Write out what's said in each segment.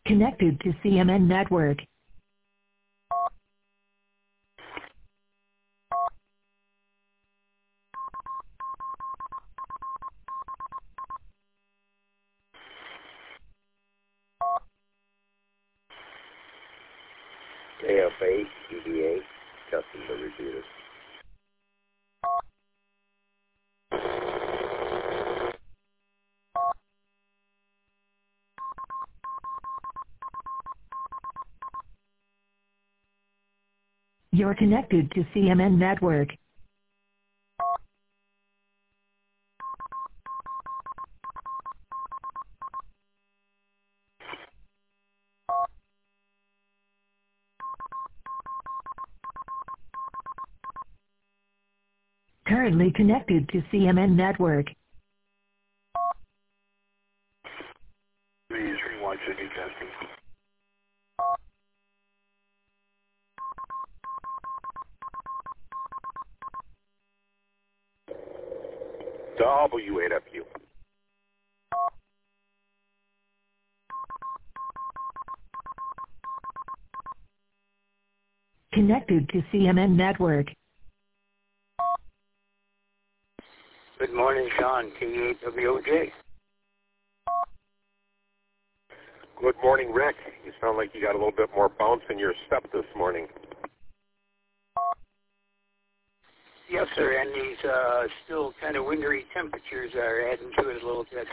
Connected to CMN Network. AFA, EDA, custom delivery theater. You're connected to CMN Network. Currently connected to CMN Network. Please rewind to new testing. W8FU. Connected to CMN Network. Good morning, Sean, T8WOJ. Good morning, Rick. You sound like you got a little bit more bounce in your step this morning. Yes, sir, and these still kind of wintry temperatures are adding to it a little bit.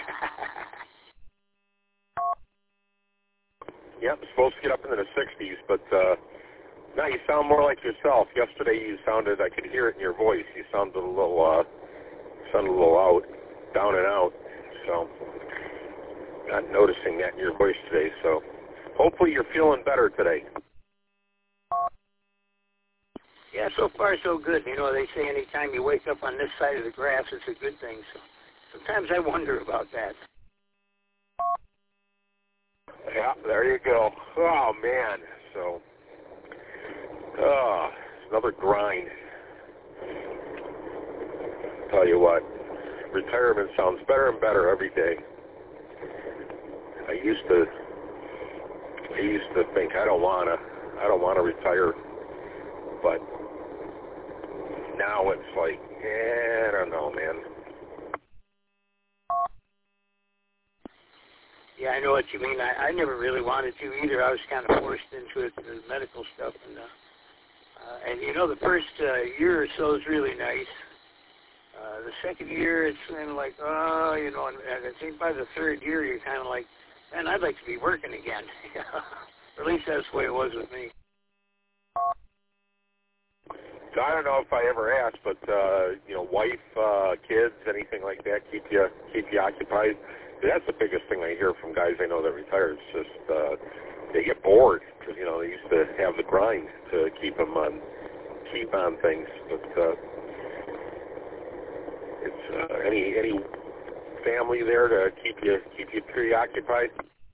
Yep, it's supposed to get up into the 60s, but now you sound more like yourself. Yesterday you sounded, I could hear it in your voice, you sounded a little out, down and out, so not noticing that in your voice today, so hopefully you're feeling better today. Yeah, so far so good. You know, they say anytime you wake up on this side of the grass, it's a good thing. So sometimes I wonder about that. Yeah, there you go. Oh, man. So, another grind. Tell you what, retirement sounds better and better every day. I used to think I don't wanna retire, but now it's like, I don't know, man. Yeah, I know what you mean. I never really wanted to either. I was kind of forced into it, the medical stuff, and you know, the first year or so is really nice. The second year, it's kind of like, you know, and I think by the third year, you're kind of like, man, I'd like to be working again. Or at least that's the way it was with me. I don't know if I ever asked, but you know, wife, kids, anything like that, keep you occupied. That's the biggest thing I hear from guys I know that retire. It's just they get bored because you know they used to have the grind to keep on things. But it's any family there to keep you preoccupied.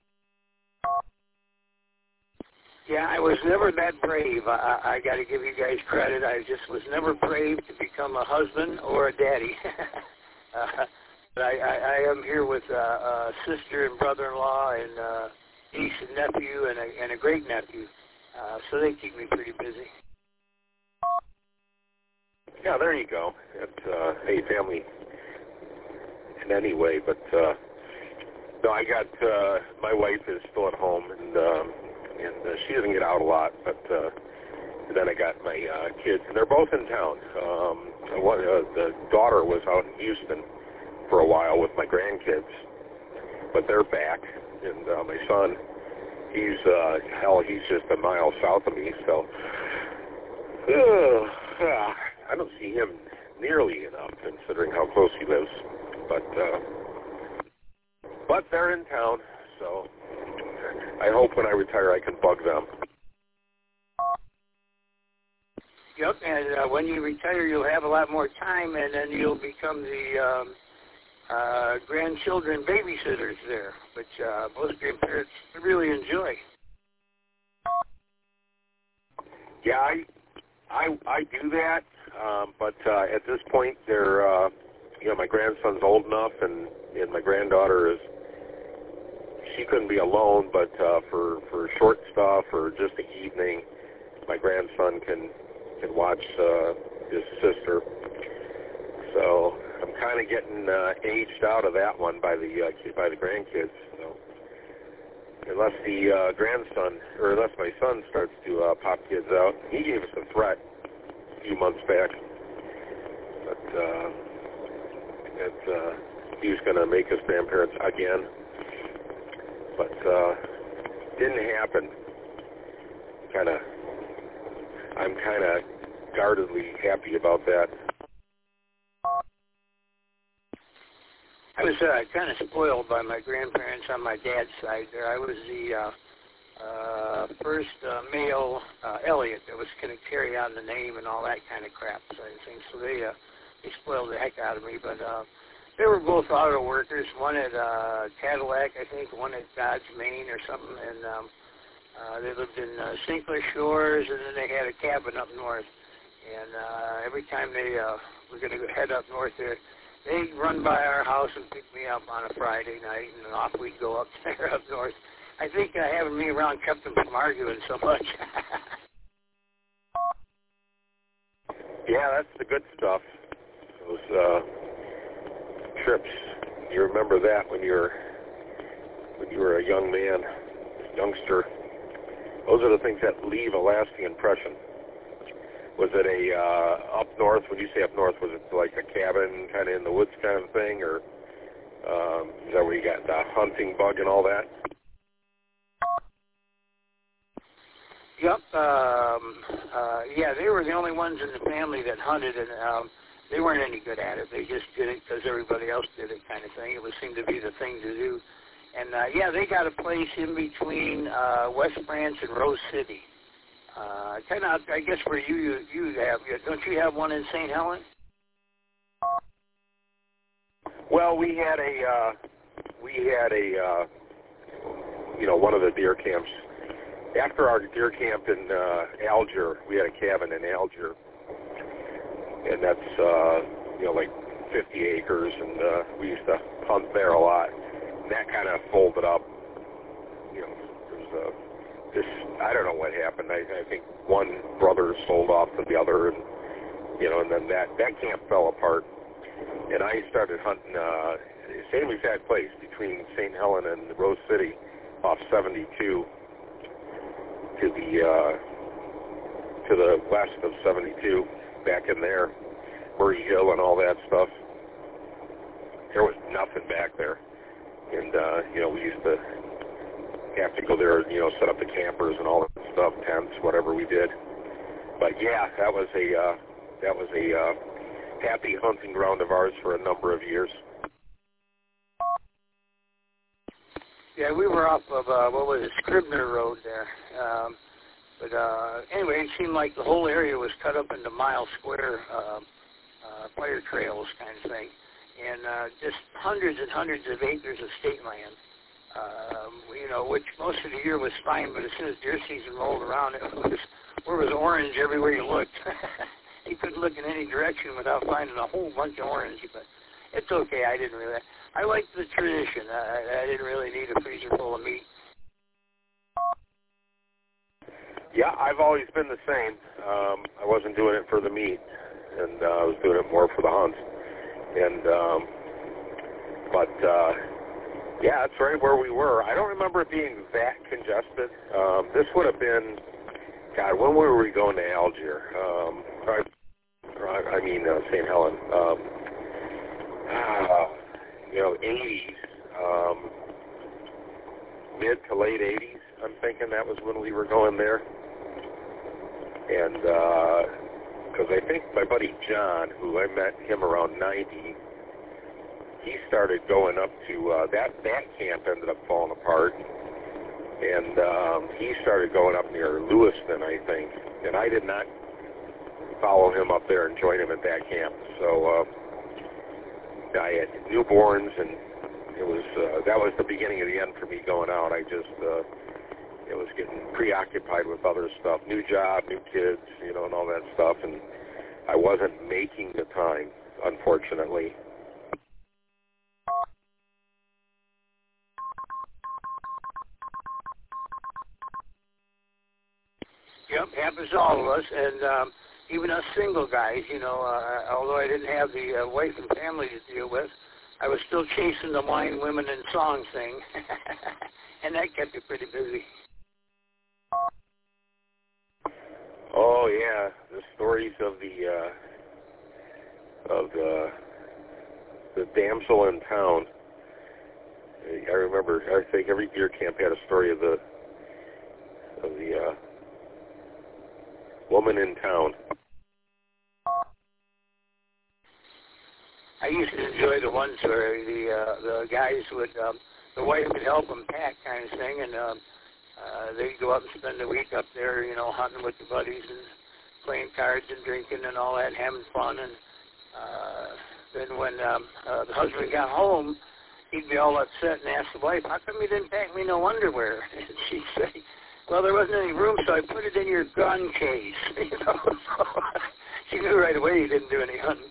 Yeah, I was never that brave. I got to give you guys credit. I just was never brave to become a husband or a daddy. But I am here with a sister and brother-in-law and niece and nephew and a great-nephew. So they keep me pretty busy. Yeah, there you go. Hey, family in any way. But no, I got my wife is still at home and she doesn't get out a lot, but then I got my kids, and they're both in town. The daughter was out in Houston for a while with my grandkids, but they're back, and my son, he's just a mile south of me, so I don't see him nearly enough, considering how close he lives, but they're in town, so I hope when I retire I can bug them. Yep, and when you retire, you'll have a lot more time, and then you'll become the grandchildren babysitters there, which most grandparents really enjoy. Yeah, I do that, but at this point, they're you know, my grandson's old enough, and my granddaughter is. she couldn't be alone, but for short stuff or just the evening, my grandson can watch his sister. So I'm kind of getting aged out of that one by the grandkids. So unless the grandson, or unless my son starts to pop kids out, he gave us a threat a few months back, but he was going to make us grandparents again, but didn't happen. I'm kind of guardedly happy about that. I was kind of spoiled by my grandparents on my dad's side there. I was the first male Elliot that was going to carry on the name and all that kind of crap side of things. So they spoiled the heck out of me. But they were both auto workers. One at Cadillac, I think, one at Dodge, Maine or something. And they lived in Sinclair Shores, and then they had a cabin up north. And every time they were going to head up north there, they'd run by our house and pick me up on a Friday night, and then off we'd go up there up north. I think having me around kept them from arguing so much. Yeah, that's the good stuff. Those trips. You remember that when you were a young man, youngster. Those are the things that leave a lasting impression. Was it a up north? When you say up north, was it like a cabin kind of in the woods kind of thing, or is that where you got the hunting bug and all that? Yep. Yeah, they were the only ones in the family that hunted, and they weren't any good at it. They just did it because everybody else did it kind of thing. It would seem to be the thing to do. And, yeah, they got a place in between West Branch and Rose City. Kind of, I guess, where you have. Don't you have one in St. Helen? Well, we had one of the deer camps. After our deer camp in Alger, we had a cabin in Alger, and that's like 50 acres, and we used to hunt there a lot. And that kind of folded up. There's I don't know what happened. I think one brother sold off to the other, and and then that camp fell apart. And I started hunting same exact place between St. Helen and Rose City, off 72 to the west of 72, back in there, Murray Hill and all that stuff. There was nothing back there, and we used to have to go there, set up the campers and all that stuff, tents, whatever we did. But yeah, that was a happy hunting ground of ours for a number of years. Yeah, we were off of Scribner Road there. But anyway, it seemed like the whole area was cut up into mile square fire trails kind of thing, and just hundreds and hundreds of acres of state land. Which most of the year was fine, but as soon as deer season rolled around, it was orange everywhere you looked. You couldn't look in any direction without finding a whole bunch of orange. But it's okay. I liked the tradition. I didn't really need a freezer full of meat. Yeah, I've always been the same. I wasn't doing it for the meat, and I was doing it more for the hunt. And yeah, that's right where we were. I don't remember it being that congested. This would have been, God, when were we going to Algier? St. Helen. 80s, mid to late 80s. I'm thinking that was when we were going there. And because I think my buddy John, who I met him around 90, he started going up to that camp ended up falling apart, and he started going up near Lewiston, I think, and I did not follow him up there and join him at that camp. So I had newborns, and it was that was the beginning of the end for me going out. I just was getting preoccupied with other stuff, new job, new kids, and all that stuff, and I wasn't making the time, unfortunately. Yep, happens to all of us, and even us single guys, you know, although I didn't have the wife and family to deal with, I was still chasing the wine, women, and song thing, and that kept you pretty busy. Oh yeah, the stories of the damsel in town. I remember. I think every beer camp had a story of the woman in town. I used to enjoy the ones where the guys would, the wife would help them pack kind of thing, and they'd go up and spend the week up there, you know, hunting with the buddies and playing cards and drinking and all that, and having fun. And then when the husband got home, he'd be all upset and ask the wife, "How come you didn't pack me no underwear?" And she'd say, "Well, there wasn't any room, so I put it in your gun case." You know, so she knew right away he didn't do any hunting.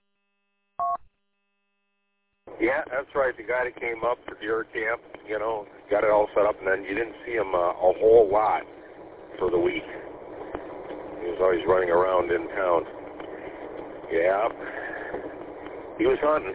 Yeah, that's right. The guy that came up for deer camp, you know, got it all set up, and then you didn't see him a whole lot for the week. He was always running around in town. Yeah, he was hunting.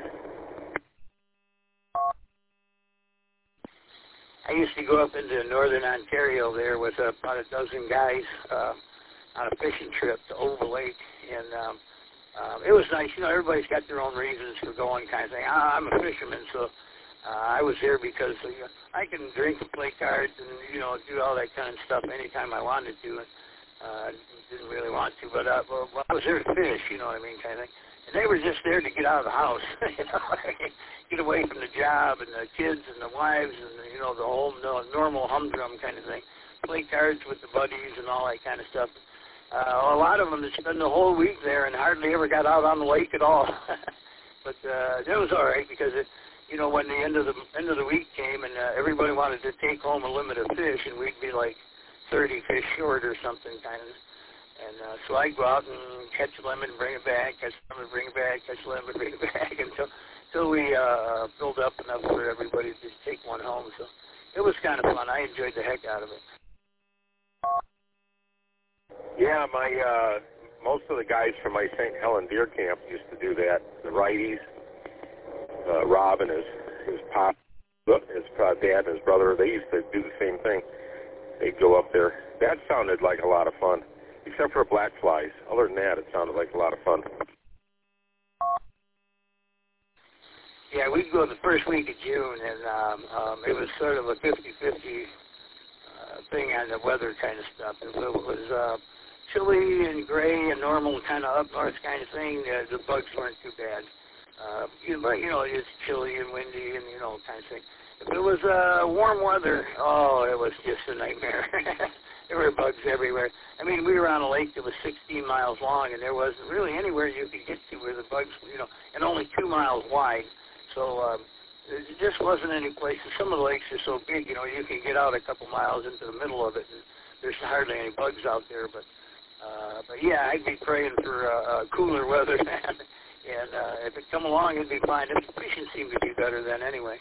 I used to go up into northern Ontario there with about a dozen guys on a fishing trip to Oval Lake, and it was nice. You know, everybody's got their own reasons for going kind of thing. I'm a fisherman, so I was there because I can drink and play cards and, you know, do all that kind of stuff anytime I wanted to. And didn't really want to, but well, I was there to fish, you know what I mean, kind of thing. And they were just there to get out of the house, you know, get away from the job and the kids and the wives and, you know, the whole normal humdrum kind of thing. Play cards with the buddies and all that kind of stuff. A lot of them had spent the whole week there and hardly ever got out on the lake at all. But it was all right because, you know, when the end of the week came and everybody wanted to take home a limit of fish, and we'd be like 30 fish short or something kind of. And so I'd go out and catch a lemon, bring it back, catch a lemon, bring it back, catch a lemon, bring it back, until we filled up enough for everybody to just take one home. So it was kind of fun. I enjoyed the heck out of it. Yeah, most of the guys from my St. Helen deer camp used to do that. The righties, Rob and his pop, his dad and his brother, they used to do the same thing. They'd go up there. That sounded like a lot of fun, except for black flies. Other than that, it sounded like a lot of fun. Yeah, we'd go the first week of June, and it was sort of a 50-50 thing on the weather kind of stuff. And so it was chilly and gray and normal kind of up north kind of thing. The bugs weren't too bad. But, you know, it's chilly and windy and, you know, kind of thing. If it was warm weather, oh, it was just a nightmare. There were bugs everywhere. I mean, we were on a lake that was 16 miles long, and there wasn't really anywhere you could get to where the bugs, you know, and only 2 miles wide. So there just wasn't any places. Some of the lakes are so big, you know, you can get out a couple miles into the middle of it, and there's hardly any bugs out there. But yeah, I'd be praying for cooler weather, man. And if it come along, it'd be fine. The fishing seemed to be better then anyway.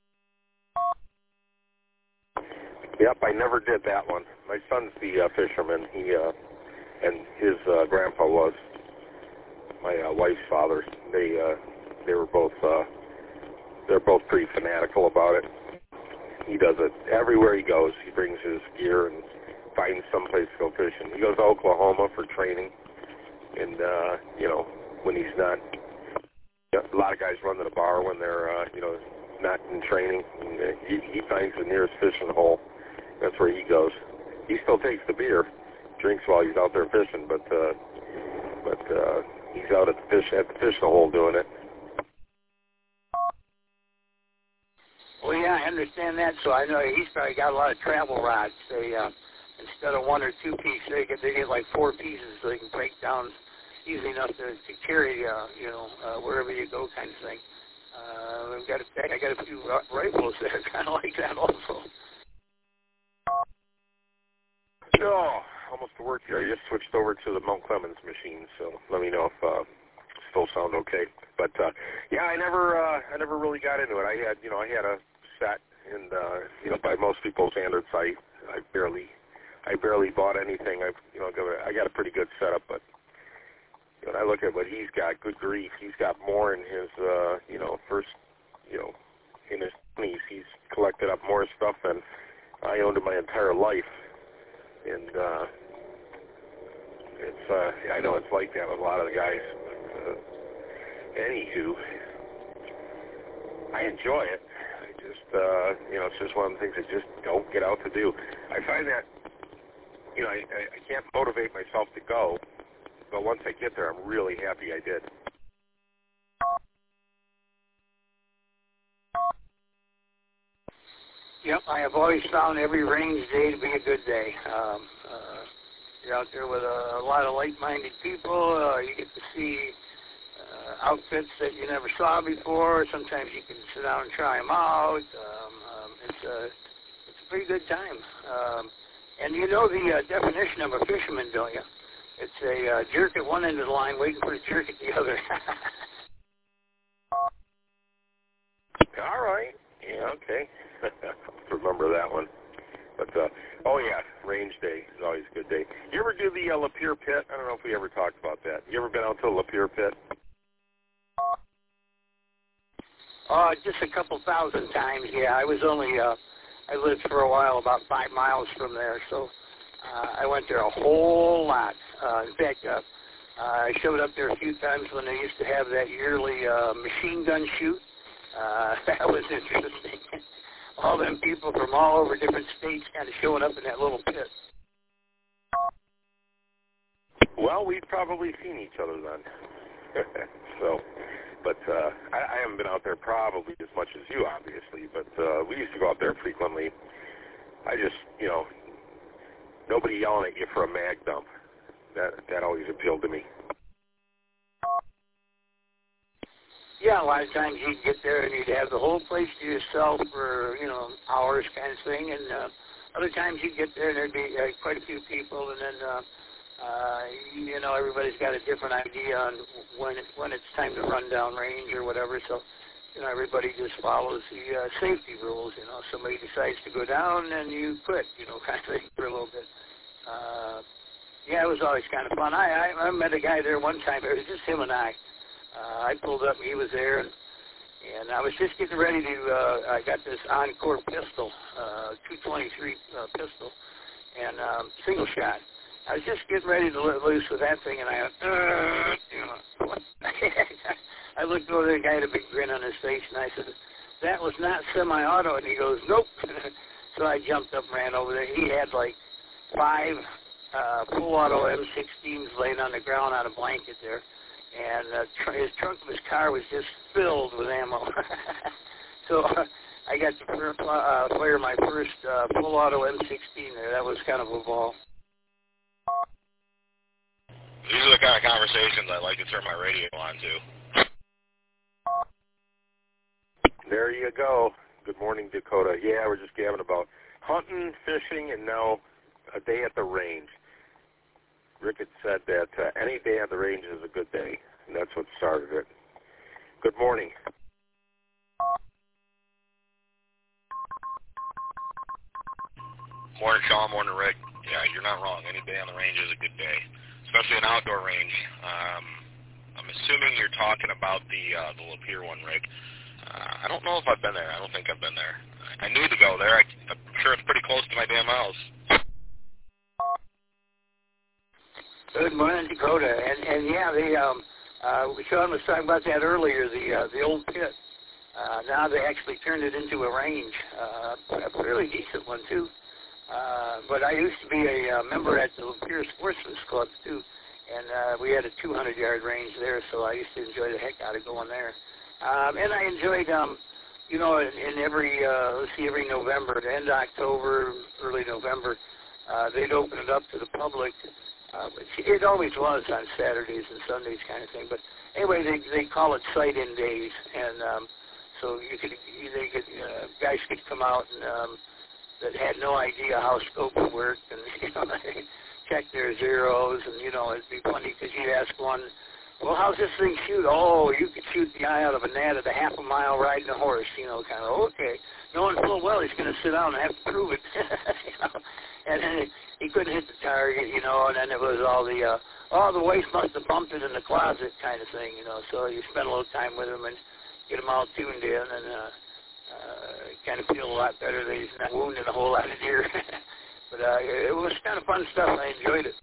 Yep, I never did that one. My son's the fisherman. He and his grandpa was my wife's father. They were both they're both pretty fanatical about it. He does it everywhere he goes. He brings his gear and finds someplace to go fishing. He goes to Oklahoma for training, and you know, when he's not, a lot of guys run to the bar when they're you know, not in training. And he finds the nearest fishing hole. That's where he goes. He still takes the beer, drinks while he's out there fishing, but he's out at the fishing hole doing it. Well, yeah, I understand that. So I know he's probably got a lot of travel rods. They instead of 1 or 2 pieces, they get like 4 pieces, so they can break down easy enough to carry you know, wherever you go, kind of thing. I got a few rifles that are kind of like that also. Oh, almost to work here. I just switched over to the Mount Clemens machine, so let me know if still sound okay. But yeah, I never really got into it. I had a set, and you know, by most people's standards, I barely I barely bought anything. I got a pretty good setup, but when I look at what he's got, good grief, he's got more in his, in his 20s. He's collected up more stuff than I owned in my entire life. And I know it's like that with a lot of the guys. Anywho, I enjoy it. I just, it's just one of the things I just don't get out to do. I find that, I can't motivate myself to go, but once I get there, I'm really happy I did. Yep, I have always found every range day to be a good day. You're out there with a lot of like-minded people. You get to see outfits that you never saw before. Sometimes you can sit down and try them out. It's a pretty good time. And you know the definition of a fisherman, don't you? It's a jerk at one end of the line waiting for a jerk at the other. All right. Yeah, okay. Remember that one. But, range day is always a good day. You ever do the Lapeer Pit? I don't know if we ever talked about that. You ever been out to the Lapeer Pit? Just a couple thousand times, yeah. I was only, I lived for a while about 5 miles from there, so I went there a whole lot. In fact, I showed up there a few times when they used to have that yearly machine gun shoot. That was interesting. All them people from all over different states kind of showing up in that little pit. Well, we've probably seen each other then. But I haven't been out there probably as much as you, obviously, but we used to go out there frequently. I just, nobody yelling at you for a mag dump. That always appealed to me. Yeah, a lot of times you'd get there and you'd have the whole place to yourself for, hours kind of thing. And other times you'd get there and there'd be quite a few people. And then, everybody's got a different idea on when it's time to run down range or whatever. So, everybody just follows the safety rules. Somebody decides to go down and you quit, kind of thing for a little bit. It was always kind of fun. I met a guy there one time. It was just him and I. I pulled up and he was there, and I was just getting ready to, I got this Encore pistol, 223 pistol, and single shot. I was just getting ready to let loose with that thing, and I went, I looked over there, the guy had a big grin on his face, and I said, that was not semi-auto, and he goes, nope. So I jumped up and ran over there. He had like 5 full-auto M16s laying on the ground on a blanket there. And his trunk of his car was just filled with ammo. So I got to fire my first full-auto M16 there. That was kind of a ball. These are the kind of conversations I like to turn my radio on to. There you go. Good morning, Dakota. Yeah, we're just gabbing about hunting, fishing, and now a day at the range. Rick had said that any day at the range is a good day, and that's what started it. Good morning. Morning, Sean. Morning, Rick. Yeah, you're not wrong. Any day on the range is a good day, especially an outdoor range. I'm assuming you're talking about the Lapeer one, Rick. I don't know if I've been there. I don't think I've been there. I need to go there. I'm sure it's pretty close to my damn house. Good morning, Dakota. And yeah, Sean was talking about that earlier, the old pit. Now they actually turned it into a range, a really decent one, too. But I used to be a member at the Lapeer Sportsman's Club, too, and we had a 200-yard range there, so I used to enjoy the heck out of going there. And I enjoyed, in every November, the end of October, early November, they'd open it up to the public. It always was on Saturdays and Sundays kind of thing. But anyway, they call it sight-in days, and so guys could come out and that had no idea how scope worked, and check their zeros, and it'd be funny because you'd ask one, well, how's this thing shoot? Oh, you could shoot the eye out of a gnat at a half a mile riding a horse, kind of, okay. Knowing full well he's going to sit down and have to prove it, And then he couldn't hit the target, you know, and then it was all the wife must have bumped it in the closet kind of thing, you know. So you spend a little time with him and get him all tuned in, and kind of feel a lot better that he's not wounding a whole lot of deer. But it was kind of fun stuff. I enjoyed it.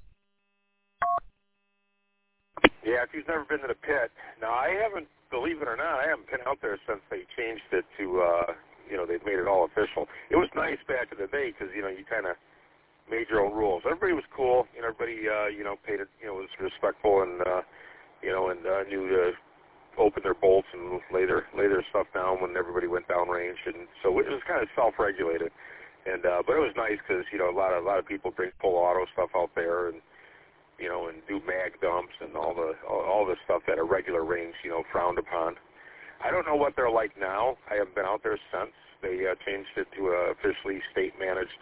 Yeah, if you've never been to the pit, now I haven't, believe it or not, I haven't been out there since they changed it to, they've made it all official. It was nice back in the day because, you kind of made your own rules. Everybody was cool. Everybody, paid it, was respectful and, knew to open their bolts and lay their stuff down when everybody went downrange. And so it was kind of self-regulated. And, but it was nice because, a lot of people bring full auto stuff out there and, and do mag dumps and all the stuff that a regular range, frowned upon. I don't know what they're like now. I haven't been out there since. They changed it to a officially state-managed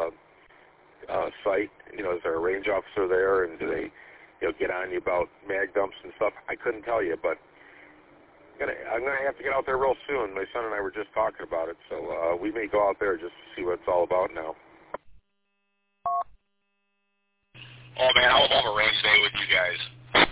site. Is there a range officer there, and do they, get on you about mag dumps and stuff? I couldn't tell you, but I'm gonna have to get out there real soon. My son and I were just talking about it, so we may go out there just to see what it's all about now. Oh man, I would love a range day with you guys.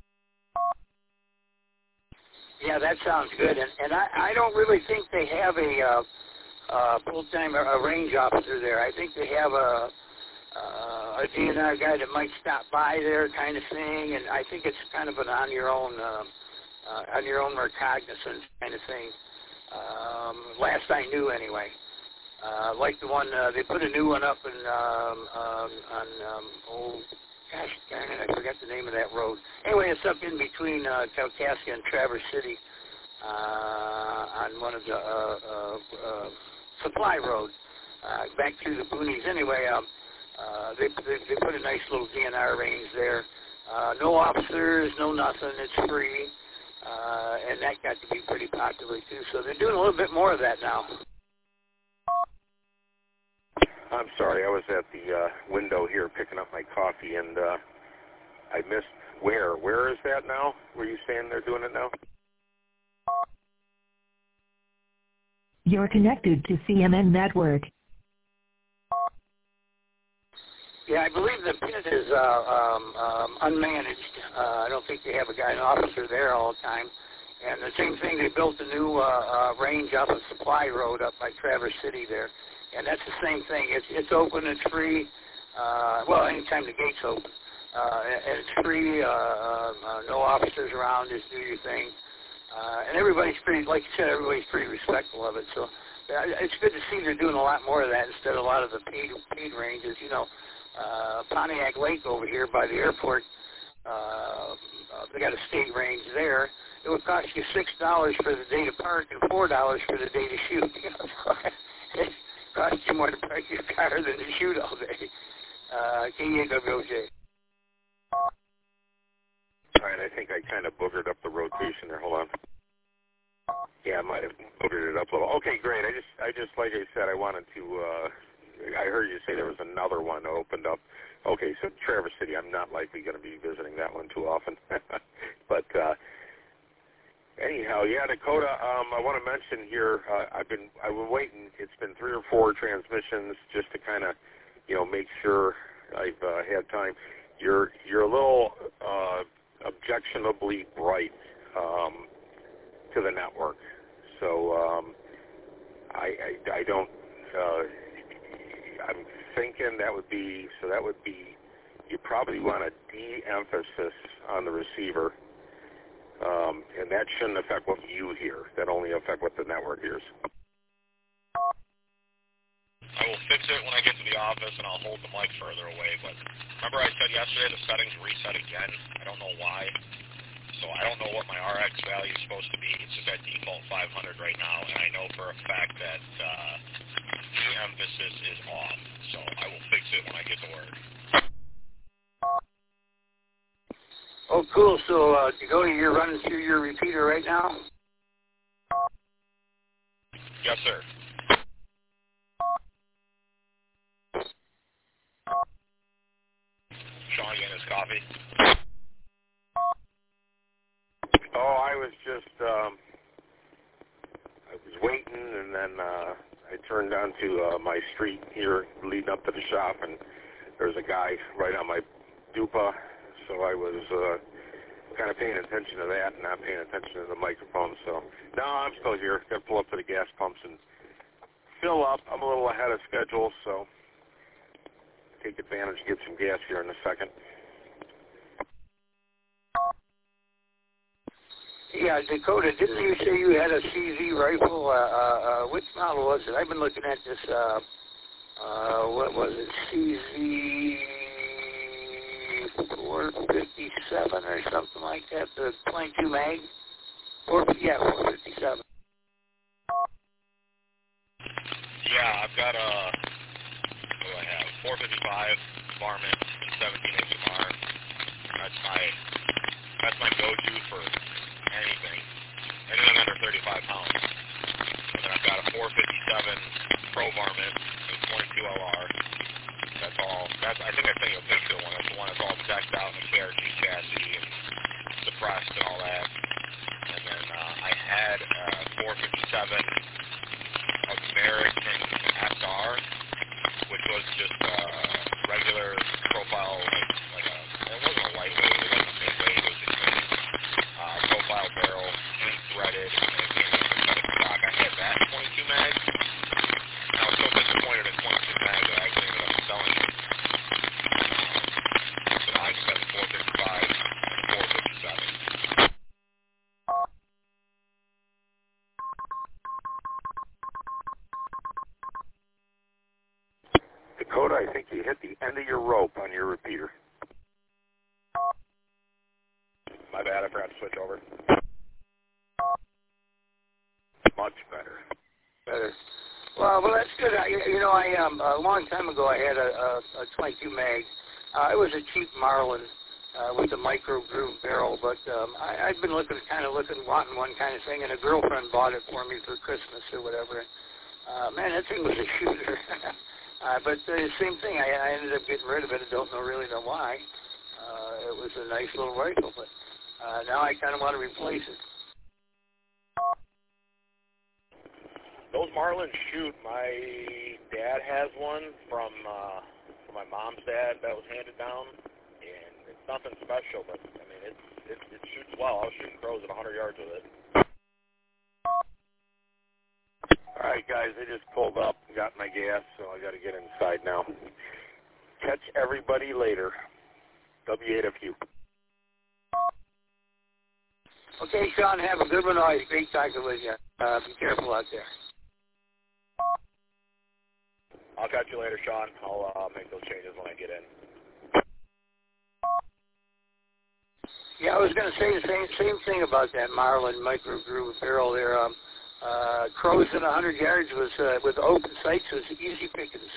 Yeah, that sounds good. And I don't really think they have a full-time range officer there. I think they have a DNR guy that might stop by there, kind of thing. And I think it's kind of an on your own recognizance kind of thing. Last I knew, anyway. Like the one they put a new one up in gosh darn it, I forgot the name of that road. Anyway, it's up in between Kalkaska and Traverse City on one of the supply roads back through the boonies. Anyway, they put a nice little DNR range there. No officers, no nothing. It's free, and that got to be pretty popular too. So they're doing a little bit more of that now. I'm sorry, I was at the window here picking up my coffee, and I missed where. Where is that now? Were you saying they're doing it now? You're connected to CMN Network. Yeah, I believe the pit is unmanaged. I don't think they have an officer there all the time. And the same thing, they built a new range off of Supply Road up by Traverse City there. And that's the same thing. It's open, it's free. Anytime the gate's open. And it's free, no officers around, just do your thing. And everybody's pretty, like you said, everybody's pretty respectful of it. So it's good to see they're doing a lot more of that instead of a lot of the paid ranges. Pontiac Lake over here by the airport, they got a state range there. It would cost you $6 for the day to park and $4 for the day to shoot. It costs you more to park your car than to shoot all day. KAWJ. All right, I think I kind of boogered up the rotation there. Hold on. Yeah, I might have boogered it up a little. Okay, great. I just like I said, I wanted to. I heard you say there was another one that opened up. Okay, so Traverse City, I'm not likely going to be visiting that one too often. But anyhow, yeah, Dakota. I want to mention here. I've been waiting. It's been 3 or 4 transmissions just to kind of, make sure I've had time. You're a little objectionably bright to the network, so I don't. I'm thinking that would be you probably want a de-emphasis on the receiver, and that shouldn't affect what you hear. That only affect what the network hears. I will fix it when I get to the office, and I'll hold the mic further away. But remember I said yesterday the settings reset again? I don't know why. So I don't know what my RX value is supposed to be. It's just at default 500 right now, and I know for a fact that de-emphasis is off. So I will fix it when I get to work. Oh, cool. So, you're running through your repeater right now? Yes, sir. Sean getting his coffee? Oh, I was just, I was waiting, and then I turned onto my street here leading up to the shop, and there's a guy right on my dupa, so I was kind of paying attention to that and not paying attention to the microphone. So now I'm still here. Got to pull up to the gas pumps and fill up. I'm a little ahead of schedule, so take advantage, get some gas here in a second. Yeah, Dakota, didn't you say you had a CZ rifle? Which model was it? I've been looking at this, what was it, CZ 457 or something like that, the .22 mag? 457. Yeah, I've got a, what do I have, 455 varmint, 17 HMR. That's my go-to for anything under 35 pounds. And then I've got a 457 Pro Varmint and 22 LR. That's all. I think I sent you a picture of one. That's the one that's all decked out in the KRG chassis and suppressed and all that. And then I had a 457 American SR, which was just a regular profile, like it wasn't a lightweight, it wasn't a big weight, it was just a profile barrel, threaded, and it came with synthetic stock. I had that 22 mag. I was so disappointed in 22 mag that I actually ended up selling it. So now I just got the 455 and 457. Dakota, I think you hit the end of your rope on your repeater. My bad, I forgot to switch over. Much better. Better. Well, that's good. A long time ago I had a 22 mag. It was a cheap Marlin with a micro groove barrel, but I'd been wanting one kind of thing, and a girlfriend bought it for me for Christmas or whatever. Man, that thing was a shooter. But the same thing, I ended up getting rid of it. I don't really know why. It was a nice little rifle, but now I kind of want to replace it. Those Marlins shoot. My dad has one from my mom's dad that was handed down, and it's nothing special, but I mean it shoots well. I was shooting crows at 100 yards with it. All right, guys, I just pulled up and got my gas, so I got to get inside now. Catch everybody later. W8FU. Okay, Sean, have a good one. Always great talking with you. Be careful out there. I'll catch you later, Sean. I'll make those changes when I get in. Yeah, I was going to say the same thing about that Marlin micro groove barrel there. Crows at 100 yards was with open sights was easy pickings.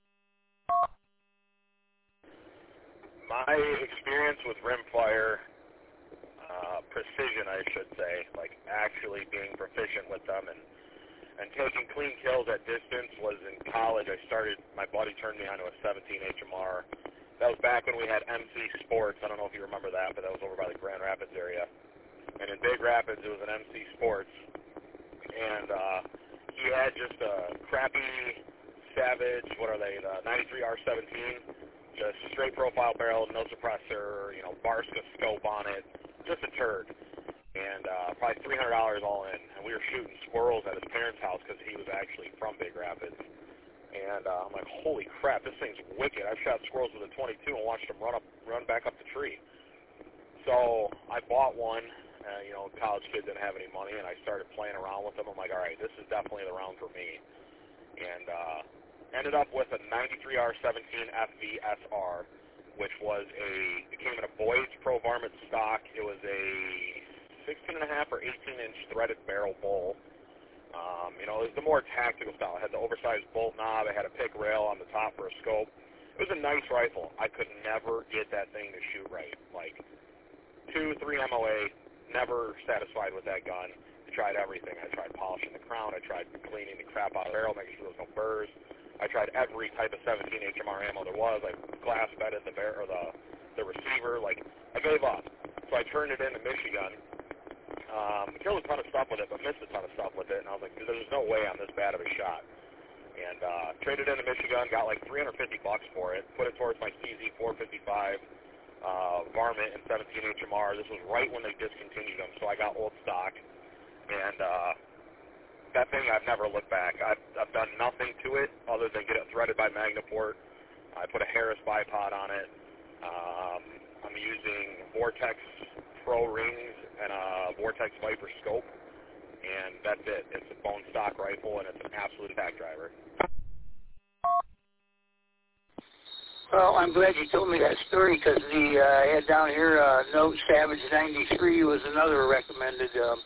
My experience with rimfire, precision, I should say, like actually being proficient with them and taking clean kills at distance was in college. My buddy turned me onto a 17 HMR. That was back when we had MC Sports. I don't know if you remember that, but that was over by the Grand Rapids area. And in Big Rapids, it was an MC Sports. And he had just a crappy Savage, what are they, the 93 R17, just straight profile barrel, no suppressor, Barska scope on it, just a turd. And probably $300 all in. And we were shooting squirrels at his parents' house because he was actually from Big Rapids. And I'm like, holy crap, this thing's wicked. I've shot squirrels with a 22 and watched them run back up the tree. So I bought one. College kid didn't have any money, and I started playing around with them. I'm like, all right, this is definitely the round for me. And ended up with a 93 R17 FVSR, which was it came in a Boyd's Pro Varmint stock. It was a 16.5 or 18-inch threaded barrel bowl. It was the more tactical style. It had the oversized bolt knob. It had a pick rail on the top for a scope. It was a nice rifle. I could never get that thing to shoot right. Like 2-3 MOA, never satisfied with that gun. I tried everything. I tried polishing the crown. I tried cleaning the crap out of the barrel, making sure there was no burrs. I tried every type of 17 HMR ammo there was. I glass bedded the the receiver. Like, I gave up. So I turned it into Michigan. Killed a ton of stuff with it, but missed a ton of stuff with it. And I was like, there's no way I'm this bad of a shot. And traded into Michigan, got like $350 for it, put it towards my CZ 455 varmint and 17 HMR. This was right when they discontinued them, so I got old stock. And that thing, I've never looked back. I've done nothing to it other than get it threaded by Magnaport. I put a Harris bipod on it. I'm using Vortex Pro rings and a Vortex Viper scope, and that's it. It's a bone stock rifle, and it's an absolute attack driver. Well, I'm glad you told me that story because I had down here Note Savage 93 was another recommended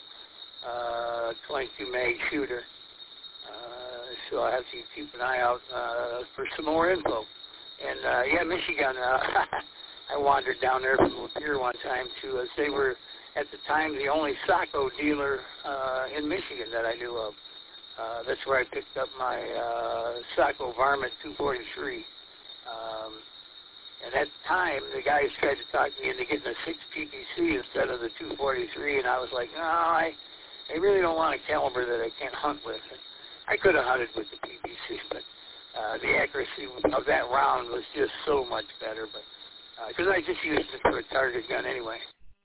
22 mag shooter. So I'll have to keep an eye out for some more info. And yeah, Michigan. I wandered down there from Lapeer one time too, as they were at the time the only Sacco dealer in Michigan that I knew of. That's where I picked up my Sacco Varmint 243. And at the time, the guys tried to talk me into getting a 6 PPC instead of the 243, and I was like, no, I really don't want a caliber that I can't hunt with. I could have hunted with the PPC, but the accuracy of that round was just so much better. But because I just used it for a target gun anyway.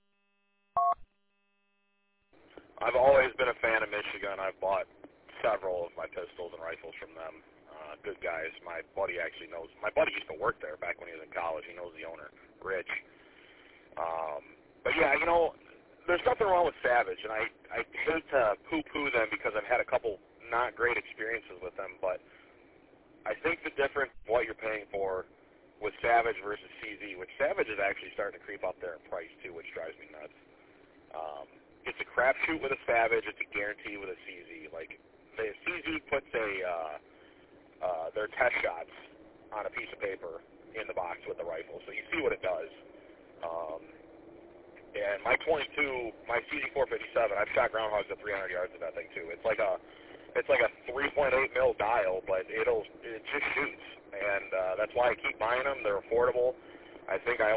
I've always been a fan of Michigan. I've bought several of my pistols and rifles from them. Good guys. My buddy actually knows. My buddy used to work there back when he was in college. He knows the owner, Rich. But yeah, you know, there's nothing wrong with Savage, and I hate to poo-poo them because I've had a couple not great experiences with them, but I think the difference in what you're paying for with Savage versus CZ, which Savage is actually starting to creep up there in price too, which drives me nuts. It's a crapshoot with a Savage. It's a guarantee with a CZ. Like, the CZ puts their test shots on a piece of paper in the box with the rifle, so you see what it does. And my 22, my CZ457, I've shot groundhogs at 300 yards with that thing too. It's like a 3.8 mil dial, but it just shoots, and that's why I keep buying them. They're affordable. I think I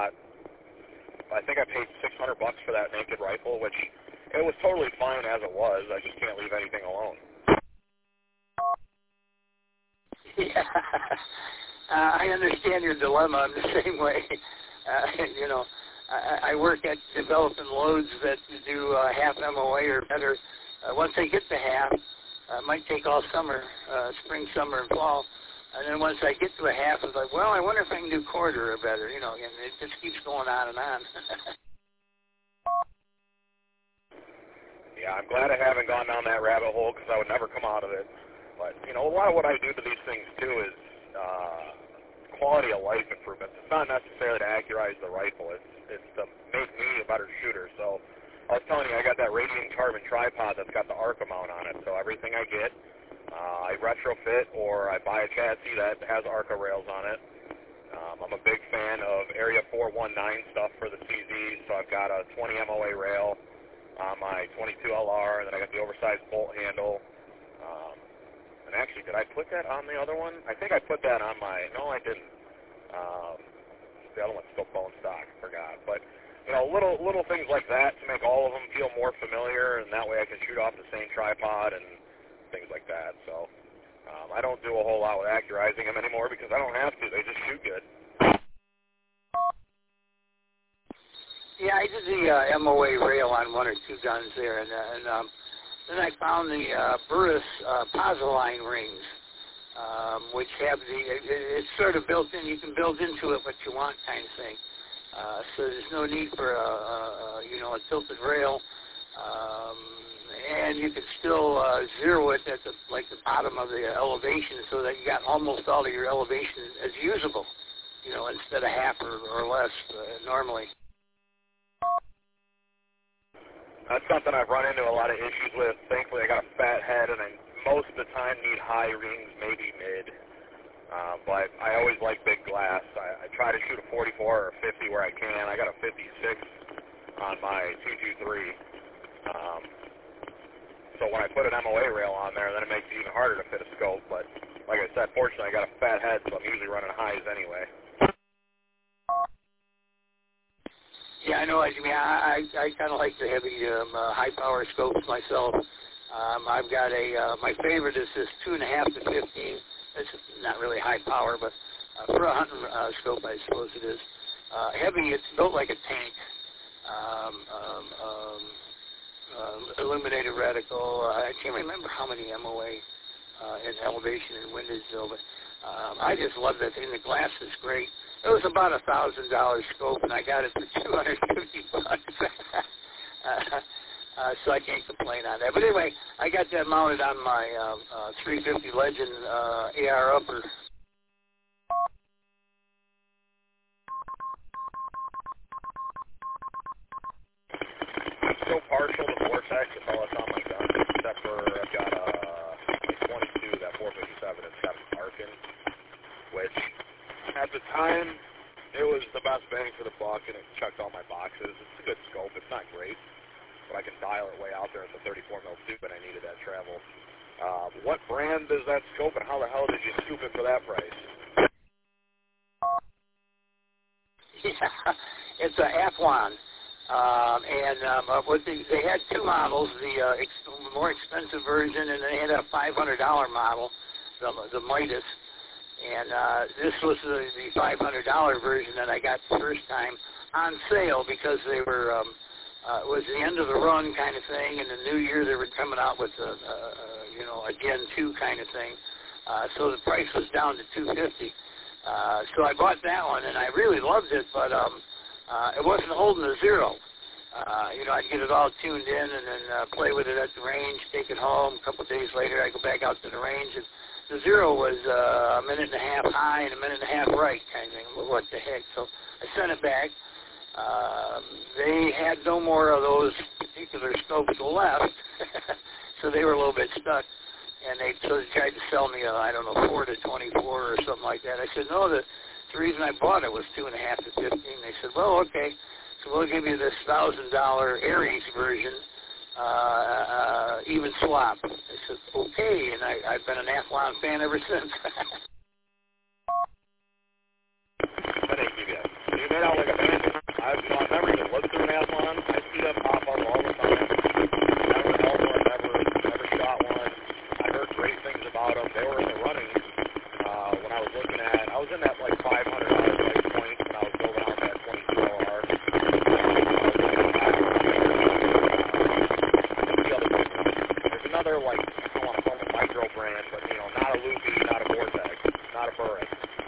paid $600 for that naked rifle, which it was totally fine as it was. I just can't leave anything alone. Yeah, I understand your dilemma. I'm the same way. You know, I work at developing loads that do half MOA or better. Once they get to half, it might take all summer, spring, summer, and fall. And then once I get to a half, it's like, well, I wonder if I can do quarter or better. You know, and it just keeps going on and on. Yeah, I'm glad I haven't gone down that rabbit hole because I would never come out of it. But, you know, a lot of what I do to these things, too, is quality of life improvements. It's not necessarily to accurize the rifle. It's to make me a better shooter. So I was telling you, I got that Radiant Carbon tripod that's got the ARCA mount on it. So everything I get, I retrofit or I buy a chassis that has ARCA rails on it. I'm a big fan of Area 419 stuff for the CZs. So I've got a 20 MOA rail on my 22 LR, and then I got the oversized bolt handle. And actually, did I put that on the other one? I think I put that on my... No, I didn't. The other one's still bone stock. I forgot. But, you know, little things like that to make all of them feel more familiar, and that way I can shoot off the same tripod and things like that. So I don't do a whole lot with accurizing them anymore because I don't have to. They just shoot good. Yeah, I did the MOA rail on one or two guns there, and then I found the Burris Pozzoline rings, which have it's sort of built in. You can build into it what you want, kind of thing. So there's no need for a tilted rail, and you can still zero it at the bottom of the elevation, so that you got almost all of your elevation as usable, you know, instead of half or less normally. That's something I've run into a lot of issues with. Thankfully, I got a fat head, and I most of the time need high rings, maybe mid. But I always like big glass. I try to shoot a 44 or a 50 where I can. I got a 56 on my 223. So when I put an MOA rail on there, then it makes it even harder to fit a scope. But like I said, fortunately, I got a fat head, so I'm usually running highs anyway. Yeah, I know. I mean, I kind of like the heavy, high-power scopes myself. I've got my favorite is this 2.5 to 15 It's not really high power, but for a hunting scope, I suppose it is. Heavy, it's built like a tank. Illuminated reticle. I can't remember how many MOA in elevation and windage though, but I just love that thing. The glass is great. It was about $1,000 scope, and I got it for $250. So I can't complain on that. But anyway, I got that mounted on my 350 Legend AR upper. I'm still partial to Vortex. It's all that's on my gun, except for I've got a 22, that 457. It's got an Arkin, which at the time it was the best bang for the buck, and it checked all my boxes. It's a good scope. It's not great, but I can dial it way out there at the 34 mil tube, and I needed that travel. What brand is that scope, and how the hell did you scoop it for that price? Yeah, it's a Athlon. They had two models, the more expensive version, and they had a $500 model, the Midas. And this was the $500 version that I got the first time on sale because they were, it was the end of the run kind of thing. And the new year they were coming out with a Gen 2 kind of thing. So the price was down to $250. So I bought that one, and I really loved it, but it wasn't holding a zero. I'd get it all tuned in and then play with it at the range, take it home. A couple of days later, I'd go back out to the range, and the zero was a minute and a half high and a minute and a half right kind of thing. What the heck? So I sent it back. They had no more of those particular scopes left, so they were a little bit stuck. And they tried to sell me, 4 to 24 or something like that. I said, no, the reason I bought it was 2.5 to 15. They said, well, okay, so we'll give you this $1,000 Aries version, even swap. I said, okay, and I've been an Athlon fan ever since. That ain't you guys. You made out like a bandit. I've never even looked through an Athlon. I see them pop up all the time. Never held one, never shot one. I heard great things about them. They were in the running when I was looking at. I was in that like $500 price point when I was building out that 22LR. There's another like I don't want to call them a micro brand, but not a Loopy, not a Vortex, not a Burris.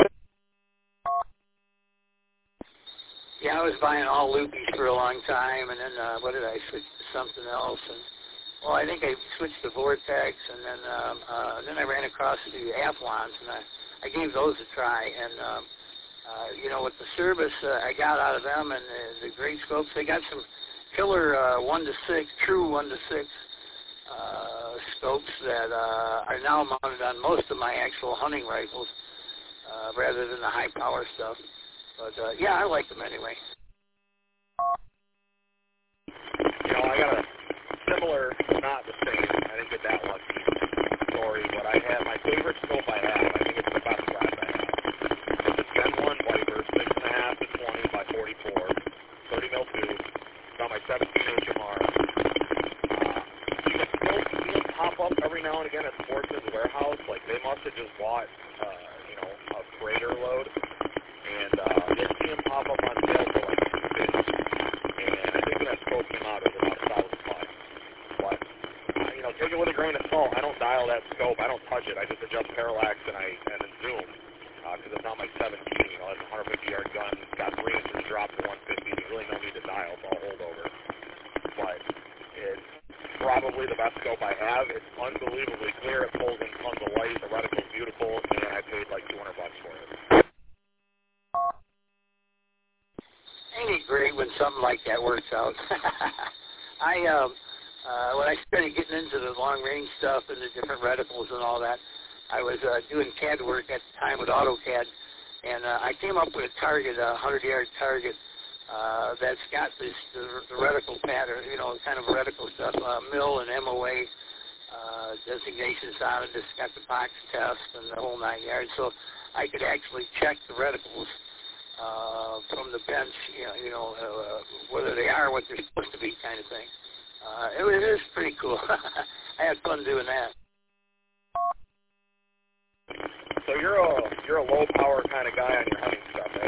Yeah, I was buying all Loopies for a long time, and then what did I switch to something else? And well, I think I switched to Vortex, and then I ran across the Athlons, and I gave those a try. And with the service I got out of them and the great scopes, they got some killer 1 to 6, true 1 to 6 scopes that are now mounted on most of my actual hunting rifles, rather than the high power stuff. But yeah, I like them anyway. I got a similar, not the same, I didn't get that lucky story, but I have my favorite scope I have. I think it's the best class I have. It's a Gen 1 Viper, 6.5 to 20 by 44, 30 mil tube. It's on my 17 HMR. You can still see them pop up every now and again at Sportsman's Warehouse. Like they must have just bought, a freighter load. And they see them pop up on sale for like $250. And I think when that scope came out, it was about $1,005. But, take it with a grain of salt. I don't dial that scope. I don't touch it. I just adjust parallax and then zoom. Because it's not my 17. That's a 150-yard gun. It's got 3 inches drop to 150. There's really no need to dial. It's all holdover. But it's probably the best scope I have. It's unbelievably clear. It pulls in tons of light. The reticle's beautiful. And I paid like $200 for it. Ain't it great when something like that works out? When I started getting into the long-range stuff and the different reticles and all that, I was doing CAD work at the time with AutoCAD, and I came up with a target, a 100-yard target that's got the reticle pattern, kind of reticle stuff, mill and MOA designations on it. It's got the box test and the whole 9 yards, so I could actually check the reticles from the bench, whether they are what they're supposed to be, kind of thing. It is pretty cool. I had fun doing that. So you're a low power kind of guy on your hunting stuff, eh?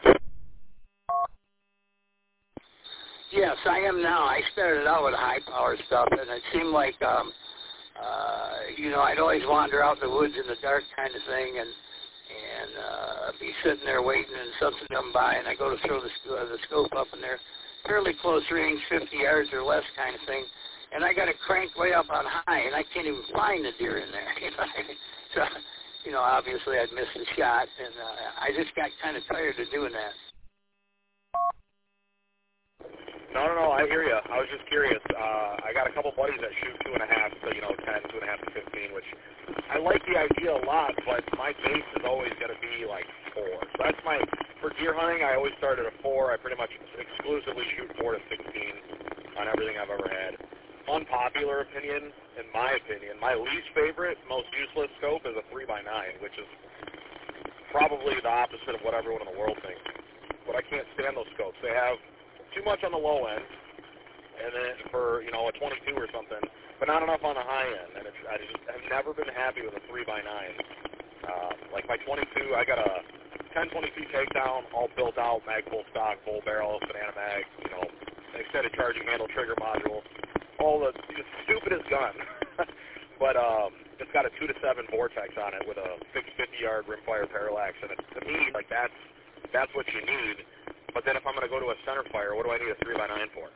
Yes, I am now. I started out with high power stuff, and it seemed like, I'd always wander out in the woods in the dark kind of thing, and be sitting there waiting, and something come by, and I go to throw the scope up, and they're fairly close range, 50 yards or less kind of thing, and I got it cranked way up on high, and I can't even find the deer in there. So, obviously I'd missed the shot, and I just got kind of tired of doing that. No, I hear you. I was just curious. I got a couple buddies that shoot 2.5 to 10, 2.5 to 15, which I like the idea a lot, but my base is always going to be like 4. So that's for deer hunting, I always start at a 4. I pretty much exclusively shoot 4 to 16 on everything I've ever had. Unpopular opinion, in my opinion, my least favorite, most useless scope is a 3x9, which is probably the opposite of what everyone in the world thinks. But I can't stand those scopes. They have too much on the low end, and then for a 22 or something, but not enough on the high end. And I just have never been happy with a 3x9. Like my 22, I got a 1022 takedown, all built out, mag full stock, full barrel, banana mag, extended charging handle, trigger module, all the stupidest gun. But it's got a 2 to 7 vortex on it with a 650-yard rimfire parallax, and to me, like that's what you need. But then if I'm going to go to a center fire, what do I need a 3x9 for?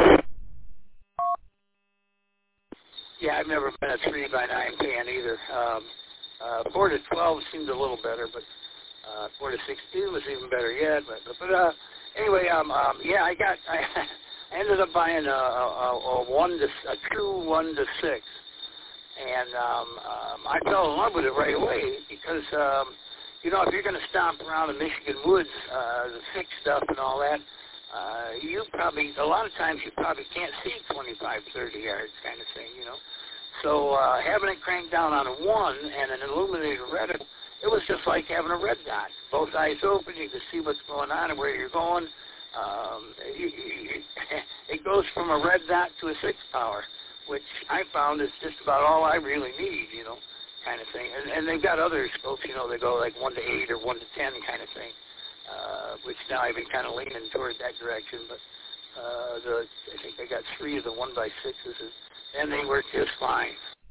Yeah, I've never been a 3x9 fan either. 4 to 12 seemed a little better, but 4 to 16 was even better yet. But anyway, I ended up buying a true 1 to 6, and I fell in love with it right away because. If you're going to stomp around the Michigan woods, the thick stuff and all that, a lot of times you probably can't see 25, 30 yards kind of thing, So having it cranked down on a 1 and an illuminated reticle, it was just like having a red dot. Both eyes open, you can see what's going on and where you're going. It goes from a red dot to a 6 power, which I found is just about all I really need, kind of thing. And they've got other scopes, they go like 1 to 8 or 1 to 10 kind of thing, which now I've been kind of leaning toward that direction. But I think they got 3 of the 1x6s, and they work just fine.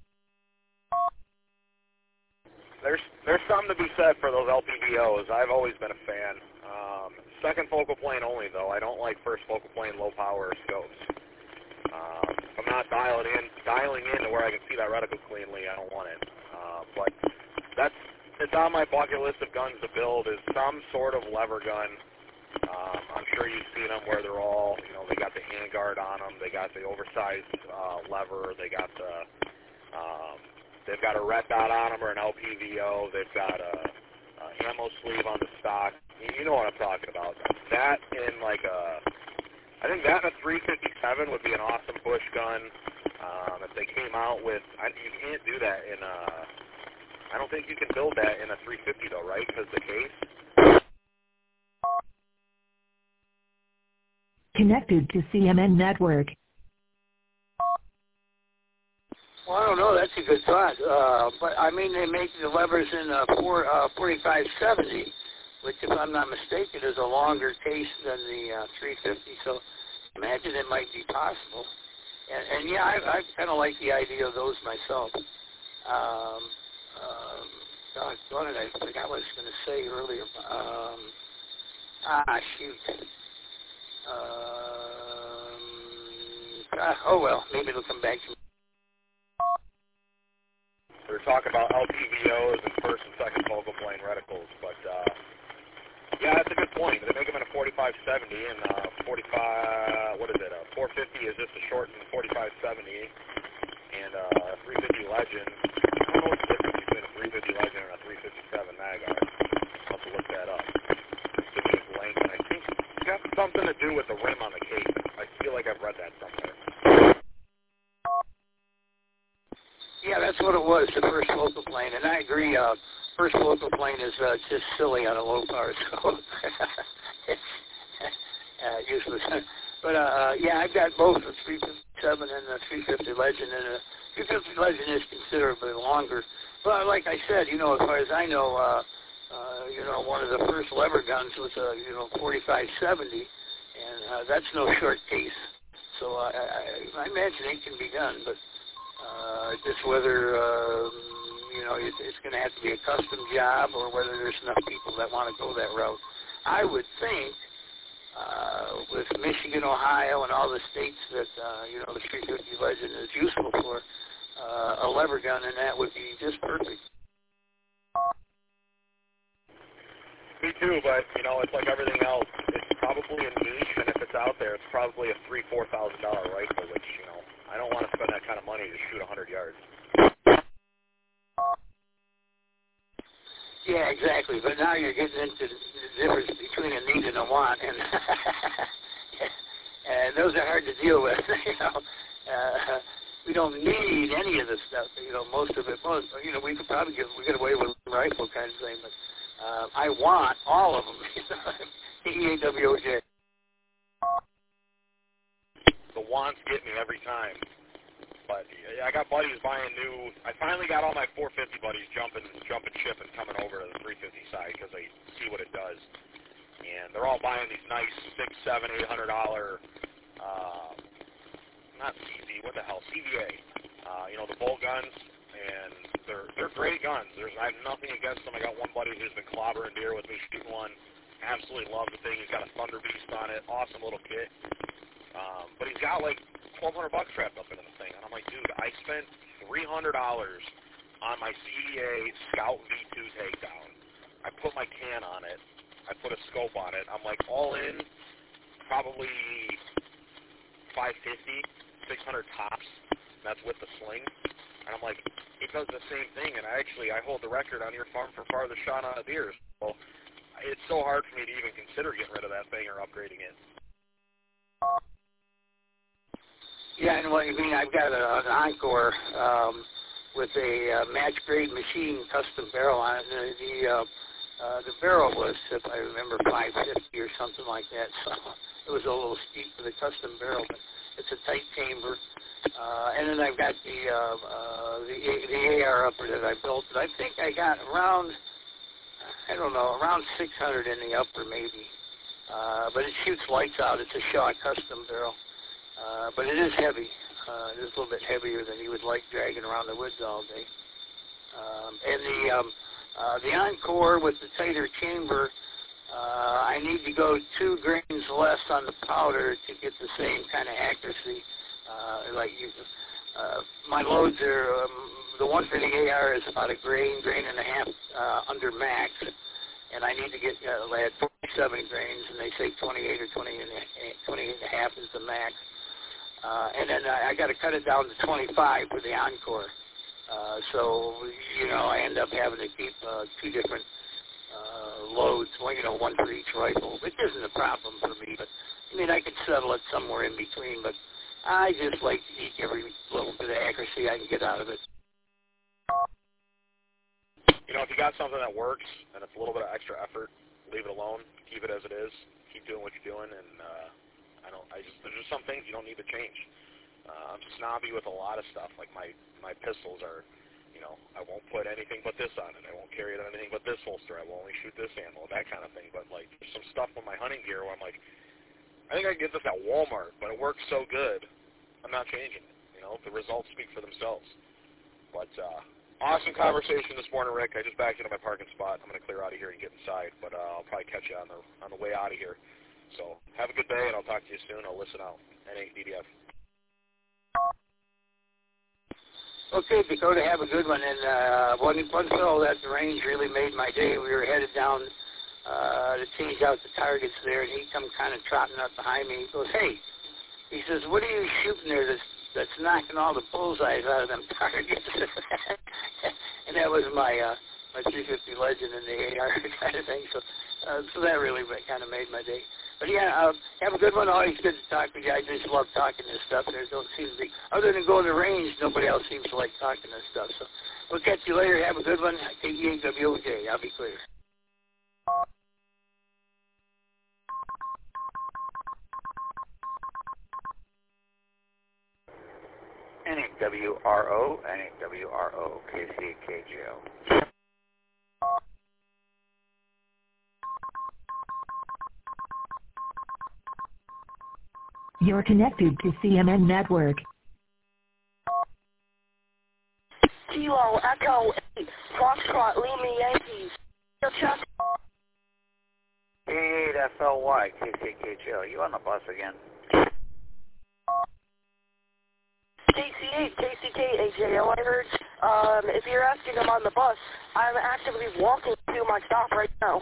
There's something to be said for those LPVOs. I've always been a fan. Second focal plane only, though. I don't like first focal plane low power scopes. If I'm not dialing in to where I can see that reticle cleanly, I don't want it. But it's on my bucket list of guns to build is some sort of lever gun. I'm sure you've seen them where they're all, they got the handguard on them, they got the oversized lever, they got they've got a red dot on them or an LPVO, they've got a ammo sleeve on the stock. You know what I'm talking about. That in I think that in a 357 would be an awesome bush gun. If they came out with, you can't do that in I don't think you can build that in a 350 though, right? Because the case. Connected to CMN Network. Well, I don't know. That's a good thought. But I mean, they make the levers in 4570, which, if I'm not mistaken, is a longer case than the 350. So, imagine it might be possible. And yeah, I kind of like the idea of those myself. Darn it, I forgot what I was going to say earlier. Shoot. Oh well, maybe it'll come back to me. We were talking about LPVOs and first and second focal plane reticles, but yeah, that's a good point. They make them in a 4570 and 450 is just a shortened 4570, and 350 Legend. I don't know what's the difference between a 350 Legend and a 357 Magar. I'll have to look that up. Specific length, and I think it's got something to do with the rim on the case. I feel like I've read that somewhere. Yeah, that's what it was, the first focal plane, and I agree. First focal plane is just silly on a low power scope. It's useless. But yeah, I've got both the 357 and the 350 Legend, and 350 Legend is considerably longer. But like I said, as far as I know, one of the first lever guns was a 4570, and that's no short case. So I imagine it can be done, but just whether it's going to have to be a custom job or whether there's enough people that want to go that route. I would think with Michigan, Ohio, and all the states that the 350 Legend is useful for, a lever gun, and that would be just perfect. Me too, but it's like everything else. It's probably a niche, and if it's out there, it's probably a $3,000-$4,000 rifle, which I don't want to spend that kind of money to shoot 100 yards. Yeah, exactly. But now you're getting into the difference between a need and a want, and and those are hard to deal with. We don't need any of this stuff. Most of it. We could probably get away with a rifle kind of thing, but I want all of them. EAWOJ. The wants get me every time. But I got buddies buying new. I finally got all my 450 buddies jumping ship and coming over to the 350 side because they see what it does, and they're all buying these nice $600, $700, $800. Not CZ, what the hell, CVA. The bolt guns, and they're great guns. I have nothing against them. I got one buddy who's been clobbering deer with me shooting one. Absolutely love the thing. He's got a Thunder Beast on it. Awesome little kit. But he's got like $1,200 trapped up into the thing. And I'm like, dude, I spent $300 on my CDA Scout V2 takedown. I put my can on it. I put a scope on it. I'm like, all in, probably $550, $600 tops. That's with the sling. And I'm like, it does the same thing. And I hold the record on your farm for farthest shot on a deer. So it's so hard for me to even consider getting rid of that thing or upgrading it. Yeah, and what you mean, I've got an Encore with a match-grade machine custom barrel on it. The barrel was, if I remember, $550 or something like that. So it was a little steep for the custom barrel, but it's a tight chamber. And then I've got the AR upper that I built. But I think I got around 600 in the upper maybe. But it shoots lights out. It's a Shaw custom barrel. But it is heavy. It is a little bit heavier than you would like dragging around the woods all day. And the Encore with the tighter chamber, I need to go 2 grains less on the powder to get the same kind of accuracy. My loads are, the one for the AR is about a grain and a half under max, and I need to get, I had 47 grains, and they say 28 or 28 and a half is the max. And then I got to cut it down to 25 for the Encore. So, I end up having to keep 2 different loads, one for each rifle, which isn't a problem for me. But, I could settle it somewhere in between, but I just like to eke every little bit of accuracy I can get out of it. If you got something that works and it's a little bit of extra effort, leave it alone. Keep it as it is. Keep doing what you're doing, and there's just some things you don't need to change. I'm snobby with a lot of stuff. Like my pistols are, I won't put anything but this on it. I won't carry it on anything but this holster. I will only shoot this ammo, that kind of thing. But like, there's some stuff with my hunting gear where I'm like, I think I can get this at Walmart, but it works so good, I'm not changing it. The results speak for themselves. But awesome conversation this morning, Rick. I just backed into my parking spot. I'm going to clear out of here and get inside, but I'll probably catch you on the way out of here. So have a good day, and I'll talk to you soon. I'll listen out. N8DDF. Okay, Dakota, have a good one. And one fellow at the range really made my day. We were headed down to change out the targets there, and he come kind of trotting up behind me. He goes, hey, he says, what are you shooting there that's knocking all the bullseyes out of them targets? And that was my 350 Legend and the AR kind of thing. So that really kind of made my day. But yeah, have a good one. Always good to talk with you. I just love talking this stuff. There don't seem to be, other than going to range, nobody else seems to like talking this stuff. So we'll catch you later. Have a good one. KEAWOJ. I'll be clear. Any NHWRO, KCKGO. You're connected to CMN Network. Kilo Echo 8, Foxtrot Lima Yankees. Chuck. 8FLY, KCKGO. You on the bus again? KC8, KCK8JO, I heard. If you're asking I'm on the bus, I'm actively walking to my stop right now.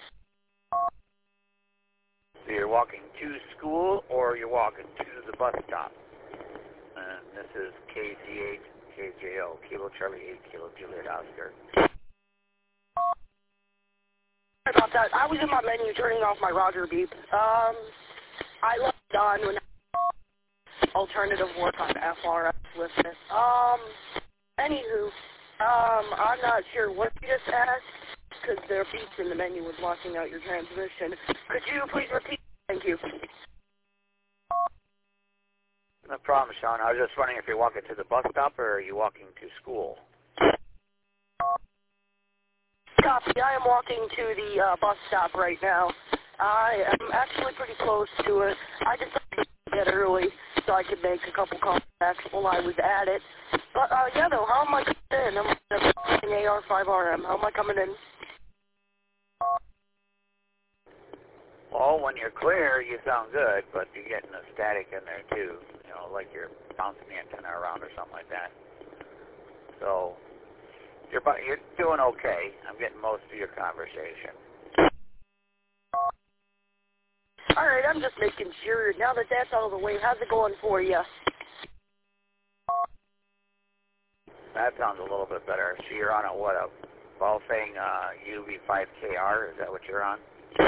So you're walking to school or you're walking to the bus stop? And this is KC8KJO, Kilo Charlie 8, Kilo Juliet Oscar. Sorry about that. I was in my menu turning off my Roger beep. I left on when alternative work on FRS with it. Anywho, I'm not sure what you just asked, because their beeps in the menu was blocking out your transmission. Could you please repeat? Thank you. No problem, Sean. I was just wondering if you're walking to the bus stop or are you walking to school? Copy. I am walking to the bus stop right now. I am actually pretty close to it. I decided to get early so I could make a couple contacts while I was at it. But, yeah, though, how am I coming in? I'm in AR5RM. How am I coming in? Well, when you're clear, you sound good, but you're getting a static in there, too. You know, like you're bouncing the antenna around or something like that. So, you're doing okay. I'm getting most of your conversation. All right, I'm just making sure. Now that that's out of the way, how's it going for you? That sounds a little bit better. So you're on a what, a Baofeng UV5KR? Is that what you're on?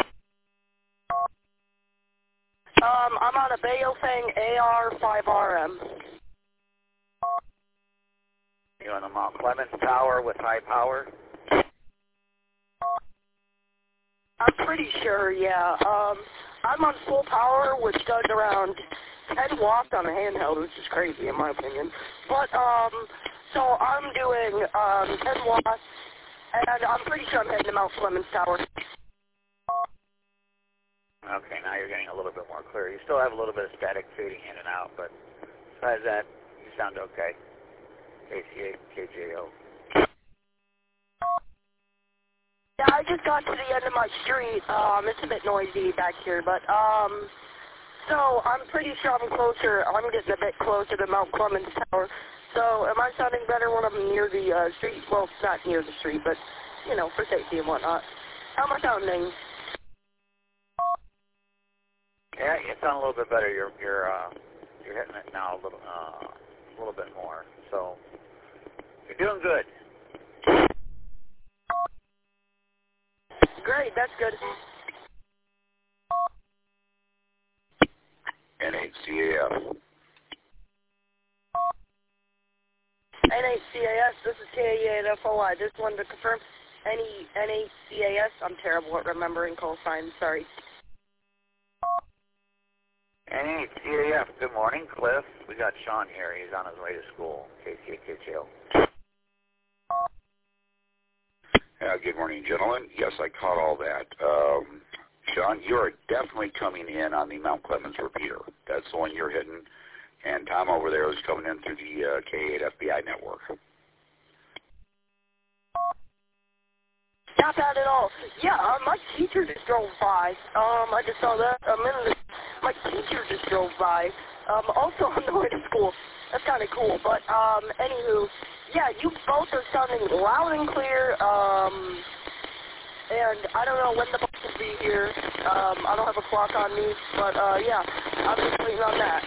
I'm on a Baofeng AR5RM. You on the Mount Clemens Tower with high power? I'm pretty sure, yeah. I'm on full power, which does around 10 watts on a handheld, which is crazy in my opinion. But, so I'm doing 10 watts, and I'm pretty sure I'm heading to Mount Clemens Tower. Okay, now you're getting a little bit more clear. You still have a little bit of static fading in and out, but besides that, you sound okay. KC8, KJO. Yeah, I just got to the end of my street. It's a bit noisy back here, but, so I'm pretty sure I'm closer. I'm getting a bit closer to Mount Clemens Tower. So am I sounding better when I'm near the street? Well, it's not near the street, but, you know, for safety and whatnot. How am I sounding? Yeah, you sound a little bit better. You're hitting it now a little bit more. So you're doing good. Great, that's good. NHCAF. NHCAS, this is KA8FOI. Just wanted to confirm. NHCAS, I'm terrible at remembering call signs, sorry. NHCAF, good morning, Cliff. We got Sean here. He's on his way to school. KCKHL. Good morning, gentlemen. Yes, I caught all that. Sean, you are definitely coming in on the Mount Clemens repeater. That's the one you're hitting. And Tom over there is coming in through the K8 FBI network. Not bad at all. Yeah, my teacher just drove by. I just saw that a minute. My teacher just drove by. Also on the way to school. That's kind of cool. But, anywho, yeah, you both are sounding loud and clear. And I don't know when the bus will be here. I don't have a clock on me. But, yeah, I'm just waiting on that.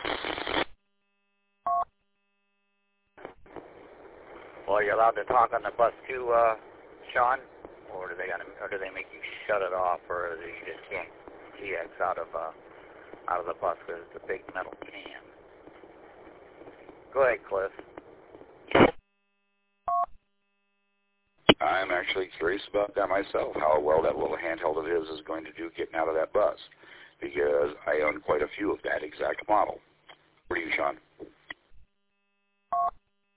Well, you're allowed to talk on the bus too, Sean? Or do they make you shut it off, or you just can't GX out of the bus because it's a big metal can? Go ahead, Cliff. I'm actually curious about that myself, how well that little handheld of his is going to do getting out of that bus, because I own quite a few of that exact model. What are you, Sean?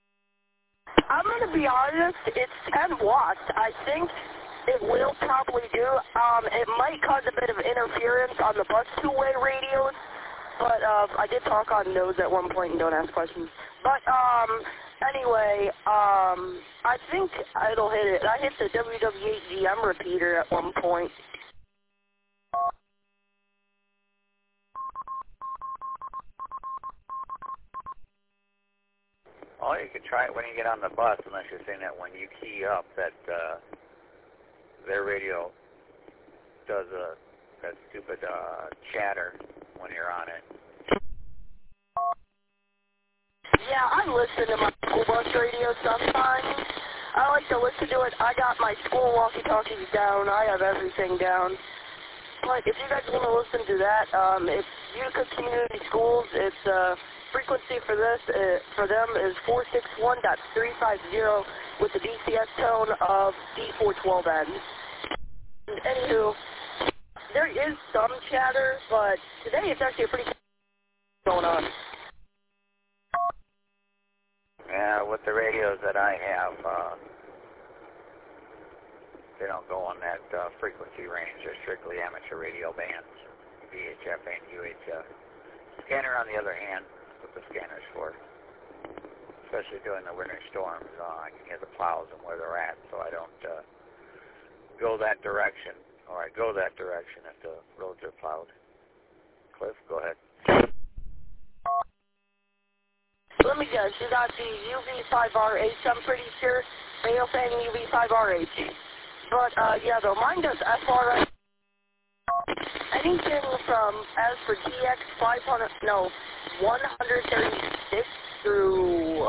I'm going to be honest, it's 10 watts. I think it will probably do. It might cause a bit of interference on the bus two-way radios, but I did talk on those at one point and don't ask questions. But anyway, I think it'll hit it. I hit the WW8GM repeater at one point. Oh, you could try it when you get on the bus, unless you're saying that when you key up, that their radio does that stupid chatter when you're on it. Yeah, I listen to my school bus radio sometimes. I like to listen to it. I got my school walkie-talkies down. I have everything down. But if you guys want to listen to that, it's Utica Community Schools. It's frequency for this for them is 461.350 with the DCS tone of D412N. Anywho, there is some chatter, but today it's actually a pretty going on. Yeah, with the radios that I have, they don't go on that frequency range. They're strictly amateur radio bands, VHF and UHF. Scanner, on the other hand, what the scanner's for. Especially during the winter storms, I can hear the plows and where they're at, so I don't go that direction, or I go that direction if the roads are plowed. Cliff, go ahead. Let me guess, you got the UV5RH, I'm pretty sure. Mail saying UV5RH. But, yeah, though, mine does FRS. Anything from, as for TX 136 through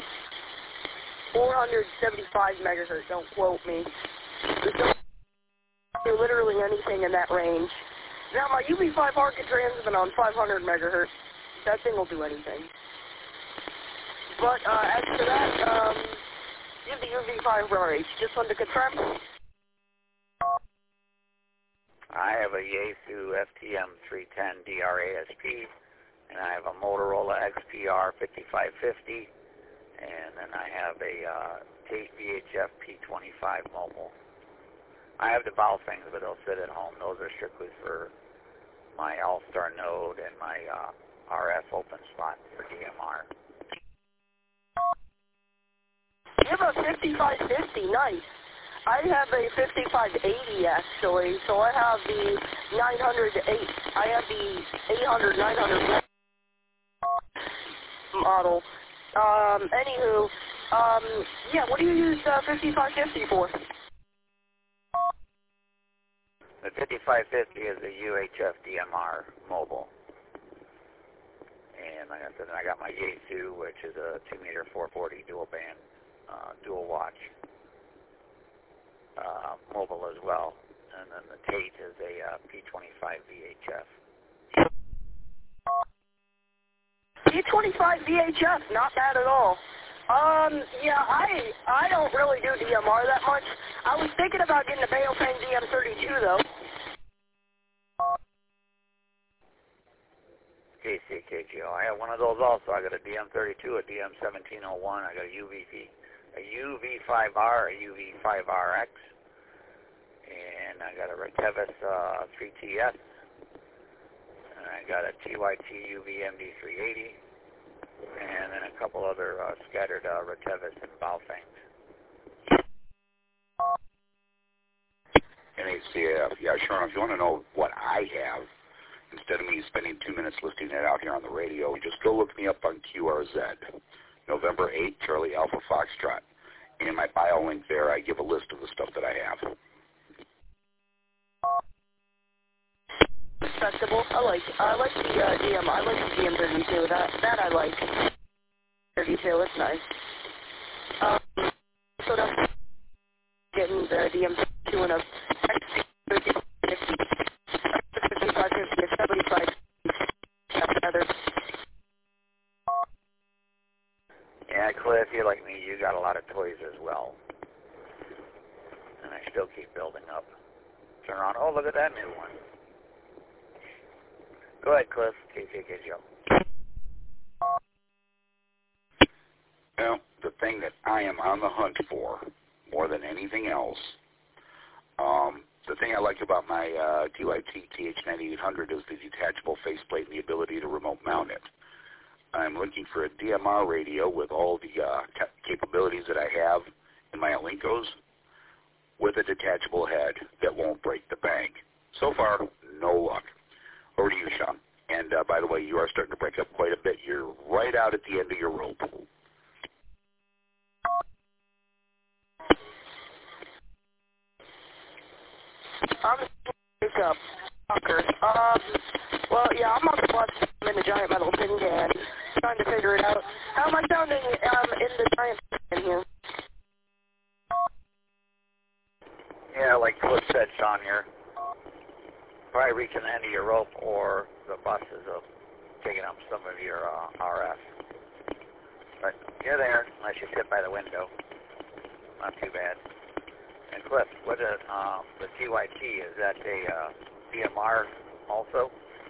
475 megahertz, don't quote me. There's no literally anything in that range. Now, my UV5R can transmit on 500 megahertz. That thing will do anything. But as for that, you have the UV5RH. Just wanted to confirm. I have a Yaesu FTM 310 DRASP, and I have a Motorola XPR 5550, and then I have a Tate VHF P25 mobile. I have the bow things, but they'll sit at home. Those are strictly for my All-Star node and my RF open spot for DMR. You have a 5550, nice. I have a 5580 actually, so I have the 908. I have the 800, 900 model. Anywho, yeah, what do you use 5550 for? The 5550 is a UHF DMR mobile. And like I said, I got my Yaesu, which is a 2-meter 440 dual band, dual watch mobile as well. And then the Tate is a P25 VHF. P25 VHF, not bad at all. Yeah, I don't really do DMR that much. I was thinking about getting a Baofeng DM32 though. KCKGO. I have one of those also. I got a DM32, a DM1701. I got a UV5R, a UV5RX, and I got a Retevis 3TS, and I got a TYT UV MD380, and then a couple other scattered Retevis and Baofengs. NACF. Yeah, Sean, if you want to know what I have, instead of me spending 2 minutes listing it out here on the radio, just go look me up on QRZ, November 8, Charlie Alpha Foxtrot. And in my bio link there, I give a list of the stuff that I have. Respectable. I like the DM. I like the DM32. That I like. 32. It's nice. So that's getting the DM32 and a 75 together. Yeah, Cliff, you're like me. You got a lot of toys as well. And I still keep building up. Turn around. Oh, look at that new one. Go ahead, Cliff. KCKGO. Well, the thing that I am on the hunt for more than anything else, the thing I like about my DYT TH9800 is the detachable faceplate and the ability to remote mount it. I'm looking for a DMR radio with all the capabilities that I have in my Alincos with a detachable head that won't break the bank. So far, no luck. Over to you, Sean. And by the way, you are starting to break up quite a bit. You're right out at the end of your rope. I'm just up. Well, yeah, I'm on the bus. I'm in the giant metal tin can, trying to figure it out. How am I sounding in the giant tin can here? Yeah, like Cliff said, Sean, you're probably reaching the end of your rope, or the bus is taking up some of your RF. But you're there, unless you sit by the window. Not too bad. And Cliff, what is the TYT? Is that a DMR also?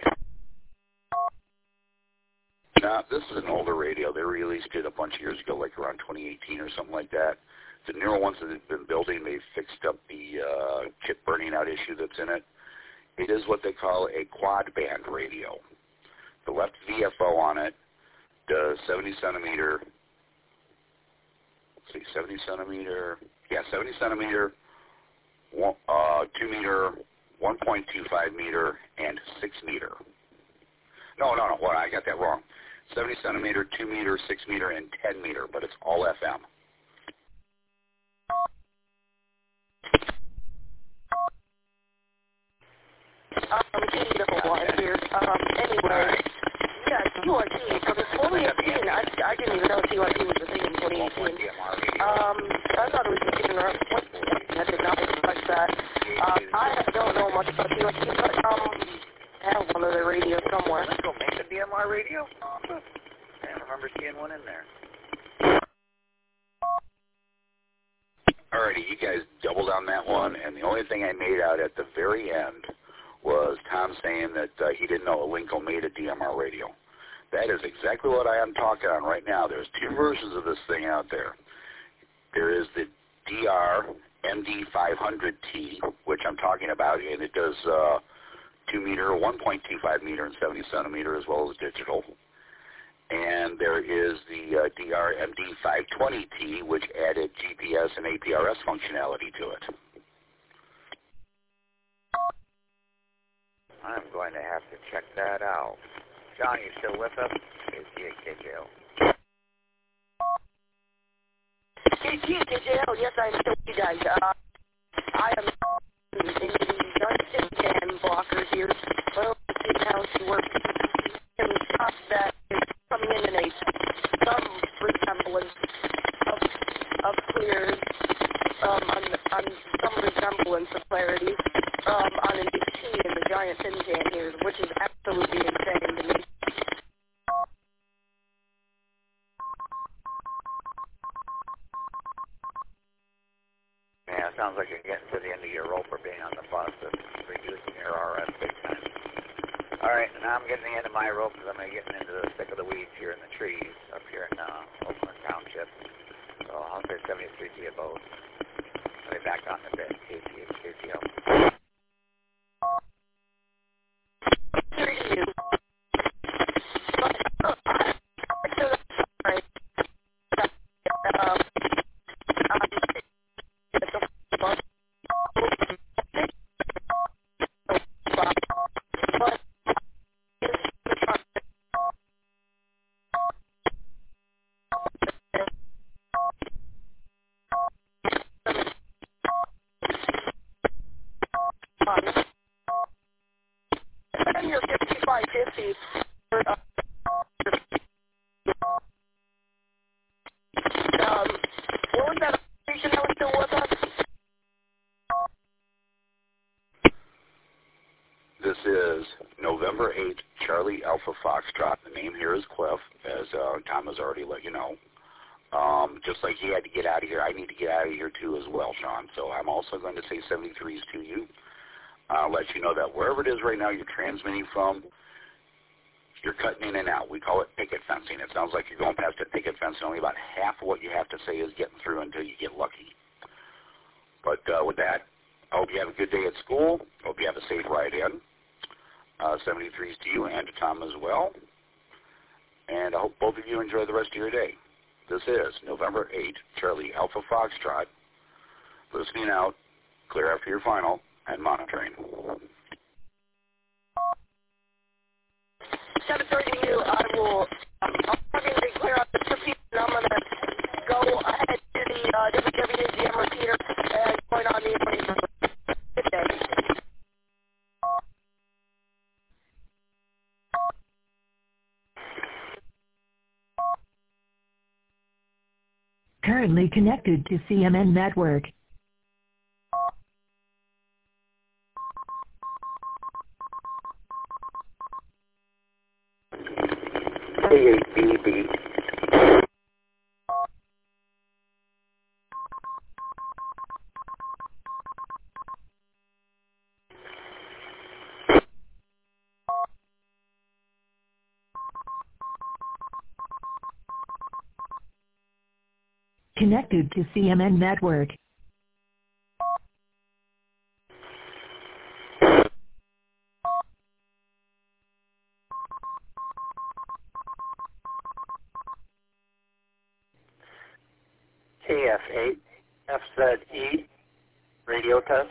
No, this is an older radio. They released it a bunch of years ago, like around 2018 or something like that. The newer ones that they've been building, they fixed up the chip burning out issue that's in it. It is what they call a quad band radio. The left VFO on it does 70 centimeter, 70 centimeter, 2 meter, 1.25 meter, and 6 meter. No, well, I got that wrong. 70 centimeter, 2 meter, 6 meter, and 10 meter, but it's all FM. Here. Anyway, yeah, TYT, from 2018, I didn't even know TYT was a thing in 2018. I thought it was even around 2018. I did not expect that. I don't know much about TYT, but I have one of their radios somewhere. Let's go make a DMR radio? I don't remember seeing one in there. Alrighty, you guys doubled on that one, and the only thing I made out at the very end was Tom saying that he didn't know Alinco made a DMR radio. That is exactly what I am talking on right now. There's two versions of this thing out there. There is the DR MD500T, which I'm talking about, and it does 2 meter, 1.25 meter, and 70 centimeter, as well as digital. And there is the DR MD520T, which added GPS and APRS functionality to it. I'm going to have to check that out. John, you still with us? KJL. KJL, yes, I'm still with you guys. I am in the Dungeon Can blockers here. Well, let's see how she works. And stuff that is coming in some resemblance of clear, on some resemblance of clarity. On an ET in the giant tin can here, which is absolutely insane to me. Yeah, it sounds like you're getting to the end of your rope or being on the bus and reducing your RF big time. All right, now I'm getting to the end of my rope because I'm getting into the thick of the weeds here in the trees up here in Oakland Township. So I'll say 73 to you both. I'll be back on in a bit. KTO. This is November 8th, Charlie Alpha Foxtrot. The name here is Cliff, as Tom has already let you know. Just like he had to get out of here, I need to get out of here too as well, Sean. So I'm also going to say 73s to you. I'll let you know that wherever it is right now you're transmitting from, you're cutting in and out. We call it picket fencing. It sounds like you're going past a picket fence, and only about half of what you have to say is getting through until you get lucky. But with that, I hope you have a good day at school. Hope you have a safe ride in. 73s to you and to Tom as well. And I hope both of you enjoy the rest of your day. This is November 8, Charlie Alpha Foxtrot, listening out, clear after your final, and monitoring. 7:30 to you. I'm going to be clear on the repeater, and I'm going to go ahead to the WWDGM repeater and point on the good day. Currently connected to CMN Network. KABB. Connected to CMN Network. KF8, FZE, radio test.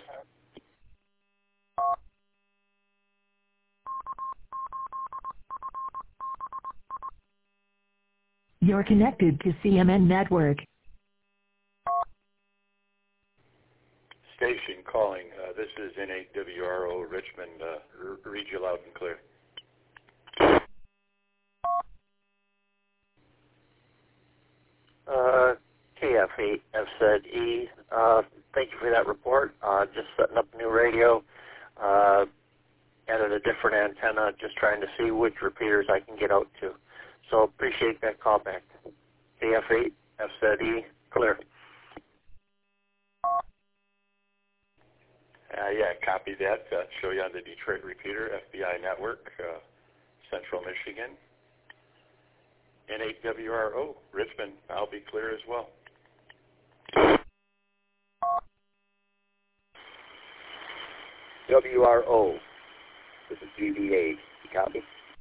You're connected to CMN Network. Station calling. This is N8WRO Richmond. Read you loud and clear. KF8, FZE. Thank you for that report. Just setting up a new radio. Added a different antenna, just trying to see which repeaters I can get out to. So appreciate that call back. KF8, FZE, clear. Copy that. Show you on the Detroit repeater, FBI network, Central Michigan. N8WRO, Richmond, I'll be clear as well. WRO, this is GBA. You copy?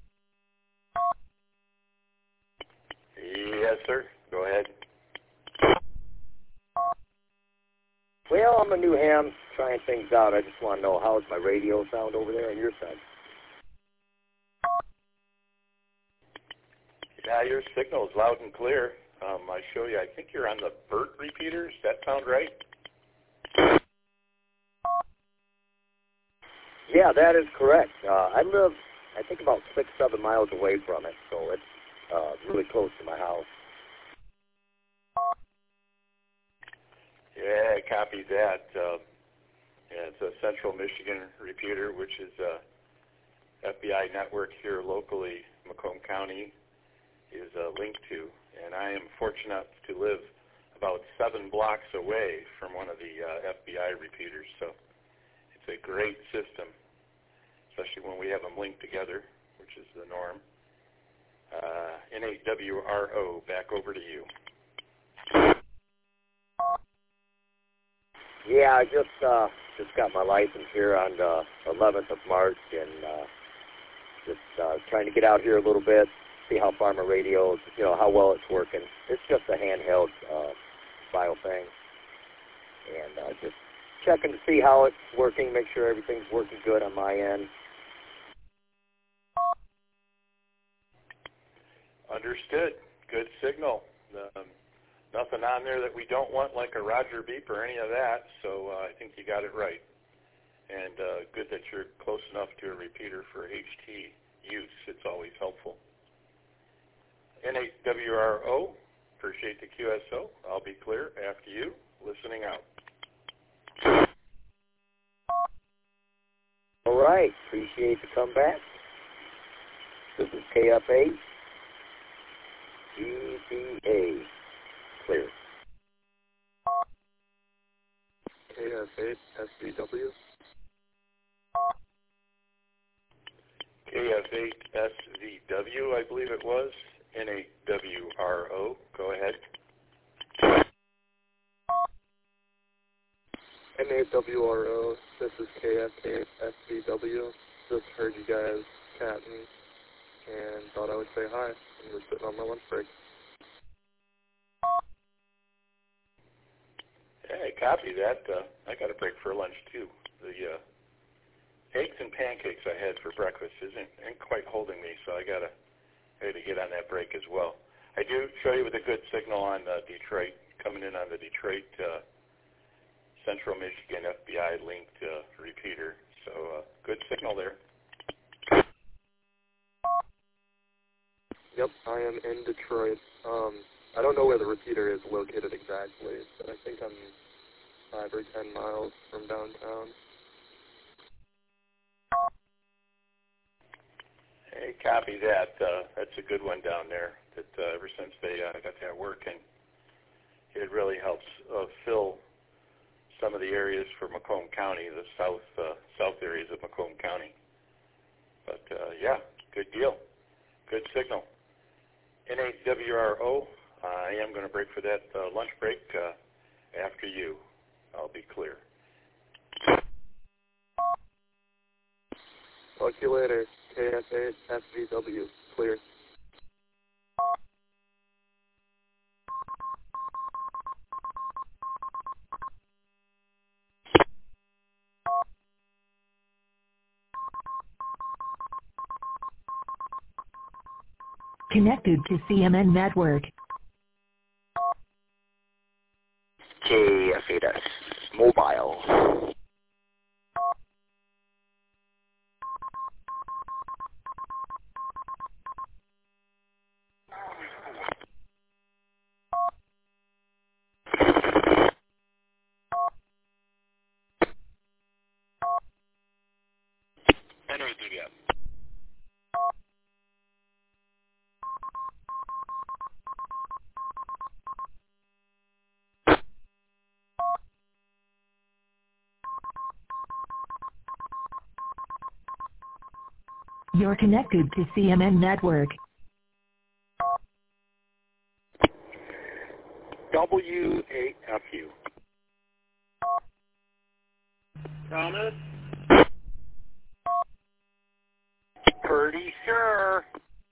Yes, sir. Go ahead. Well, I'm a new ham, trying things out. I just want to know, how's my radio sound over there on your side? Yeah, your signal is loud and clear. I show you, I think you're on the BERT repeaters. Does that sound right? Yeah, that is correct. I live, I think, about 6-7 miles away from it, so it's really close to my house. Yeah, copy that. It's a Central Michigan repeater, which is a FBI network here locally, Macomb County is linked to. And I am fortunate to live about 7 blocks away from one of the FBI repeaters. So it's a great system, especially when we have them linked together, which is the norm. N8WRO, back over to you. Yeah, I just got my license here on the 11th of March, and just trying to get out here a little bit, see how far my radio, how well it's working. It's just a handheld file thing, and just checking to see how it's working, make sure everything's working good on my end. Understood. Good signal. Nothing on there that we don't want, like a Roger beep or any of that, so I think you got it right. And good that you're close enough to a repeater for HT use. It's always helpful. N8WRO, appreciate the QSO. I'll be clear after you. Listening out. All right. Appreciate the comeback. This is KF8, GBA. Clear. KF8, SBW. KF8, KF8SVW, I believe it was, NAWRO. Go ahead. NAWRO, this is KF8SVW. Just heard you guys chatting and thought I would say hi. I'm just sitting on my lunch break. Hey, copy that. I got a break for lunch too. The eggs and pancakes I had for breakfast isn't quite holding me, so I got to get on that break as well. I do show you with a good signal on Detroit, coming in on the Detroit Central Michigan FBI linked repeater. So good signal there. Yep, I am in Detroit. I don't know where the repeater is located exactly, but I think I'm 5 or 10 miles from downtown. Hey, copy that. That's a good one down there. That ever since they got that working, it really helps fill some of the areas for Macomb County, the south areas of Macomb County. But yeah, good deal, good signal. NAWRO. I am going to break for that lunch break after you. I'll be clear. Talk to you later. KF8SVW. Clear. Connected to CMN Network. KF8S Mobile. Enter the studio. You're connected to CMN Network. W8FU. Promise? Pretty sure.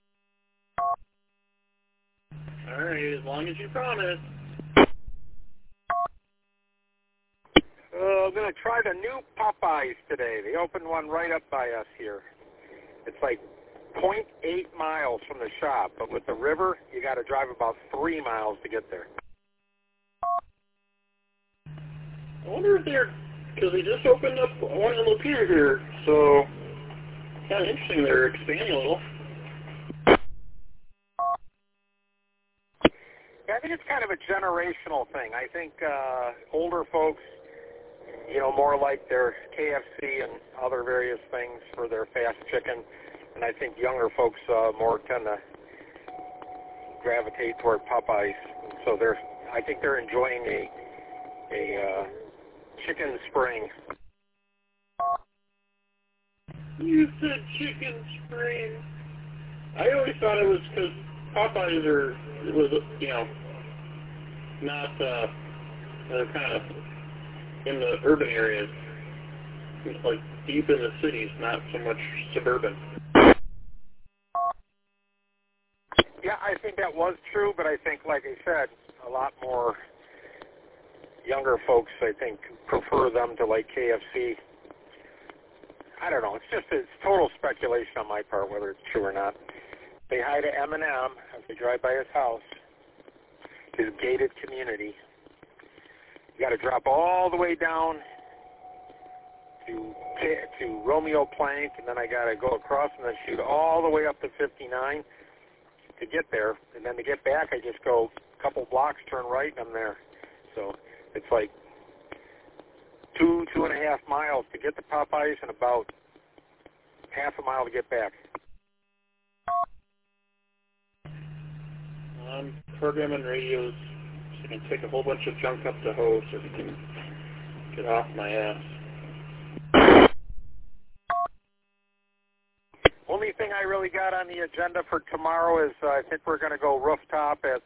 All right, as long as you promise. I'm going to try the new Popeyes today. They opened one right up by us here. It's like 0.8 miles from the shop, but with the river, you got to drive about 3 miles to get there. I wonder if they're, because they just opened up one in Lapeer here, so kind of interesting they're expanding a little. Yeah, I think it's kind of a generational thing. I think older folks, more like their KFC and other various things for their fast chicken, and I think younger folks more tend to gravitate toward Popeyes. So I think they're enjoying a chicken spring. You said chicken spring. I always thought it was because Popeyes not, they're kind of in the urban areas, like deep in the cities, not so much suburban. Yeah, I think that was true, but I think, like I said, a lot more younger folks, I think, prefer them to like KFC. I don't know. It's total speculation on my part whether it's true or not. Say hi to Eminem as we drive by his house, his gated community. You got to drop all the way down to Romeo Plank, and then I got to go across and then shoot all the way up to 59 to get there. And then to get back, I just go a couple blocks, turn right, and I'm there. So it's like 2.5 miles to get to Popeyes and about half a mile to get back. I'm programming radios so I can take a whole bunch of junk up the hose so we can get off my ass. Only thing I really got on the agenda for tomorrow is I think we're going to go rooftop at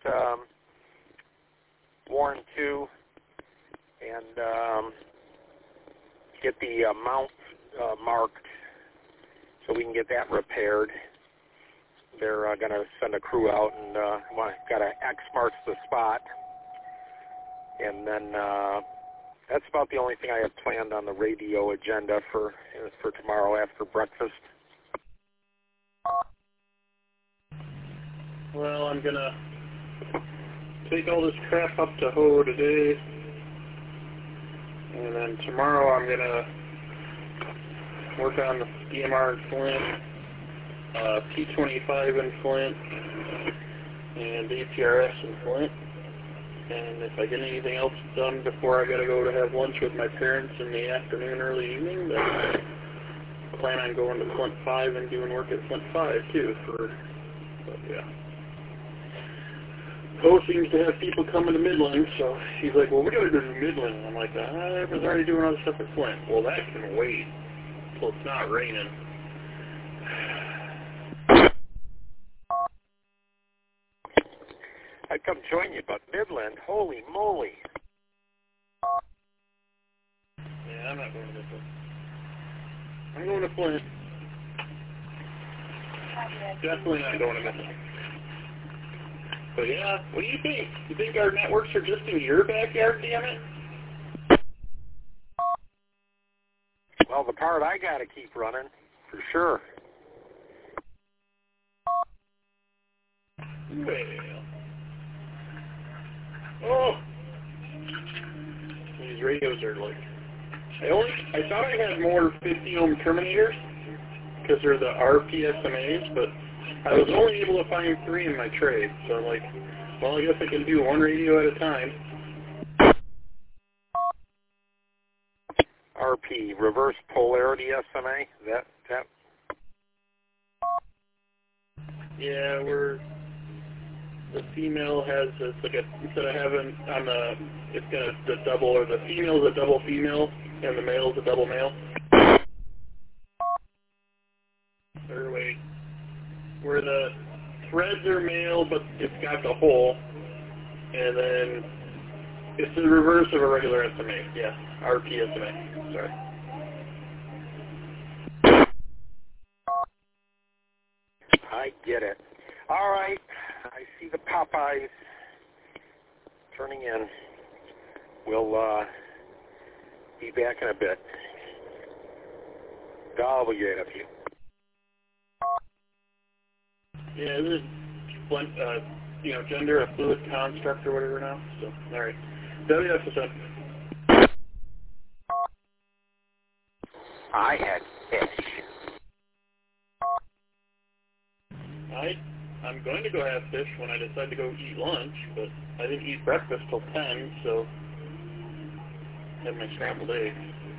Warren 2 and get the mount marked so we can get that repaired. They're going to send a crew out and got to X marks the spot. And then that's about the only thing I have planned on the radio agenda for tomorrow after breakfast. Well, I'm going to take all this crap up to Ho today. And then tomorrow I'm going to work on the DMR in Flint, P25 in Flint, and APRS in Flint. And if I get anything else done before I got to go to have lunch with my parents in the afternoon, early evening, then I plan on going to Flint 5 and doing work at Flint 5 too. But yeah. Poe seems to have people coming to Midland, so he's like, well, we got to go to Midland. And I'm like, I was already doing other stuff at Flint. Well, that can wait till it's not raining. I'd come join you, but Midland, holy moly. Yeah, I'm not going to Midland. I'm going to Flint. Definitely not going to Midland. But yeah, what do you think? You think our networks are just in your backyard, damn it? Well, the part I got to keep running, for sure. Well. Oh! These radios are like... I thought I had more 50-ohm terminators, because they're the RPSMAs, but I was only able to find 3 in my trade, so I'm like, well, I guess I can do one radio at a time. RP, reverse polarity SMA, that? Yeah, the female has, it's like instead of having on it's gonna, the double, or the female's a double female, and the male's a double male. Or wait, where the threads are male, but it's got the hole, and then it's the reverse of a regular SMA. Yeah, RP SMA. Sorry. I get it. All right, I see the Popeyes turning in. We'll be back in a bit. WAW. Yeah, this is gender, a fluid construct or whatever now. So, all right. WFSN. I had fish. I'm going to go have fish when I decide to go eat lunch, but I didn't eat breakfast till 10, so I had my scrambled eggs.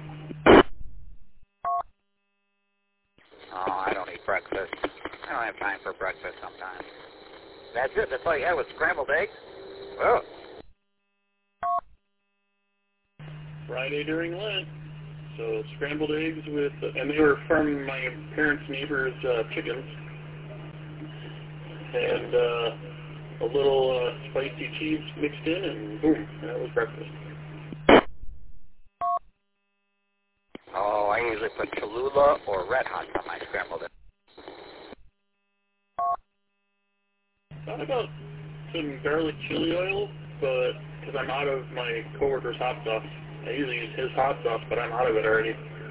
Oh, I don't eat breakfast. I don't have time for breakfast sometimes. That's it. That's all you had was scrambled eggs? Oh. Friday during Lent. So scrambled eggs with, and they were from my parents' neighbor's chickens. And a little spicy cheese mixed in, and boom, that was breakfast. Oh, I usually put Cholula or Red Hot on my scrambled eggs. Thought about some garlic chili oil, but because I'm out of my coworker's hot sauce. I usually use his hot sauce, but I'm out of it already.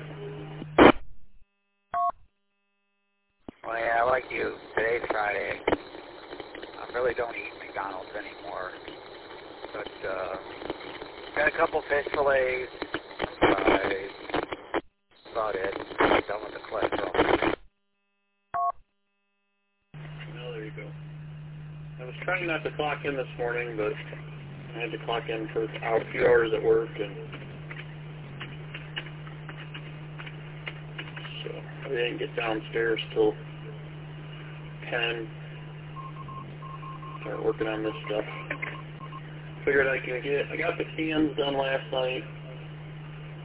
Well, yeah, like you, today's Friday. I really don't eat McDonald's anymore. But, got a couple fish fillets, fries. That's about it. Done with the cholesterol. Well, there you go. I was trying not to clock in this morning, but I had to clock in for a few hours at work, and so I didn't get downstairs till 10. Start working on this stuff. Figured I got the cans done last night.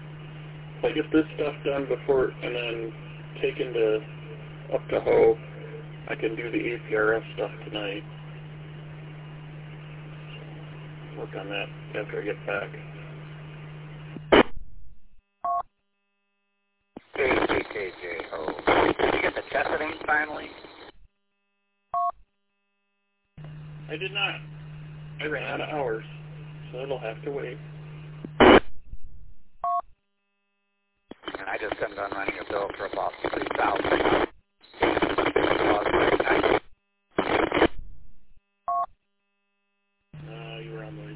If I get this stuff done before, and then taken up to Ho, I can do the APRS stuff tonight. Work on that after I get back. KJO. Did you get the testing finally? I did not. I ran out of hours, so it'll have to wait. And I just got done running a bill for about $3,000. You were on the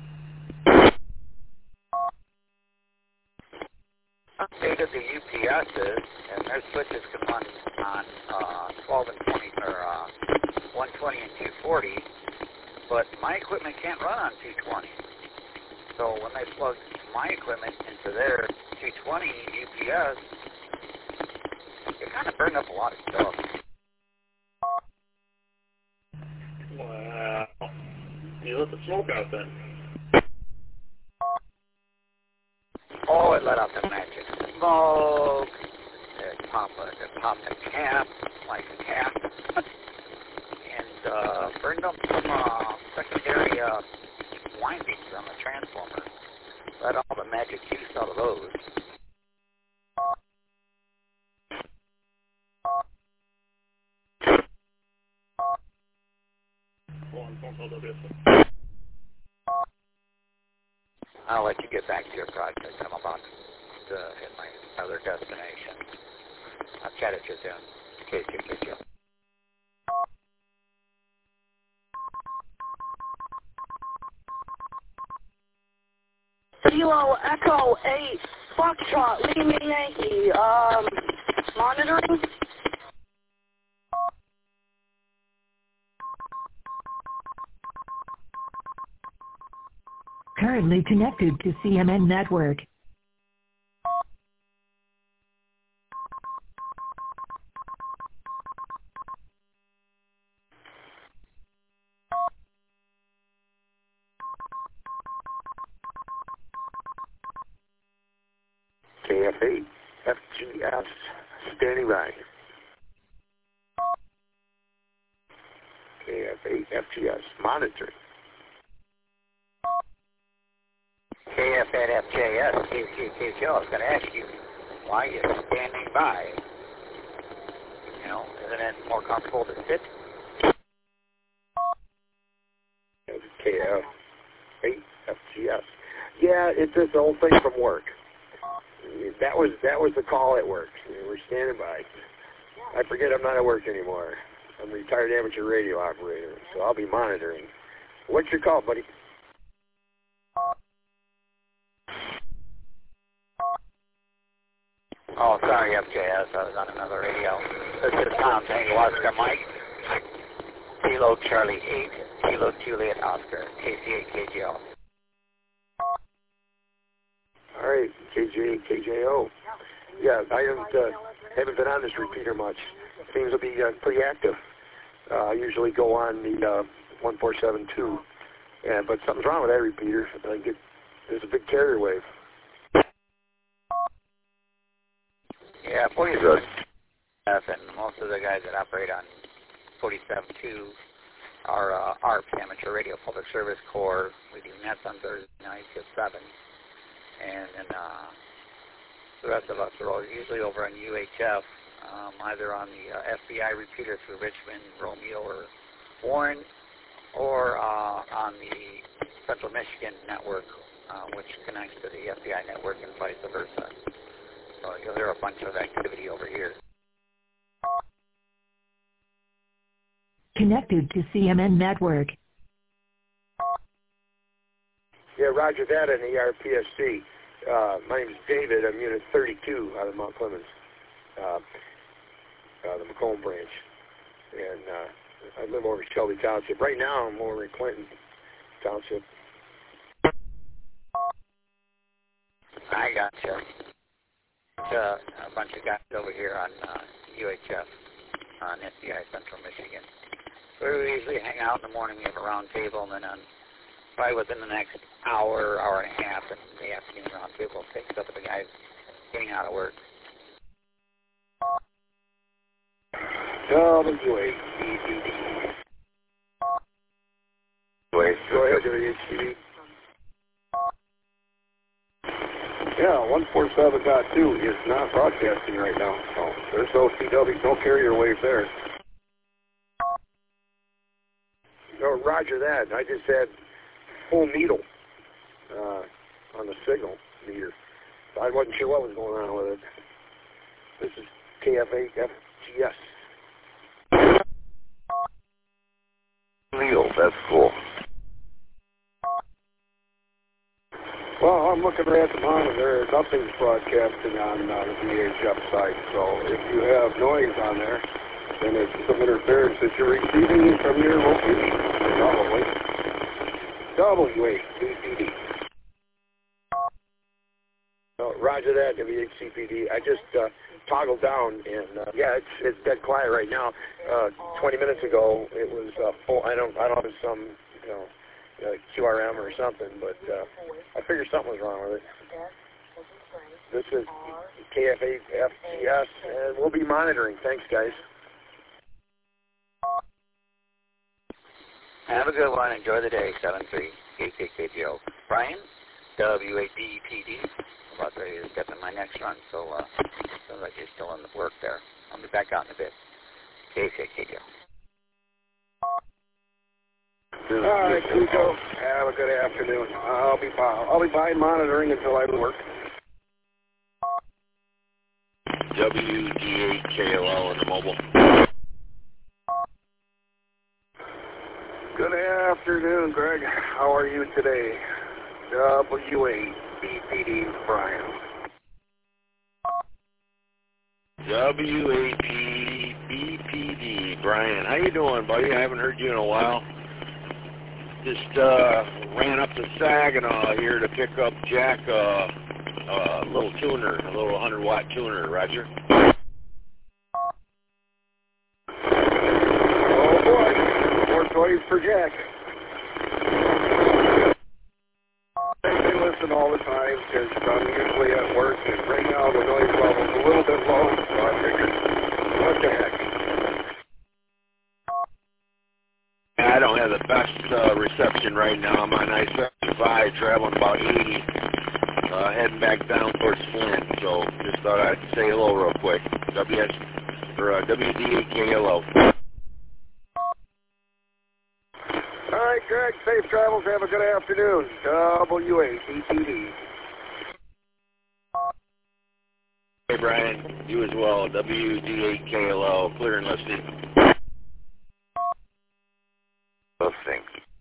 updated the UPSs, and their switches can run on 12 and 20, or 120 and 240, but my equipment can't run on 220. So when they plug my equipment into their 220 UPS, it kind of burned up a lot of stuff. Wow. You let the smoke out then. Oh, it let out the magic smoke. It popped a cap, like a cap. And burned up some secondary windings on the transformer. Let all the magic juice out of those. I'll let you get back to your project. I'm about to hit my other destination. I'll chat at you soon. KJO. Kilo Echo 8 Foxtrot Lima Yankee. Monitoring. Currently connected to CMN Network. KF8 FGS standing by. KF8 FGS monitoring. KF8 FJS, KJO. I was going to ask you why you're standing by. You know, isn't it more comfortable to sit? KF8 FGS. Yeah, it's this old thing from work. That was the call at work. We're standing by. I forget I'm not at work anymore. I'm a retired amateur radio operator, so I'll be monitoring. What's your call, buddy? Oh, sorry, FJS. I was on another radio. This is Tom Tango Oscar Mike. Kilo Charlie 8, Kilo Juliet Oscar, KC8 KJO. All right, KJO. Yeah, I haven't been on this repeater much. Things will be pretty active. I usually go on the 1472, but something's wrong with that repeater. There's a big carrier wave. Yeah, 47 and most of the guys that operate on 47.2 are ARP, Amateur Radio Public Service Corps. We do nets on Thursday nights at 7. And then the rest of us are usually over on UHF, either on the FBI repeater through Richmond, Romeo, or Warren, or on the Central Michigan network, which connects to the FBI network and vice versa. So you'll hear a bunch of activity over here. Connected to CMN Network. Yeah, roger that in the ERPSC. My name is David. I'm Unit 32 out of Mount Clemens, the Macomb branch. And I live over in Shelby Township. Right now I'm over in Clinton Township. I gotcha. A bunch of guys over here on UHF, on FBI Central Michigan. So we usually hang out in the morning, we have a round table, and then probably within the next hour and a half in the afternoon, round table takes up with the guys getting out of work. WABPD. Go ahead, WHTV. Yeah, 147.2 is not broadcasting right now, so there's no CW, no carrier wave there. No, roger that. I just had full needle on the signal meter. So I wasn't sure what was going on with it. This is KF8FGS. Needle, that's cool. Well, I'm looking at the monitor. Nothing's broadcasting on the VHF site. So if you have noise on there, then it's some interference that you're receiving from your location. Probably. WABPD. Roger that, WHCPD. I just toggled down, and yeah, it's dead quiet right now. 20 minutes ago, it was full. I don't have some, QRM or something, but I figured something was wrong with it. This is KF8FGS, and we'll be monitoring. Thanks, guys. Have a good one. Enjoy the day. 73 KKKGO. Brian, WABPD. I'm about ready to step in my next run, so sounds like you're still in the work there. I'll be back out in a bit. KKKGO. All right, here we go. Have a good afternoon. I'll be by monitoring until I work. WD8KLL in the mobile. Good afternoon, Greg. How are you today? WABPD, Brian. WABPD, Brian. How you doing, buddy? I haven't heard you in a while. Just ran up to Saginaw here to pick up Jack a little tuner, a little 100-watt tuner, Roger. Oh, boy. More toys for Jack. I listen all the time because I'm usually at work, and right now the noise level's a little bit low, so I figured, what the heck. I don't have the best reception right now. I'm on I-75, traveling about 80, heading back down towards Flint. So just thought I'd say hello real quick. WD8KLO. All right, Greg. Safe travels. Have a good afternoon. WABPD. Hey, Brian. You as well. WD8KLO. Clear and listening. Listening.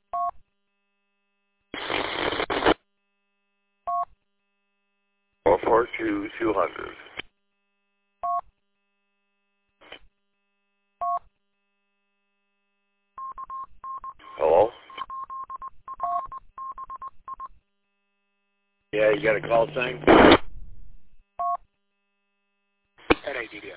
Or 42200. Hello? Yeah, you got a call sign? NADDS.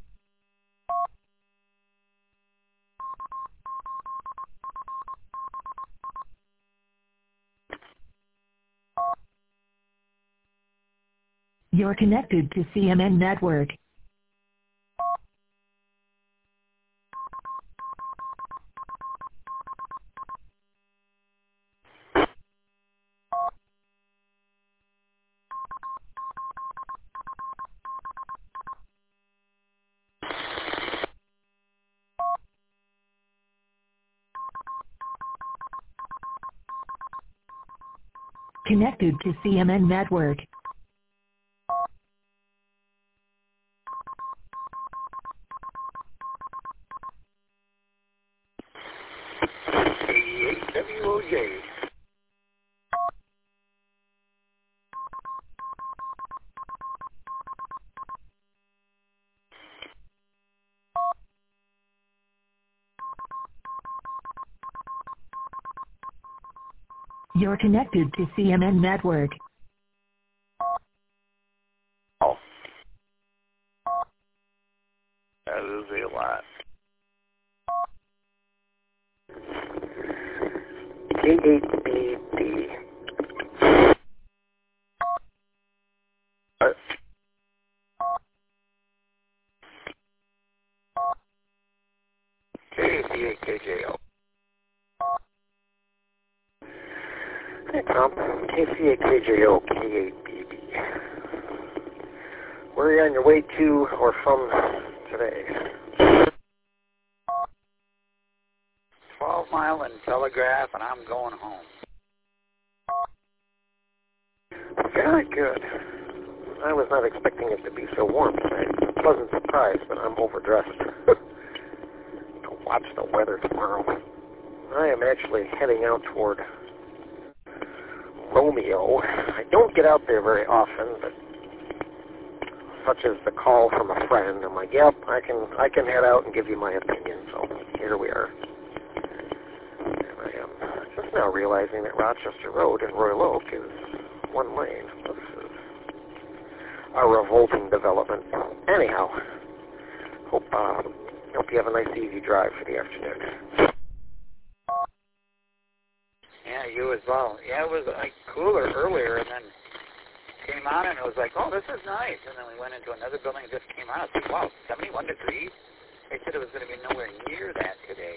You're connected to CMN Network. Connected to CMN Network. WOJ. You're connected to CMN Network. Oh. That is a lot. KABD. KC8KJO. Hey, Tom. KC8KJO, K8BB. Where are you on your way to or from today? 12 Mile and Telegraph, and I'm going home. Very good. I was not expecting it to be so warm tonight. It's a pleasant surprise, but I'm overdressed. To watch the weather tomorrow. I am actually heading out toward Romeo. I don't get out there very often, but such as the call from a friend, I'm like, yep, I can head out and give you my opinion. So here we are. And I am just now realizing that Rochester Road in Royal Oak is one lane. This is a revolting development. Anyhow, hope you have a nice easy drive for the afternoon. Yeah, you as well. Yeah, it was like cooler earlier, and then came on, and it was like, oh, this is nice. And then we went into another building and just came out. It's like, wow, 71 degrees? They said it was going to be nowhere near that today.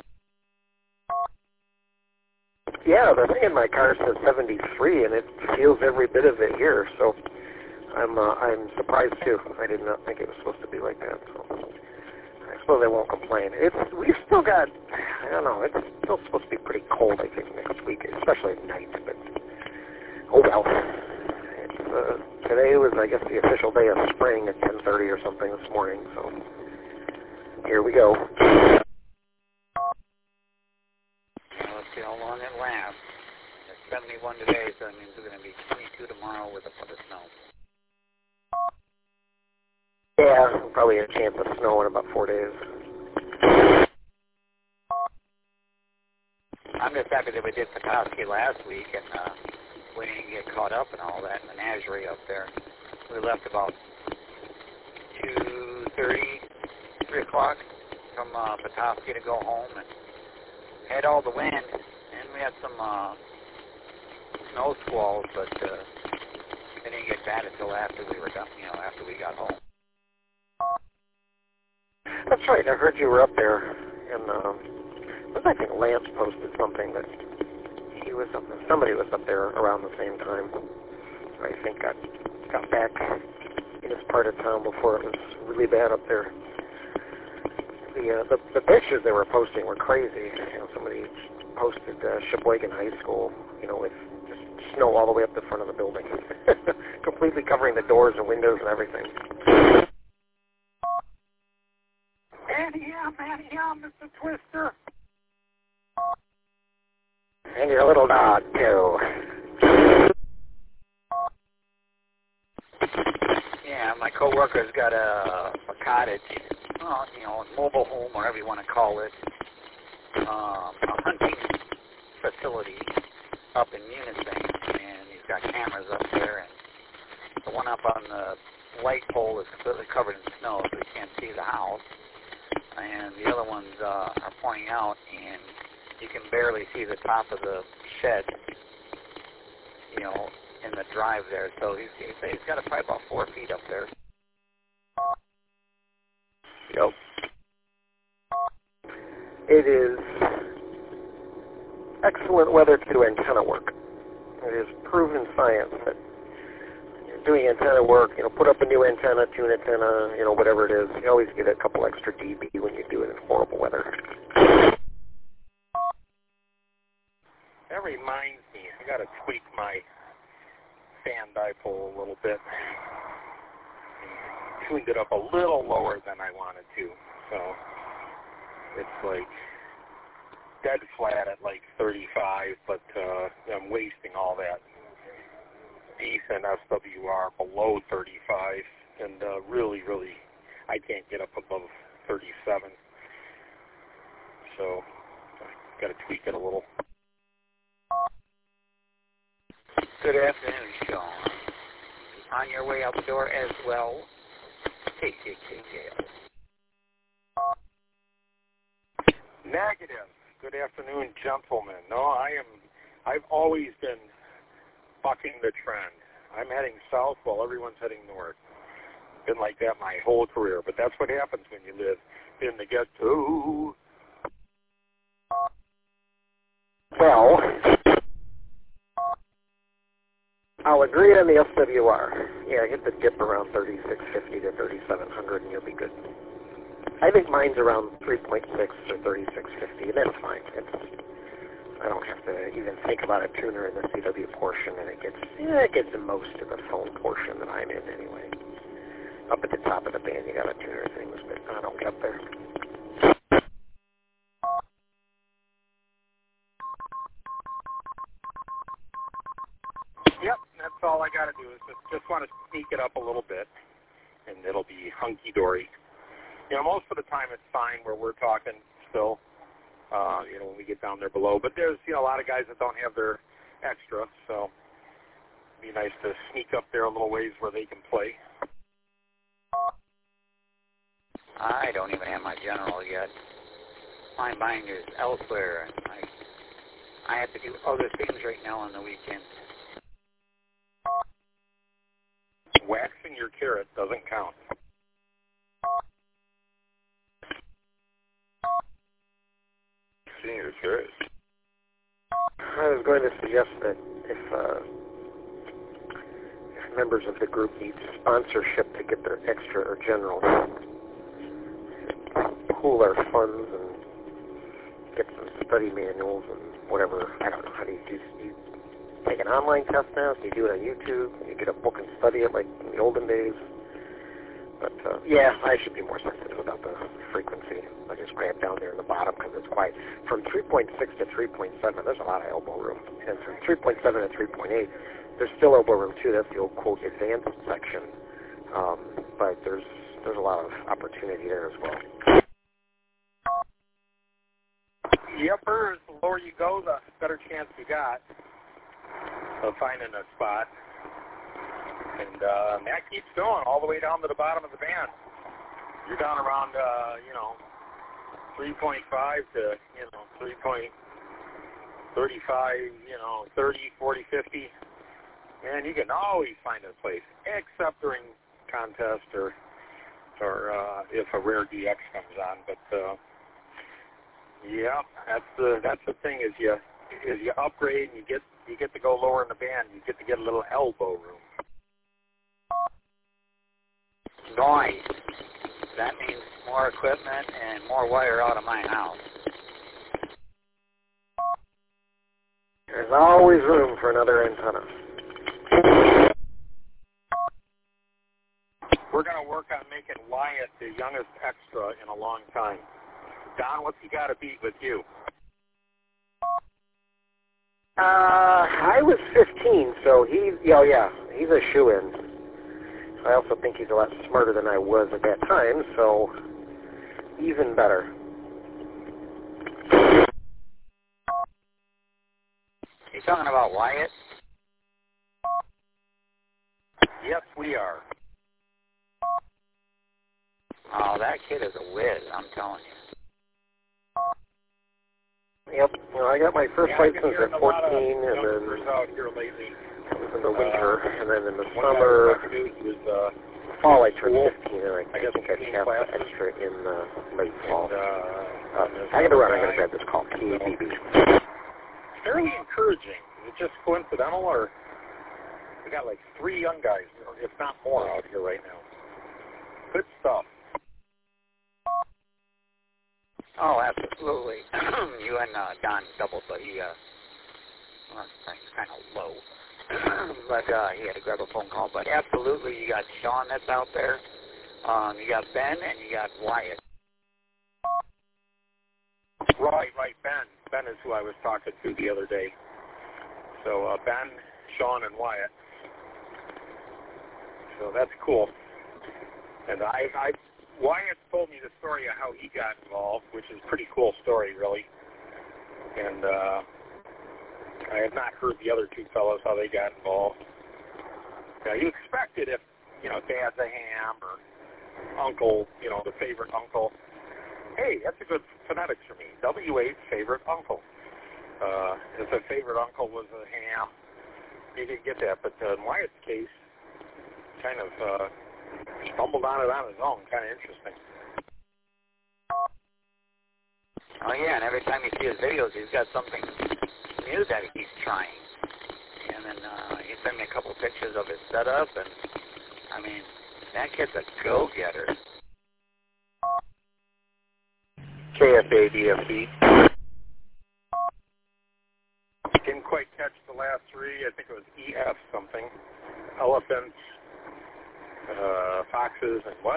Yeah, the thing in my car says 73, and it feels every bit of it here. So I'm surprised too. I did not think it was supposed to be like that. So I suppose I won't complain. We've still got, I don't know. It's still supposed to be pretty cold, I think, next week, especially at night. But oh well. Today was, I guess, the official day of spring at 10:30 or something this morning. So here we go. Let's see how long it lasts. It's 71 today, so that means we're going to be 22 tomorrow with a foot of snow. Yeah, probably a chance of snow in about 4 days. I'm just happy that we did Petoskey last week, and we didn't get caught up and all that menagerie up there. We left about 2:30, 3 o'clock from Petoskey to go home, and had all the wind, and we had some snow squalls, but they didn't get bad until after we were done, after we got home. That's right. I heard you were up there, and I think Lance posted something that somebody was up there around the same time. I think got back in this part of town before it was really bad up there. The pictures they were posting were crazy. Somebody posted Sheboygan High School, with just snow all the way up the front of the building, completely covering the doors and windows and everything. Anyhow, Mr. Twister. And your little dog, too. Yeah, my coworker's got a cottage, a mobile home, whatever you want to call it, a hunting facility up in Munising, and he's got cameras up there, and the one up on the light pole is completely covered in snow, so you can't see the house, and the other ones are pointing out, and you can barely see the top of the shed, in the drive there. So he's got probably about 4 feet up there. Yep. It is excellent weather to do antenna work. It is proven science that you're doing antenna work, put up a new antenna, tune antenna, whatever it is. You always get a couple extra dB when you do it in horrible weather. That reminds me, I got to tweak my fan dipole a little bit. Tuned it up a little lower than I wanted to, so it's like dead flat at like 35, but I'm wasting all that decent SWR below 35, and really, I can't get up above 37, so I got to tweak it a little. Good afternoon, Sean. On your way out the door as well, KKKJ. Negative. Good afternoon, gentlemen. No, I've always been bucking the trend. I'm heading south while everyone's heading north. Been like that my whole career, but that's what happens when you live in the ghetto. Well, I'll agree on the SWR. Yeah, hit the dip around 3650 to 3700 and you'll be good. I think mine's around 3.6 to 3650, and that's fine. I don't have to even think about a tuner in the CW portion, and it gets most of the phone portion that I'm in anyway. Up at the top of the band, you got a tuner things, but I don't get up there. Yep, that's all I got to do is just want to sneak it up a little bit, and it'll be hunky-dory. You know, most of the time it's fine where we're talking still, you know, when we get down there below. But there's, you know, a lot of guys that don't have their extra, so it'd be nice to sneak up there a little ways where they can play. I don't even have my general yet. My mind is elsewhere. I have to do other things right now on the weekend. Waxing your carrot doesn't count. Your carrot. I was going to suggest that if members of the group need sponsorship to get their extra or general, pool our funds and get some study manuals and whatever. I don't know, how do you take an online test now? Do you do it on YouTube? Do you get a book and study it like in the olden days? But, yeah, I should be more sensitive about the frequency. I just ramp down there in the bottom because it's quiet. From 3.6 to 3.7, there's a lot of elbow room. And from 3.7 to 3.8, there's still elbow room, too. That's the old, quote, advanced section. But there's a lot of opportunity there as well. The upper, the lower you go, the better chance you got of finding a spot. And that keeps going all the way down to the bottom of the band. You're down around, 3.5 to, 3.35, 30, 40, 50. And you can always find a place, except during contest or if a rare DX comes on. But, yeah, that's the thing is you upgrade and you get to go lower in the band. You get to get a little elbow room. Noise. That means more equipment and more wire out of my house. There's always room for another antenna. We're going to work on making Wyatt the youngest extra in a long time. Don, what's he got to beat with you? I was 15, so he's a shoo-in. I also think he's a lot smarter than I was at that time, so even better. You talking about Wyatt? Yes, we are. Oh, that kid is a whiz, I'm telling you. Yep. Well, I got my first license at 14, and then out here lately. It was in the winter, and then in the summer, fall I turned 15, and I think I have extra in late fall. I gotta run. I gotta grab this call. KBB. Fairly encouraging. Is it just coincidental, or we got like 3 young guys, if not more, out here right now? Good stuff. Oh, absolutely. You and Don doubled, but he well, kind of low. But he had to grab a phone call. But absolutely, you got Sean that's out there. You got Ben, and you got Wyatt. Right, Ben. Ben is who I was talking to the other day. So Ben, Sean, and Wyatt. So that's cool. And Wyatt told me the story of how he got involved, which is a pretty cool story, really. And I have not heard the other 2 fellows how they got involved. Now, you expect it if, Dad's a ham or uncle, the favorite uncle. Hey, that's a good phonetics for me. W-H, favorite uncle. If a favorite uncle was a ham, you didn't get that. But in Wyatt's case, kind of stumbled on it on his own. Kind of interesting. Oh, yeah, and every time you see his videos, he's got something new that he's trying. And then he sent me a couple pictures of his setup, and I mean, that kid's a go-getter. KFADFB. Didn't quite catch the last three. I think it was EF something. Elephants, foxes, and what?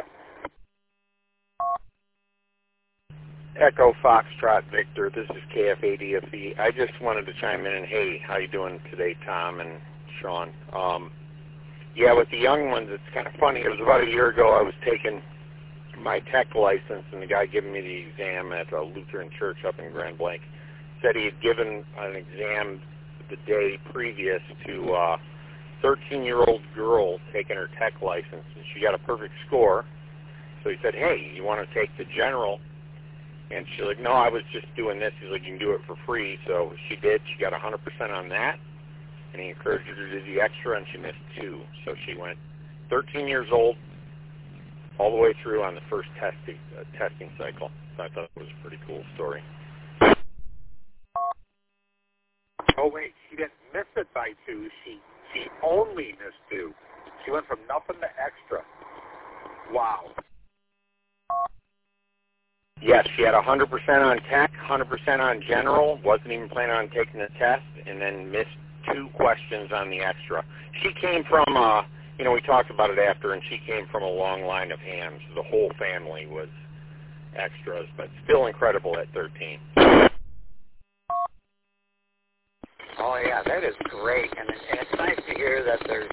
Echo Foxtrot Victor. This is KFADFB. I just wanted to chime in and, hey, how you doing today, Tom and Sean? Yeah, with the young ones, it's kind of funny. It was about a year ago I was taking my tech license, and the guy giving me the exam at a Lutheran church up in Grand Blanc said he had given an exam the day previous to a 13-year-old girl taking her tech license, and she got a perfect score. So he said, hey, you want to take the general? And she's like, no, I was just doing this. He's like, you can do it for free. So she did. She got 100% on that, and he encouraged her to do the extra, and she missed 2. So she went 13 years old all the way through on the first testing cycle. So I thought it was a pretty cool story. Oh, wait, she didn't miss it by 2. She only missed 2. She went from nothing to extra. Wow. Yes, she had 100% on tech, 100% on general, wasn't even planning on taking the test, and then missed 2 questions on the extra. She came from, we talked about it after, and she came from a long line of hams. The whole family was extras, but still incredible at 13. Oh, yeah, that is great. And it's nice to hear that there's,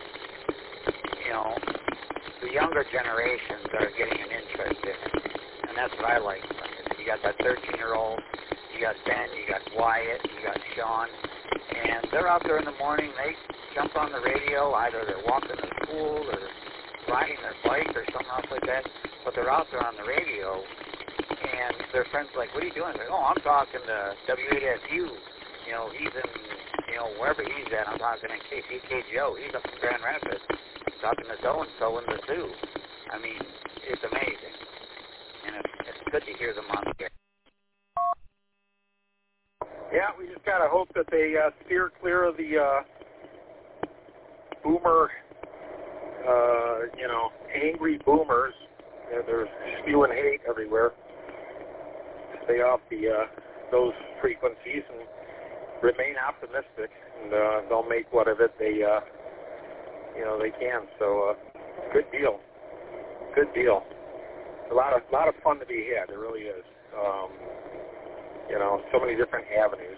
the younger generations are getting an interest in it. And that's what I like. You got that 13-year-old, you got Ben, you got Wyatt, you got Sean, and they're out there in the morning. They jump on the radio. Either they're walking to school or riding their bike or something else like that, but they're out there on the radio, and their friends are like, what are you doing? They're like, oh, I'm talking to W8SU. He's in, wherever he's at. I'm talking to KCKGO. He's up in Grand Rapids. Talking to so-and-so in the zoo. I mean, it's amazing. And it's good to hear them on the air. Yeah, we just got to hope that they steer clear of the boomer, angry boomers. They're spewing hate everywhere. Stay off those frequencies and remain optimistic, and they'll make what of it they can. So, good deal. Good deal. A lot of fun to be had. There really is. So many different avenues.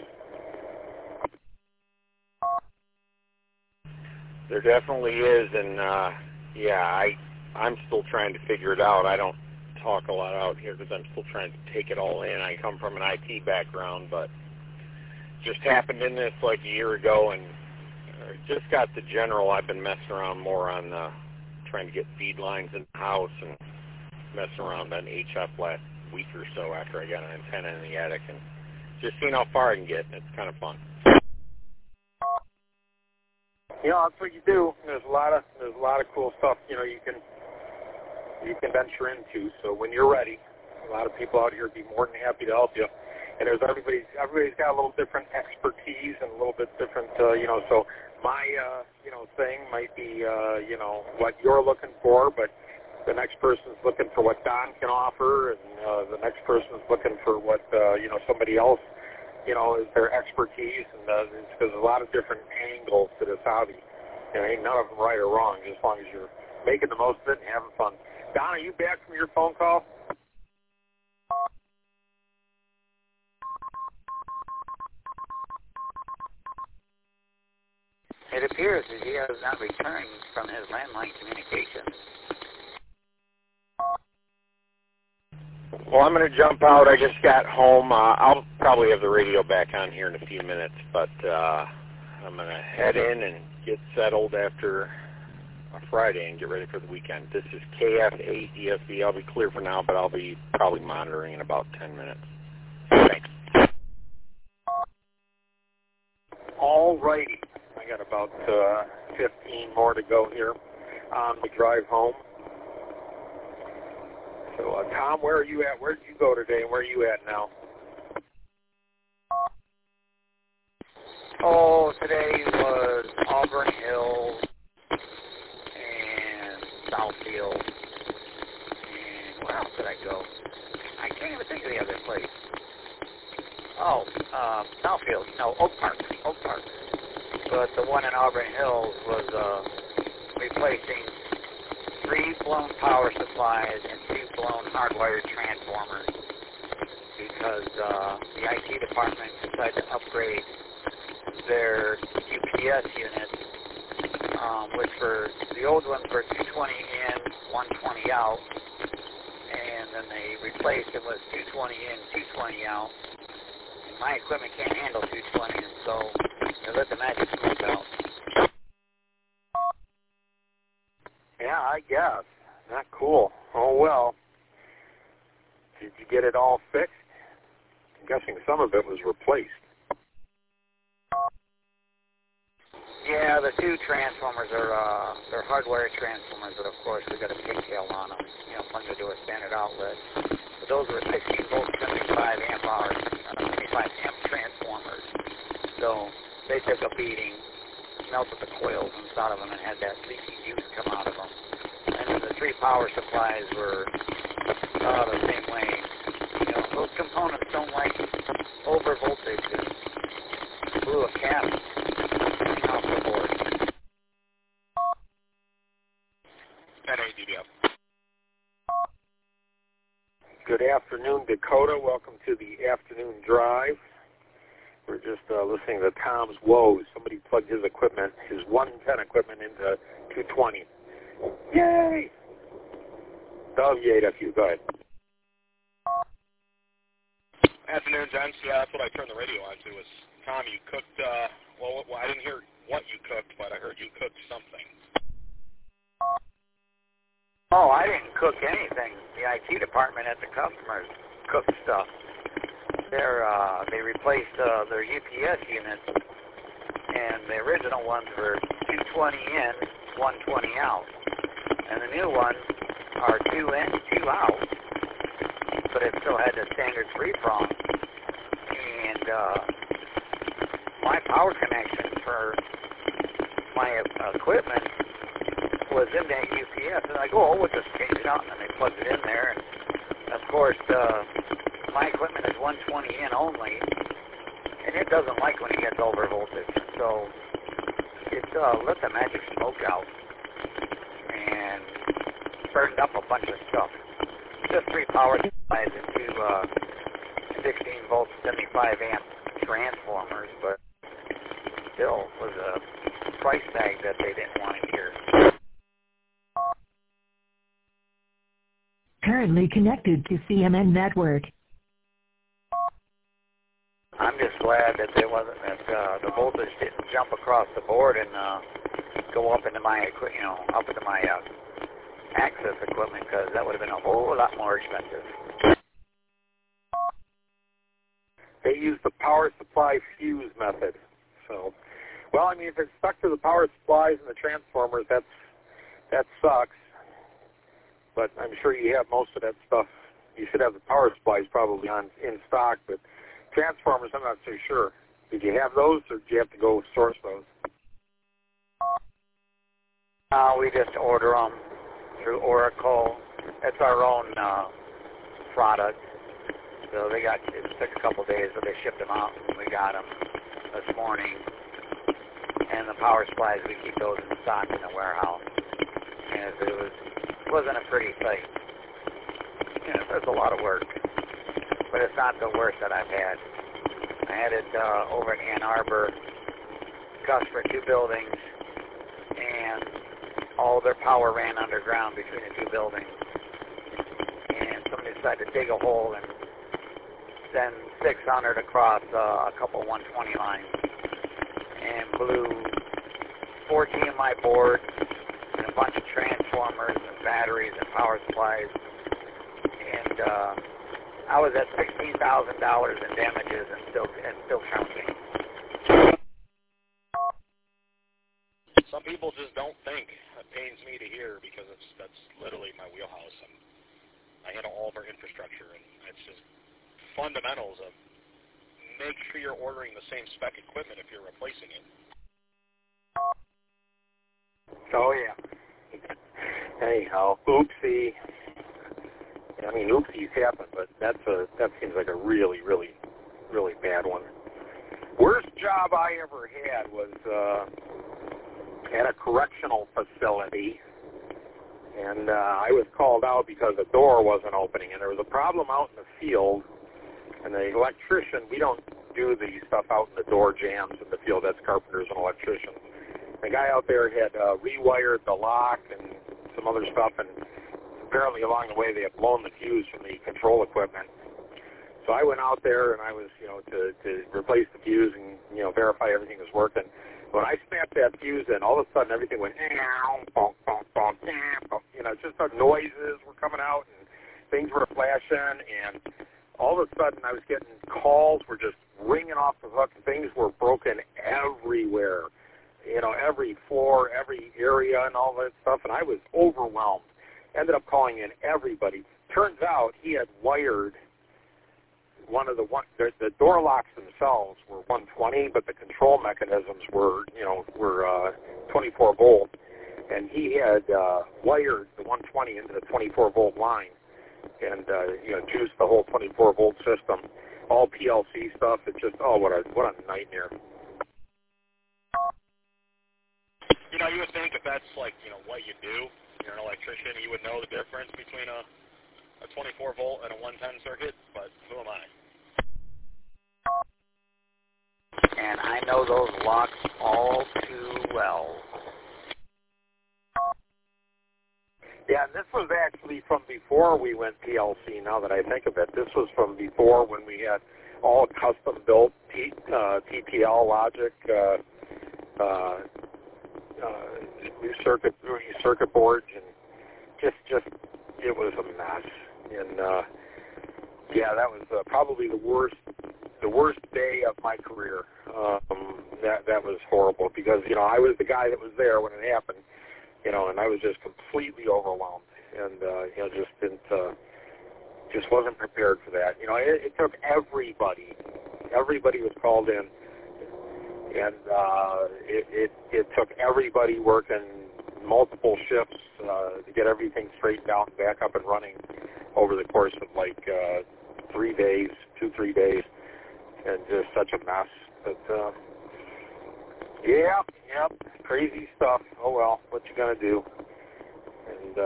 There definitely is, and I'm still trying to figure it out. I don't talk a lot out here because I'm still trying to take it all in. I come from an IT background, but just happened in this like a year ago, and just got the general. I've been messing around more on trying to get feed lines in the house and messing around on HF last week or so after I got an antenna in the attic, and just seeing how far I can get. It's kind of fun. That's what you do. There's a lot of cool stuff you can venture into. So when you're ready, a lot of people out here would be more than happy to help you. And there's everybody's got a little different expertise and a little bit different, So my thing might be what you're looking for, but the next person's looking for what Don can offer, and the next person's looking for what somebody else is their expertise, and there's a lot of different angles to this hobby. Ain't none of them right or wrong, as long as you're making the most of it and having fun. Don, are you back from your phone call? It appears that he has not returned from his landline communications. Well, I'm going to jump out. I just got home. I'll probably have the radio back on here in a few minutes, but I'm going to head in and get settled after a Friday and get ready for the weekend. This is KFADFB. I'll be clear for now, but I'll be probably monitoring in about 10 minutes. Thanks. All righty. I got about 15 more to go here on the drive home. So, Tom, where are you at? Where did you go today, and where are you at now? today was Auburn Hills and Southfield. And where else did I go? I can't even think of the other place. Oh, Southfield. No, Oak Park. But the one in Auburn Hills was replacing 3 blown power supplies and 2 blown hardwired transformers because the IT department decided to upgrade their UPS units, which were the old ones were 220 in, 120 out, and then they replaced it with 220 in, 220 out. And my equipment can't handle 220, and so they let the magic smoke out. Yeah, I guess. Not cool. Oh, well. Did you get it all fixed? I'm guessing some of it was replaced. Yeah, the 2 transformers are they're hardwired transformers, but of course we got a pigtail on them, plugged into a standard outlet. But those were 16 volt, 75 amp hours, 75 amp transformers. So they took a beating, melted the coils inside of them, and had that leaky juice come out of them. And then the 3 power supplies were the same way. Those components don't like over voltage and blew a cap off the board. Good afternoon, Dakota. Welcome to the afternoon drive. We're just listening to Tom's woes. Somebody plugged his equipment, his 110 equipment, into 220. Yay! Dove yayed a few. Go ahead. Afternoon, gents. Yeah, that's what I turned the radio on to. Was Tom, you cooked, well, I didn't hear what you cooked, but I heard you cooked something. Oh, I didn't cook anything. The IT department at the customers cooked stuff. They replaced their UPS units, and the original ones were 220 in, 120 out. And the new ones are 2 in, 2 out, but it still had the standard 3-prong. And my power connection for my equipment was in that UPS, and I go, we'll just change it out, and then they plugged it in there. And of course, my equipment is 120 in only, and it doesn't like when it gets over voltage. So it let the magic smoke out and burned up a bunch of stuff. Just 3 power supplies into 16 volt, 75 amp transformers, but still was a price tag that they didn't want to hear. Currently connected to CMN Network. I'm just glad that there wasn't the voltage didn't jump across the board and go up into my up into my access equipment, because that would have been a whole lot more expensive. They use the power supply fuse method. So, well, I mean, if it's stuck to the power supplies and the transformers, that sucks. But I'm sure you have most of that stuff. You should have the power supplies probably in stock, but transformers, I'm not so sure. Did you have those, or did you have to go source those? We just order them through Oracle. It's our own product. So it took a couple of days, but they shipped them out, and we got them this morning. And the power supplies, we keep those in stock in the warehouse. And it wasn't a pretty sight. There's a lot of work, but it's not the worst that I've had. I had it over in Ann Arbor, cost for 2 buildings, and all their power ran underground between the 2 buildings. And somebody decided to dig a hole and send 600 across a couple 120 lines, and blew 14 of my boards and a bunch of transformers and batteries and power supplies. And I was at $16,000 in damages and still counting. Some people just don't think. It pains me to hear, because that's literally my wheelhouse. I handle all of our infrastructure, and it's just fundamentals of make sure you're ordering the same spec equipment if you're replacing it. Oh, yeah. Anyhow, oopsie. I mean, oopsies happen, but that seems like a really, really, really bad one. Worst job I ever had was at a correctional facility, and I was called out because the door wasn't opening, and there was a problem out in the field, and the electrician, we don't do the stuff out in the door jams in the field, that's carpenters and electricians. The guy out there had rewired the lock and some other stuff, and apparently along the way they had blown the fuse from the control equipment. So I went out there and I was, to replace the fuse and, verify everything was working. When I snapped that fuse in, all of a sudden everything went, just the noises were coming out and things were flashing, and all of a sudden I was getting calls were just ringing off the hook. Things were broken everywhere, every floor, every area and all that stuff, and I was overwhelmed. Ended up calling in everybody. Turns out he had wired the door locks themselves were 120, but the control mechanisms were 24 volt, and he had wired the 120 into the 24 volt line, and juiced the whole 24 volt system, all PLC stuff. It's just what a nightmare. You would think if that's what you do, you're an electrician, you would know the difference between a 24 volt and a 110 circuit, but who am I? And I know those locks all too well. Yeah, and this was actually from before we went PLC, now that I think of it. This was from before when we had all custom-built TTL logic, new circuit boards, and just it was a mess. And that was probably the worst day of my career. That was horrible because I was the guy that was there when it happened, and I was just completely overwhelmed, and just wasn't prepared for that. It took everybody. Everybody was called in, and it took everybody working multiple shifts to get everything straightened out and back up and running over the course of 3 days, 2-3 days, and just such a mess. But crazy stuff. Oh well, what you gonna do? And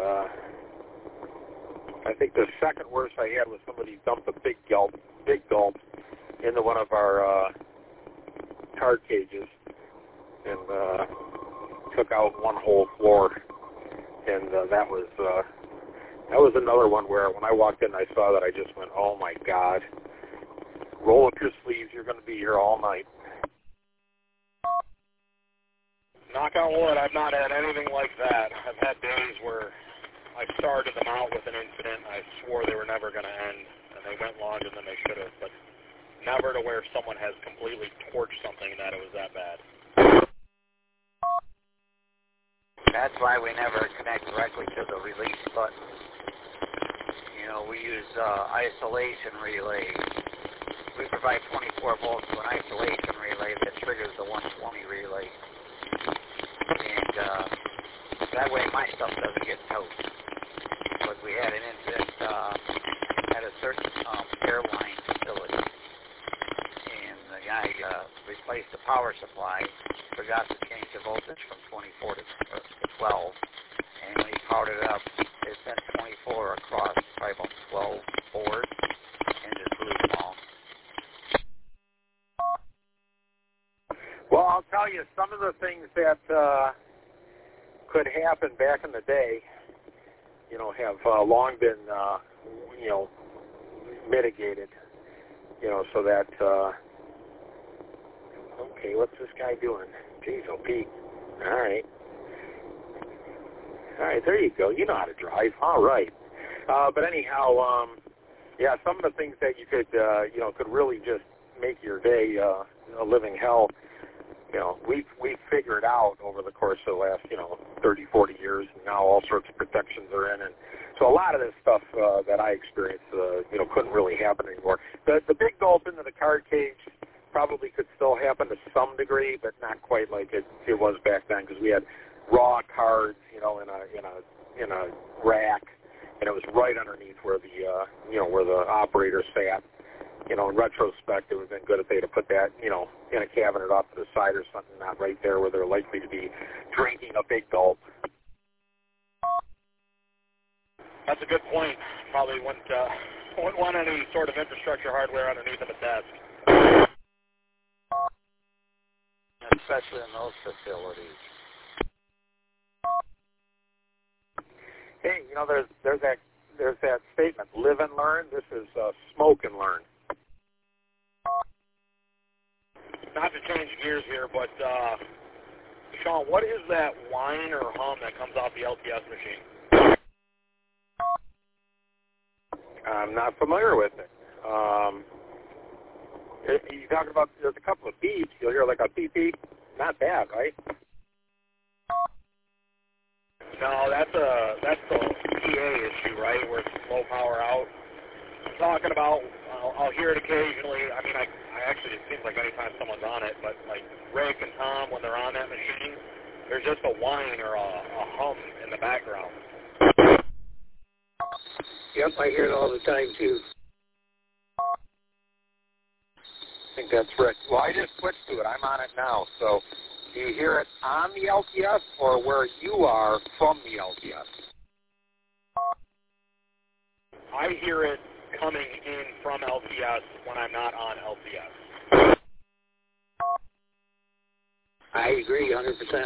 I think the second worst I had was somebody dumped a big gulp into one of our card cages and took out one whole floor. And that was another one where when I walked in, I saw that, I just went, oh my God! Roll up your sleeves. You're going to be here all night. Knock on wood, I've not had anything like that. I've had days where I started them out with an incident. I swore they were never going to end, and they went longer than they should have, but never to where someone has completely torched something that it was that bad. That's why we never connect directly to the release button. We use isolation relays. We provide 24 volts to an isolation relay that triggers the 120 relay. And that way my stuff doesn't get toast. Because we had an incident at a certain airline facility. And the guy replaced the power supply, forgot to change the voltage from 24 to 12. And when he powered it up, it sent 24 across probably about 12 boards and just blew them all. Well, I'll tell you, some of the things that could happen back in the day, have long been, mitigated, so that, okay, what's this guy doing? Jeez, oh, Pete. All right, there you go. You know how to drive. All right. But anyhow, some of the things that you could, could really just make your day a living hell. We've figured out over the course of the last, 30, 40 years, and now all sorts of protections are in. And so a lot of this stuff that I experienced, couldn't really happen anymore. The big gulp into the card cage probably could still happen to some degree, but not quite like it was back then, because we had raw cards, in a rack, and it was right underneath where the where the operator sat. In retrospect, it would have been good if they'd have put that, in a cabinet off to the side or something, not right there where they're likely to be drinking a big gulp. That's a good point. Probably wouldn't want any sort of infrastructure hardware underneath of a desk. Especially in those facilities. Hey, there's that statement, live and learn. This is smoke and learn. Not to change gears here, but Sean, what is that whine or hum that comes off the LTS machine? I'm not familiar with it. You talking about? There's a couple of beeps. You'll hear like a beep beep. Not bad, right? No, that's the PA issue, right? Where it's low power out. I'm talking about. I'll hear it occasionally. I mean, I actually, it seems like anytime someone's on it, but like Rick and Tom, when they're on that machine, there's just a whine or a hum in the background. Yep, I hear it all the time, too. I think that's Rick. Well, I just switched to it. I'm on it now. So do you hear it on the LTS or where you are from the LTS? I hear it coming in from LTS when I'm not on LTS. I agree 100%.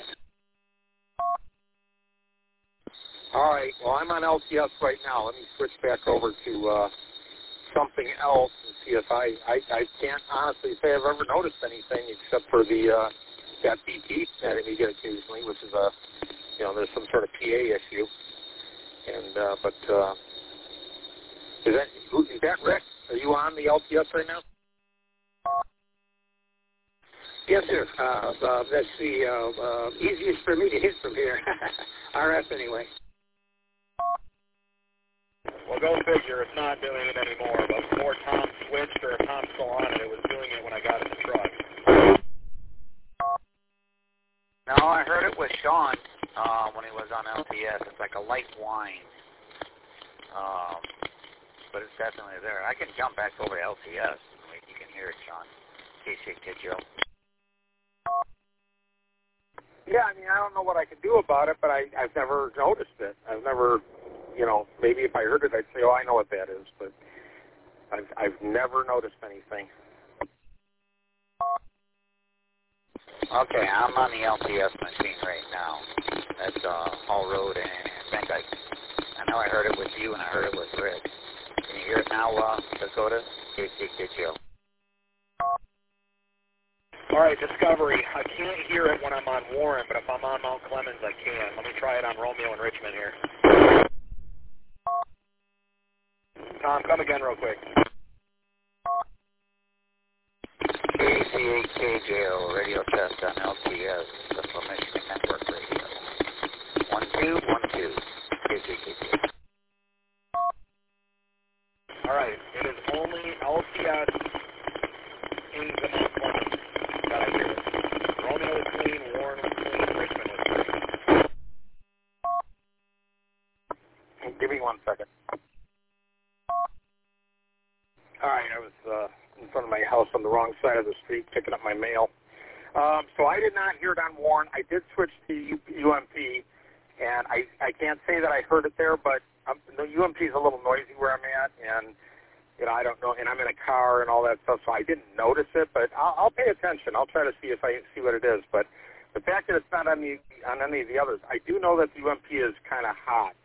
All right. Well, I'm on LTS right now. Let me switch back over to something else and see if I can't honestly say I've ever noticed anything except for the that BT that we get occasionally, which is there's some sort of PA issue. And is that Rick? Are you on the LTS right now? Yes, sir. That's the easiest for me to hit from here. RF anyway. Well, go figure. It's not doing it anymore. But before Tom switched, or if Tom's still on it was doing it when I got in the truck. No, I heard it with Sean when he was on LTS. It's like a light whine. But it's definitely there. I can jump back over to LTS. You can hear it, Sean. Kid Joe. Yeah, I mean, I don't know what I can do about it, but I've never noticed it. I've never, maybe if I heard it, I'd say, oh, I know what that is, but I've never noticed anything. Okay, I'm on the LTS machine right now. That's Hall Road, and I think I know I heard it with you, and I heard it with Rick. Can you hear it now, Dakota? Kid Joe. All right, Discovery. I can't hear it when I'm on Warren, but if I'm on Mount Clemens, I can. Let me try it on Romeo and Richmond here. Tom, come again real quick. KCAKJO, radio test on LTS, Central Michigan Network Radio. 1212, KCAKJO. All right, it is only LTS in the Mount Clemens that I hear it. Romeo is clean, Warren was clean, Richmond was clean. Give me 1 second. All right, I was in front of my house on the wrong side of the street picking up my mail. So I did not hear it on Warren. I did switch to UMP, and I can't say that I heard it there, but the UMP is a little noisy where I'm at, and I don't know, and I'm in a car and all that stuff, so I didn't notice it, but I'll pay attention. I'll try to see if I see what it is. But the fact that it's not on any of the others, I do know that the UMP is kind of hot.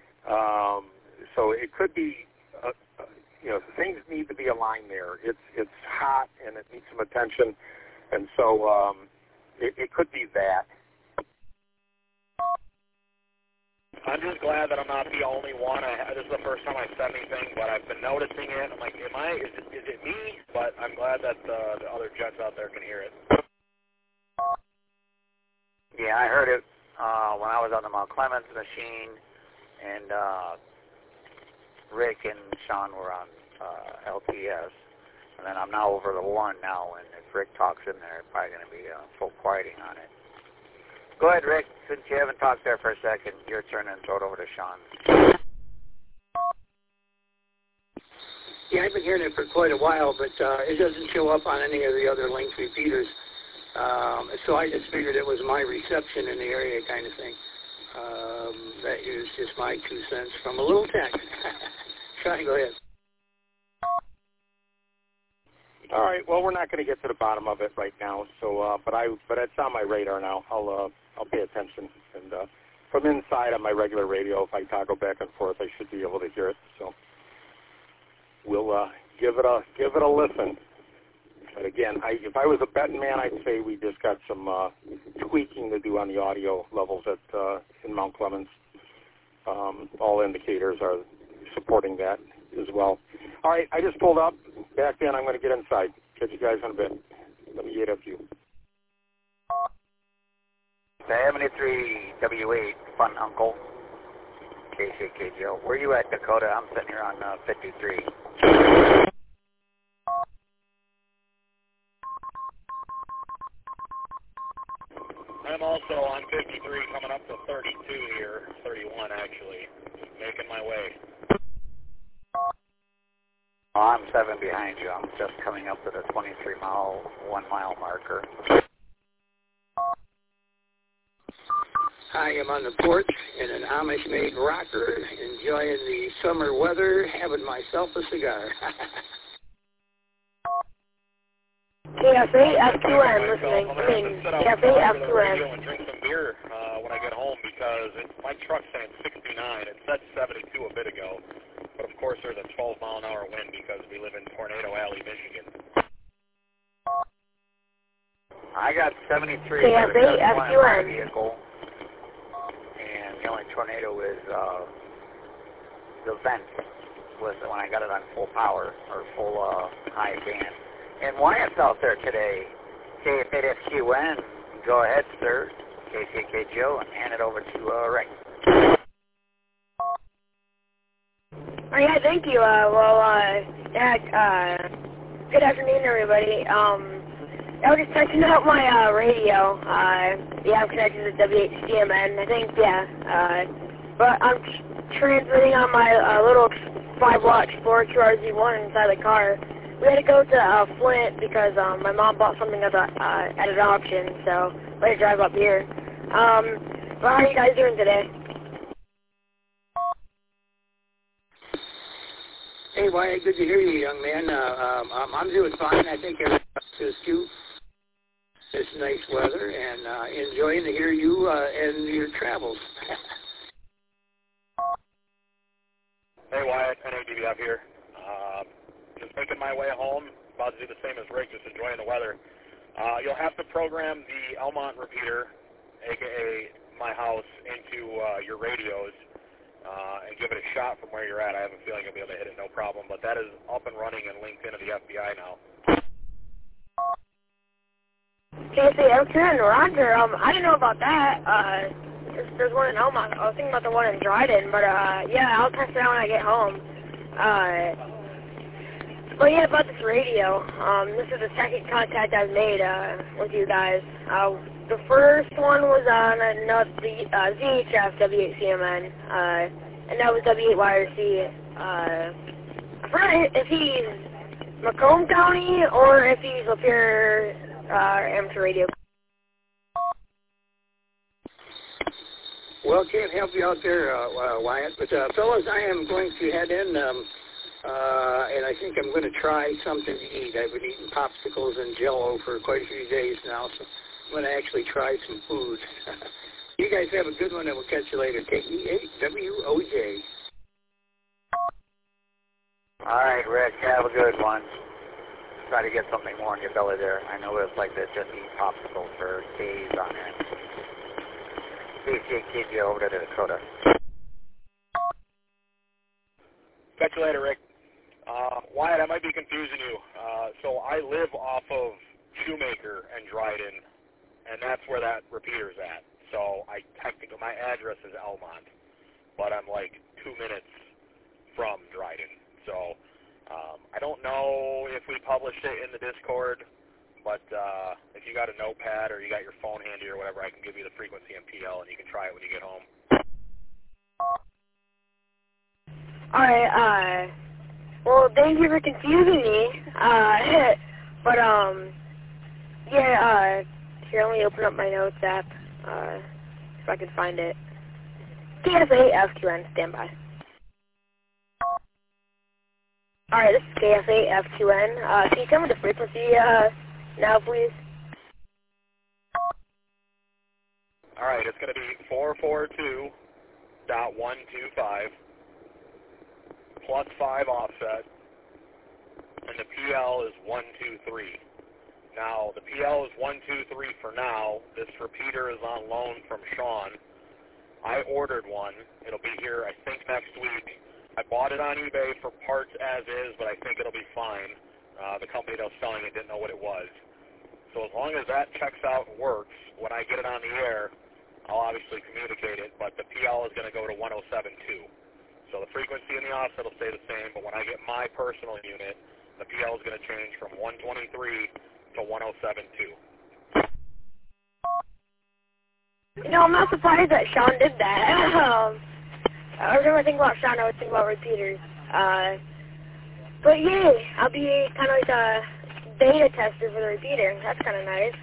So it could be, things need to be aligned there. It's hot and it needs some attention, and so it could be that. I'm just glad that I'm not the only one. This is the first time I've said anything, but I've been noticing it. I'm like, is it me? But I'm glad that the other jets out there can hear it. Yeah, I heard it when I was on the Mount Clemens machine, and Rick and Sean were on LTS. And then I'm now over to Warren now, and if Rick talks in there, it's probably going to be full quieting on it. Go ahead, Rick. Since you haven't talked there for a second, your turn and throw it over to Sean. Yeah, I've been hearing it for quite a while, but it doesn't show up on any of the other link repeaters. So I just figured it was my reception in the area kind of thing. That is just my 2 cents from a little text. Sean, go ahead. All right. Well, we're not going to get to the bottom of it right now. So, but it's on my radar now. I'll pay attention. And from inside on my regular radio, if I toggle back and forth, I should be able to hear it. So we'll give it a listen. But again, if I was a betting man, I'd say we just got some tweaking to do on the audio levels in Mount Clemens. All indicators are supporting that as well. All right, I just pulled up. Back then, I'm going to get inside. Catch you guys in a bit. Let me get up to you. 73 W8, Fun Uncle, KCKGO. Where are you at, Dakota? I'm sitting here on 53. I'm also on 53, coming up to 32 here, 31 actually, just making my way. Oh, I'm 7 behind you. I'm just coming up to the 23-mile, 1-mile marker. I am on the porch in an Amish-made rocker, enjoying the summer weather, having myself a cigar. KFA F2N listening. KFA F2N. And drink some beer when I get home because my truck's saying 69. It said 72 a bit ago. But of course there's a 12-mile-an-hour wind because we live in Tornado Alley, Michigan. I got 73 KFA F2N. vehicle. And the only tornado is the vent was when I got it on full power or full high band. And Wyatt's out there today. KFAFQN, go ahead, sir. KCKGO, and hand it over to Rick. Oh, yeah, thank you. Good afternoon, everybody. I was just checking out my radio. I'm connected to W8CMN, I think, but I'm transmitting on my little 5-watt Explorer QRZ1 inside the car. We had to go to Flint because my mom bought something at an auction, so we had to drive up here. But how are you guys doing today? Hey, Wyatt, good to hear you, young man. I'm doing fine. I think everyone is too. It's nice weather, and enjoying to hear you and your travels. Hey, Wyatt, NADVF here. Just making my way home. About to do the same as Rick, just enjoying the weather. You'll have to program the Elmont repeater, a.k.a. my house, into your radios and give it a shot from where you're at. I have a feeling you'll be able to hit it no problem, but that is up and running and linked into the FBI now. KCFN, Roger. I didn't know about that. There's one in Elmont. I was thinking about the one in Dryden, but I'll test it out when I get home. But yeah, about this radio. This is the second contact I've made with you guys. The first one was on the ZHF W8CMN, and that was W8YRC. I forgot if he's Macomb County or if he's Lapeer amateur radio. Well, can't help you out there, Wyatt. But fellas, I am going to head in. And I think I'm going to try something to eat. I've been eating popsicles and Jell-O for quite a few days now, so I'm going to actually try some food. You guys have a good one, and we'll catch you later. KE8WOJ. All right, Rick, have a good one. Try to get something more in your belly there. I know it's like this, just eat popsicles for days on end. KCKG over to Dakota. Catch you later, Rick. Wyatt, I might be confusing you. So I live off of Shoemaker and Dryden, and that's where that repeater's at. So technically, my address is Elmont, but I'm like 2 minutes from Dryden. So I don't know if we published it in the Discord, but if you got a notepad or you got your phone handy or whatever, I can give you the frequency and PL, and you can try it when you get home. All right. Well, thank you for confusing me. But yeah. Here, let me open up my notes app. If I can find it. KFA FQN, standby. Alright, this is KFA FQN. Can you tell me the frequency now, please? Alright, it's going to be 442.125 plus 5 offset, and the PL is 123. Now, the PL is 123 for now. This repeater is on loan from Sean. I ordered one. It'll be here, I think, next week. I bought it on eBay for parts as is, but I think it'll be fine. The company that was selling it didn't know what it was. So as long as that checks out and works, when I get it on the air, I'll obviously communicate it, but the PL is going to go to 107.2. So the frequency and the offset will stay the same, but when I get my personal unit, the PL is going to change from 123 to 107.2. No, I'm not surprised that Sean did that. Every time I think about Sean, I would think about repeaters. But yeah, I'll be kind of like a beta tester for the repeater. That's kind of nice.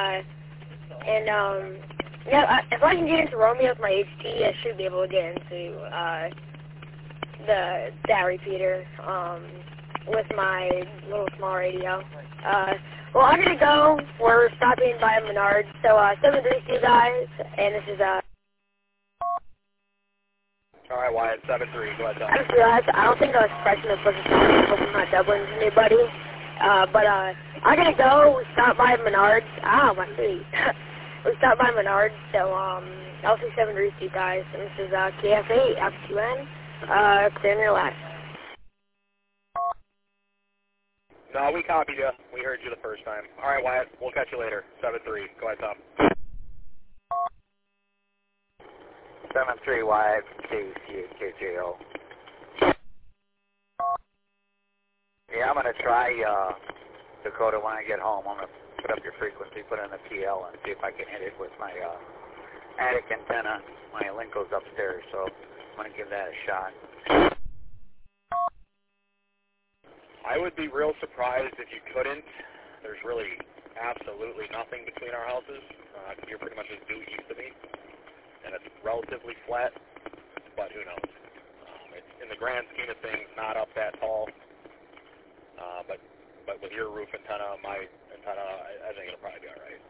Yeah, if I can get into Romeo with my HT, I should be able to get into that repeater with my little small radio. Well, I'm going to go. We're stopping by Menards. So, 732 guys, and this is, Alright, Wyatt, 7-3. Go ahead, Tom. I just realized I don't think I was pressing the push I hope I'm not doubling anybody. But I'm going to go. We stopped by Menards. Ah, my feet. We stopped by Menards. So, I'll see 732 guys, and this is, KFA, FQN, clear and relax. No, we copied you. We heard you the first time. All right, Wyatt. We'll catch you later. 7-3. Go ahead, Tom. 7-3 Wyatt, KJO. Yeah, I'm going to try Dakota when I get home. I'm going to put up your frequency, put in the PL, and see if I can hit it with my attic antenna. My link goes upstairs, so I'm going to give that a shot. I would be real surprised if you couldn't. There's really absolutely nothing between our houses. You're pretty much just due east of me, and it's relatively flat, but who knows? It's, in the grand scheme of things, not up that tall, but with your roof antenna, my antenna, I think it'll probably be all right.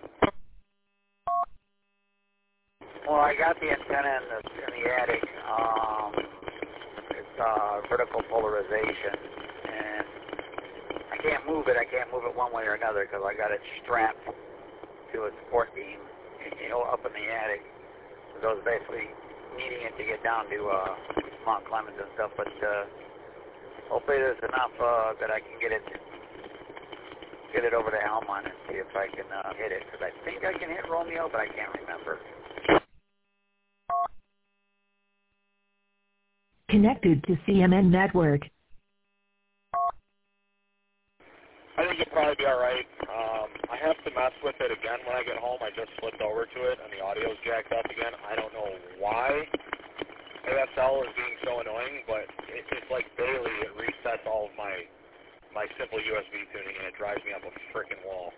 Well, I got the antenna in the attic. It's vertical polarization, and I can't move it. I can't move it one way or another because I got it strapped to a support beam, up in the attic. So I was basically needing it to get down to Mount Clemens and stuff. But hopefully there's enough that I can get it over to Helmond and see if I can hit it. Because I think I can hit Romeo, but I can't remember. Connected to CMN Network. I think you'll probably be all right. I have to mess with it again when I get home. I just flipped over to it, and the audio's jacked up again. I don't know why ASL is being so annoying, but it's like daily it resets all of my simple USB tuning, and it drives me up a frickin' wall.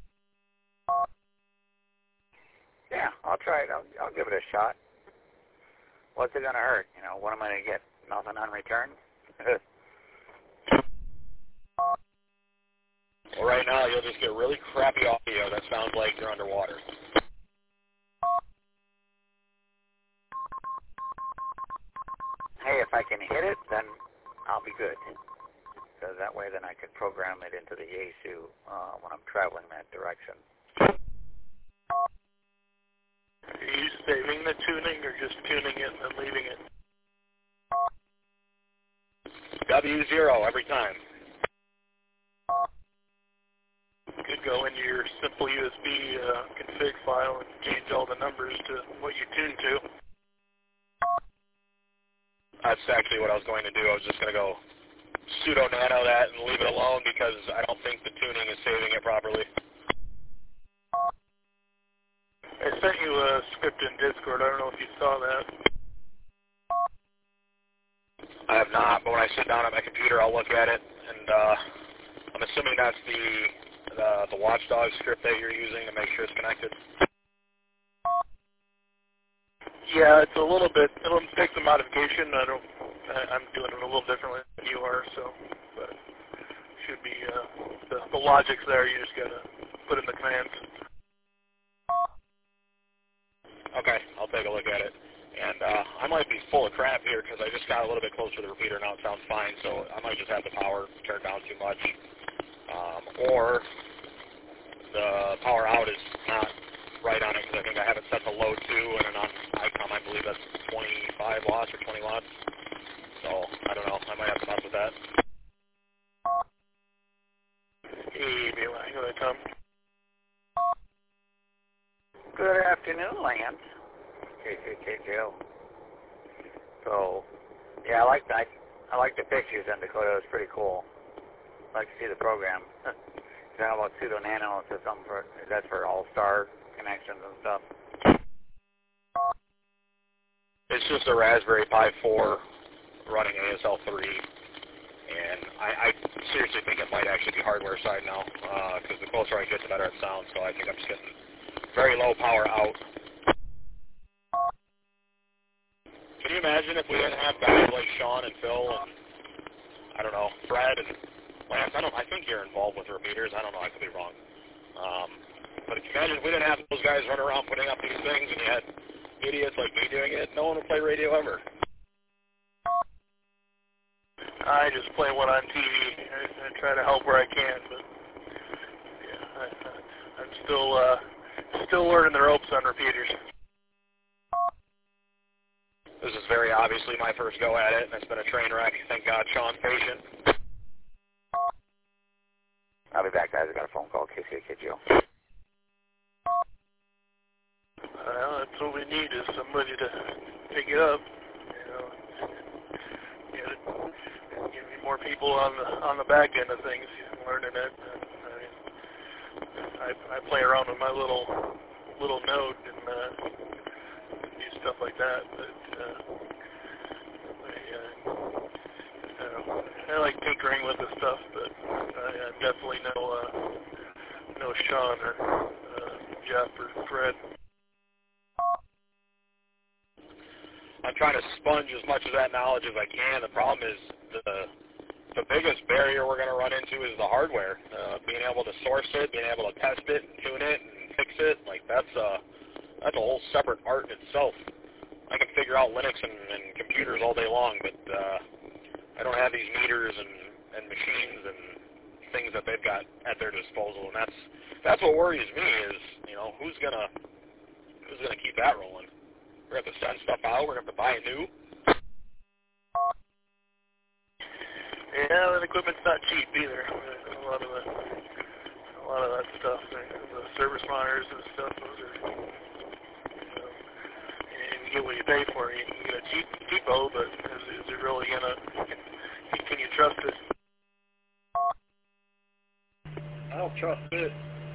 Yeah, I'll try it. I'll give it a shot. What's it going to hurt? What am I going to get? Nothing on return? Well, right now you'll just get really crappy audio that sounds like you're underwater. Hey, if I can hit it, then I'll be good. Because that way then I can program it into the Yaesu when I'm traveling that direction. Are you saving the tuning or just tuning it and then leaving it? W0 every time. You could go into your simple USB config file and change all the numbers to what you tune to. That's actually what I was going to do. I was just going to go pseudo-nano that and leave it alone because I don't think the tuning is saving it properly. I sent you a script in Discord. I don't know if you saw that. I have not, but when I sit down at my computer, I'll look at it, and I'm assuming that's the Watchdog script that you're using to make sure it's connected. Yeah, it's a little bit. It'll take some modification. I'm doing it a little differently than you are, so but should be the logic's there. You just gotta put in the commands. Okay, I'll take a look at it. And I might be full of crap here because I just got a little bit closer to the repeater. Now it sounds fine, so I might just have the power turned down too much. Or the power out is not right on it because I think I have it set to low 2, and then on ICOM I believe that's 25 watts or 20 watts. So I don't know. I might have to mess with that. Hey, here I come. Good afternoon, Lance. KJO. So, yeah, I like the pictures in Dakota. It was pretty cool. I like to see the program. Is that about pseudo nano? Is that for all-star connections and stuff? It's just a Raspberry Pi 4 running ASL 3, and I seriously think it might actually be hardware side now, because the closer I get, the better it sounds. So I think I'm just getting very low power out. Can you imagine if we didn't have guys like Sean and Phil and, I don't know, Fred and Lance? I think you're involved with repeaters. I don't know. I could be wrong. But can you imagine if we didn't have those guys running around putting up these things and you had idiots like me doing it? No one would play radio ever. I just play one on TV. I try to help where I can, but yeah, I'm still learning the ropes on repeaters. This is very obviously my first go at it, and it's been a train wreck. Thank God Sean's patient. I'll be back, guys. I got a phone call. KCAKGO. Well, that's what we need is somebody to pick it up. You need more people on the back end of things, learning it. I play around with my little node and do stuff like that, but I like tinkering with the stuff, but I definitely know Sean or Jeff or Fred. I'm trying to sponge as much of that knowledge as I can. The problem is the biggest barrier we're going to run into is the hardware. Being able to source it, being able to test it and tune it and fix it, like that's a whole separate art in itself. I can figure out Linux and computers all day long, but I don't have these meters and machines and things that they've got at their disposal, and that's what worries me is, who's gonna keep that rolling? We're gonna have to send stuff out. We're gonna have to buy it new. Yeah, that equipment's not cheap either. A lot of that stuff, the service monitors and stuff. Those are, and you get what you pay for. You can get a cheapo, but is it really can you trust it? I don't trust it.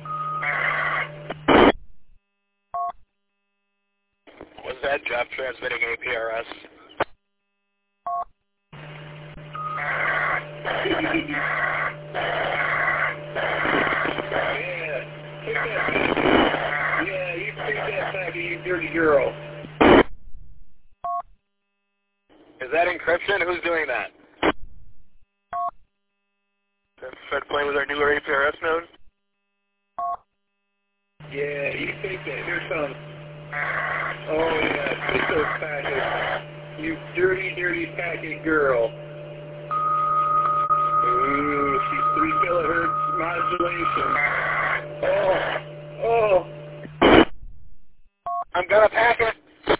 Was that Jeff transmitting APRS? Yeah, you take that back, you dirty girl. Is that encryption? Who's doing that? Is Fred playing with our newer APRS node? Yeah, you take that. Here's some. Oh, yeah, take those packets. You dirty, dirty packet girl. Ooh, she's 3 kilohertz modulation. Oh. I'm gonna pack it. I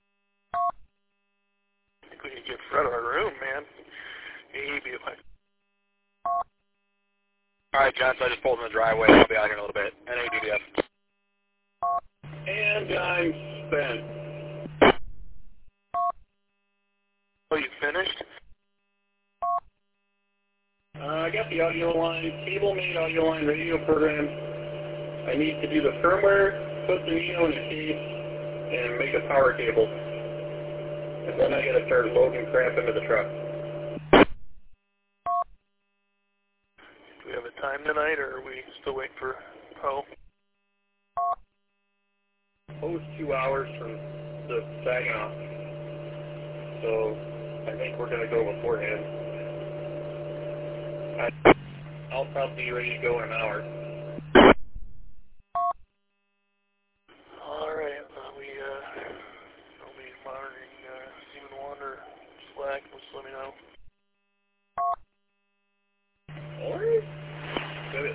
think we can get Fred our room, man. He'd be like... All right, John, so I just pulled in the driveway. I'll be out here in a little bit. NADBF. And I'm spent. Oh, you finished? I got the audio line, cable-made audio line radio program. I need to do the firmware put the Neo in the case and make a power cable. And then I gotta start loading crap into the truck. Do we have a time tonight, or are we still waiting for Poe? Poe's 2 hours from the Saginaw. So I think we're gonna go beforehand. I'll probably be ready to go in an hour. All right, I'll be monitoring Seaman 1 or Slack. Just let me know. All right. Good.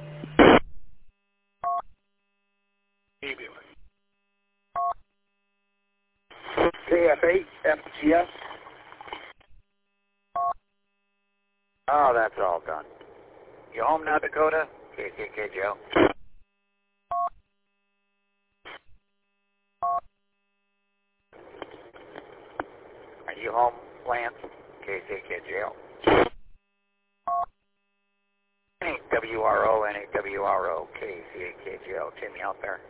Maybe. KF8, FGS. Oh, that's all done. You home now, Dakota? KCKJO. Are you home, Lance? KCKJO. NAWRO, NAWRO, KCKJO. Timmy out there.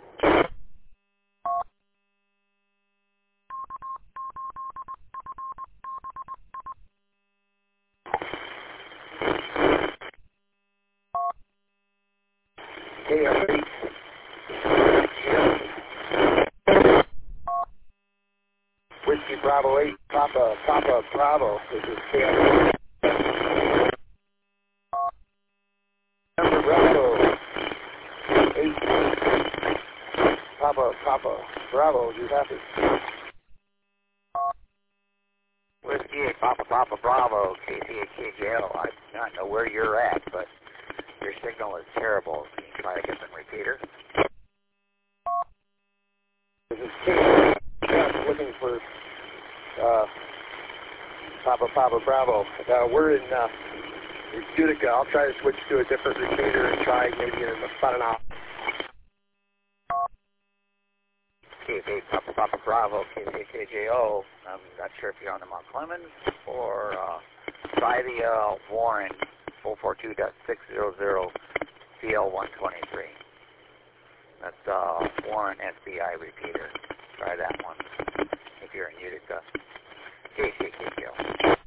KF8. Whiskey Bravo 8, Papa Bravo. This is KF8. Number Bravo 8. Papa Bravo, you happy? Whiskey 8, Papa Bravo, KCKJO. I do not know where you're at, but your signal is terrible. Can you try to get some repeater? This is KF8. Looking for Papa Bravo. We're in Utica. I'll try to switch to a different repeater and try maybe in about an hour. KF8, Papa Bravo, KCKJO. I'm not sure if you're on the Mount Clemens or try the Warren 442.600 CL123. That's Warren SBI repeater. Try that one if you're in Utica. KCKJO.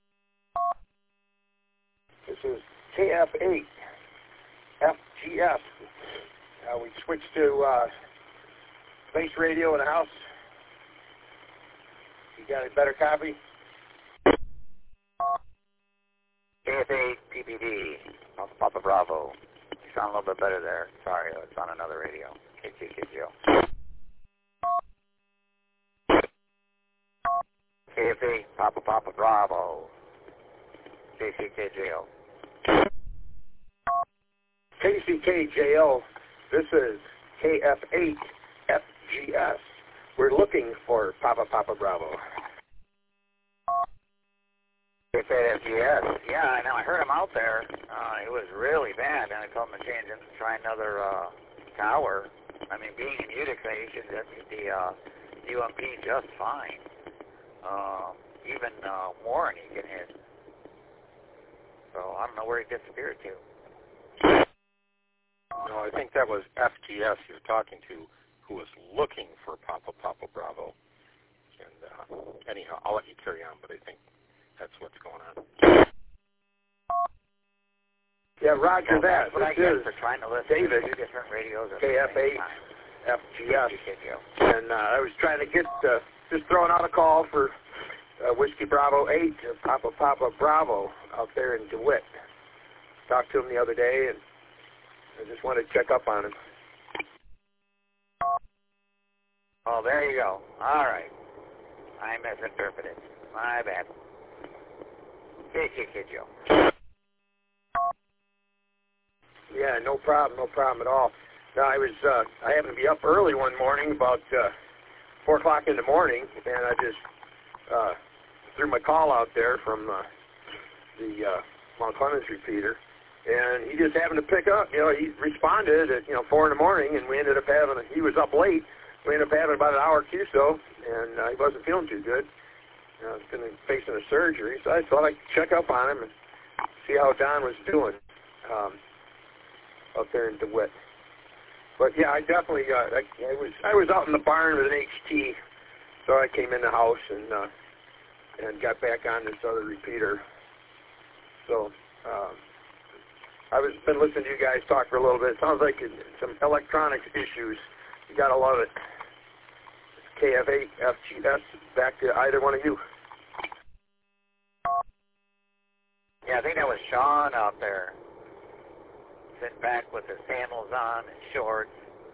This is KF8, FGS. We switched to space radio in the house. You got a better copy? KF8, PPD, Papa Bravo. You sound a little bit better there. Sorry, it's on another radio. KCKJO. KF8, Papa Bravo. KCKJO. KCKJO, this is KF8, FGS. We're looking for Papa Bravo. KF8, FGS. Yeah, I know. I heard him out there. It was really bad, and I told him to change it and try another tower. I mean, being in Utica, you should get the UMP just fine. Even Warren he can hit. So I don't know where he disappeared to. No, I think that was FGS you're talking to, who was looking for Papa Bravo. And anyhow, I'll let you carry on, but I think that's what's going on. Yeah, roger that. What I this guess is they're trying to listen David, to two different radios at KF8, the same time. FGS. And I was trying to get, just throwing out a call for Whiskey Bravo 8, Papa Bravo out there in DeWitt. Talked to him the other day, and I just wanted to check up on him. Oh, there you go. All right. I misinterpreted. My bad. KCKJO. Yeah, no problem at all. No, I happened to be up early one morning, about 4 o'clock in the morning, and I just threw my call out there from the Mount Clemens repeater, and he just happened to pick up. You know, he responded at 4 in the morning, and we ended up having. He was up late. We ended up having about an hour QSO, and he wasn't feeling too good. He's going to be facing a surgery, so I thought I'd check up on him and see how Don was doing out there in DeWitt. But yeah, I definitely I was out in the barn with an HT, so I came in the house and got back on this other repeater. So I was been listening to you guys talk for a little bit. It sounds like some electronics issues. You gotta love it. KF8 FGS, back to either one of you. Yeah, I think that was Sean out there, sitting back with his sandals on and shorts,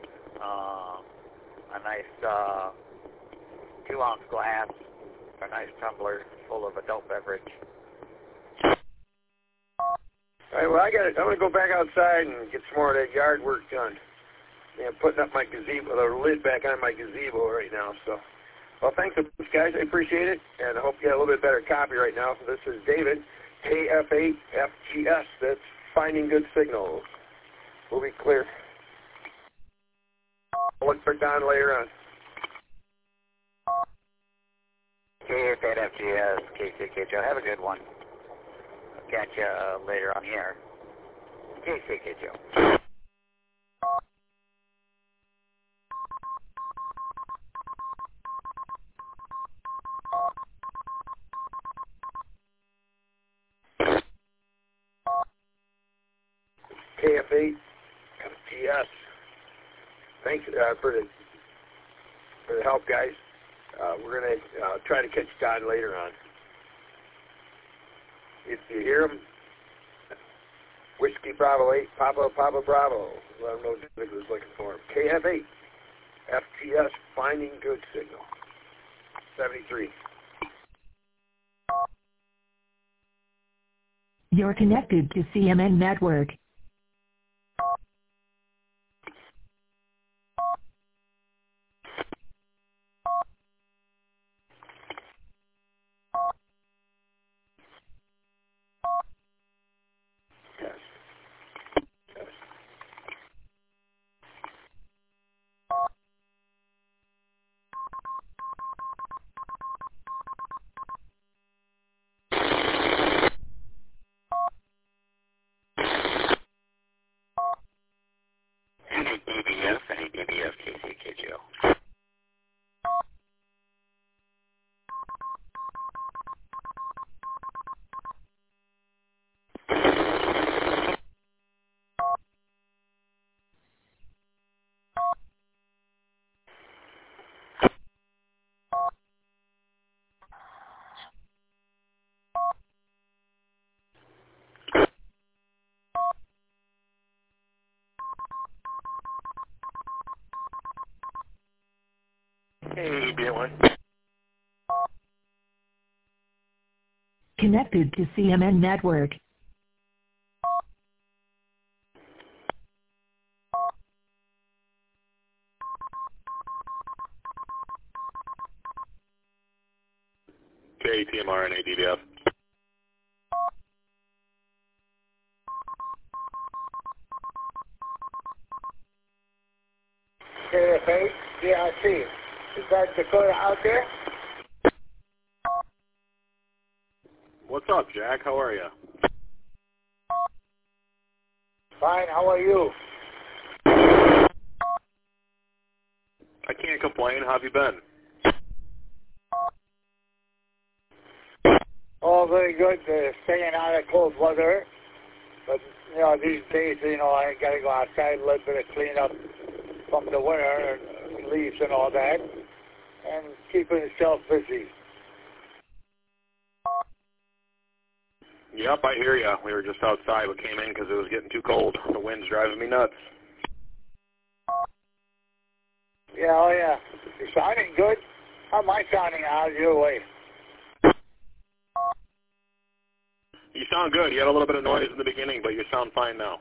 a nice 2-ounce glass, a nice tumbler full of adult beverage. All right, well, I'm going to go back outside and get some more of that yard work done. I'm putting up my gazebo, the lid back on my gazebo right now. So, well, thanks, guys. I appreciate it, and I hope you get a little bit better copy right now. This is David, KF8FGS. That's Finding Good Signals. We'll be clear. I'll look for Don later on. KF8FGS, KCKHO. Have a good one. I'll catch you later on the air. KCKHO. KF8 FGS. Thanks for the help, guys. We're going to try to catch Don later on. If you hear him, Whiskey Bravo 8, Papa Bravo. Let him know Dick was looking for him. KF8 FGS, Finding Good Signal. 73. You're connected to CMN Network. Hey, Dylan. Connected to CMN Network. KTMR and ADVF. KF8, DRC. Is that Dakota out there? What's up, Jack? How are you? Fine, how are you? I can't complain. How have you been? Oh, very good. Staying out of cold weather. But, these days, I got to go outside a little bit of clean up from the winter and leaves and all that. And keeping yourself busy. Yep, I hear ya. We were just outside. We came in because it was getting too cold. The wind's driving me nuts. Yeah, oh yeah. You're sounding good. How am I sounding out of your way? You sound good. You had a little bit of noise in the beginning, but you sound fine now.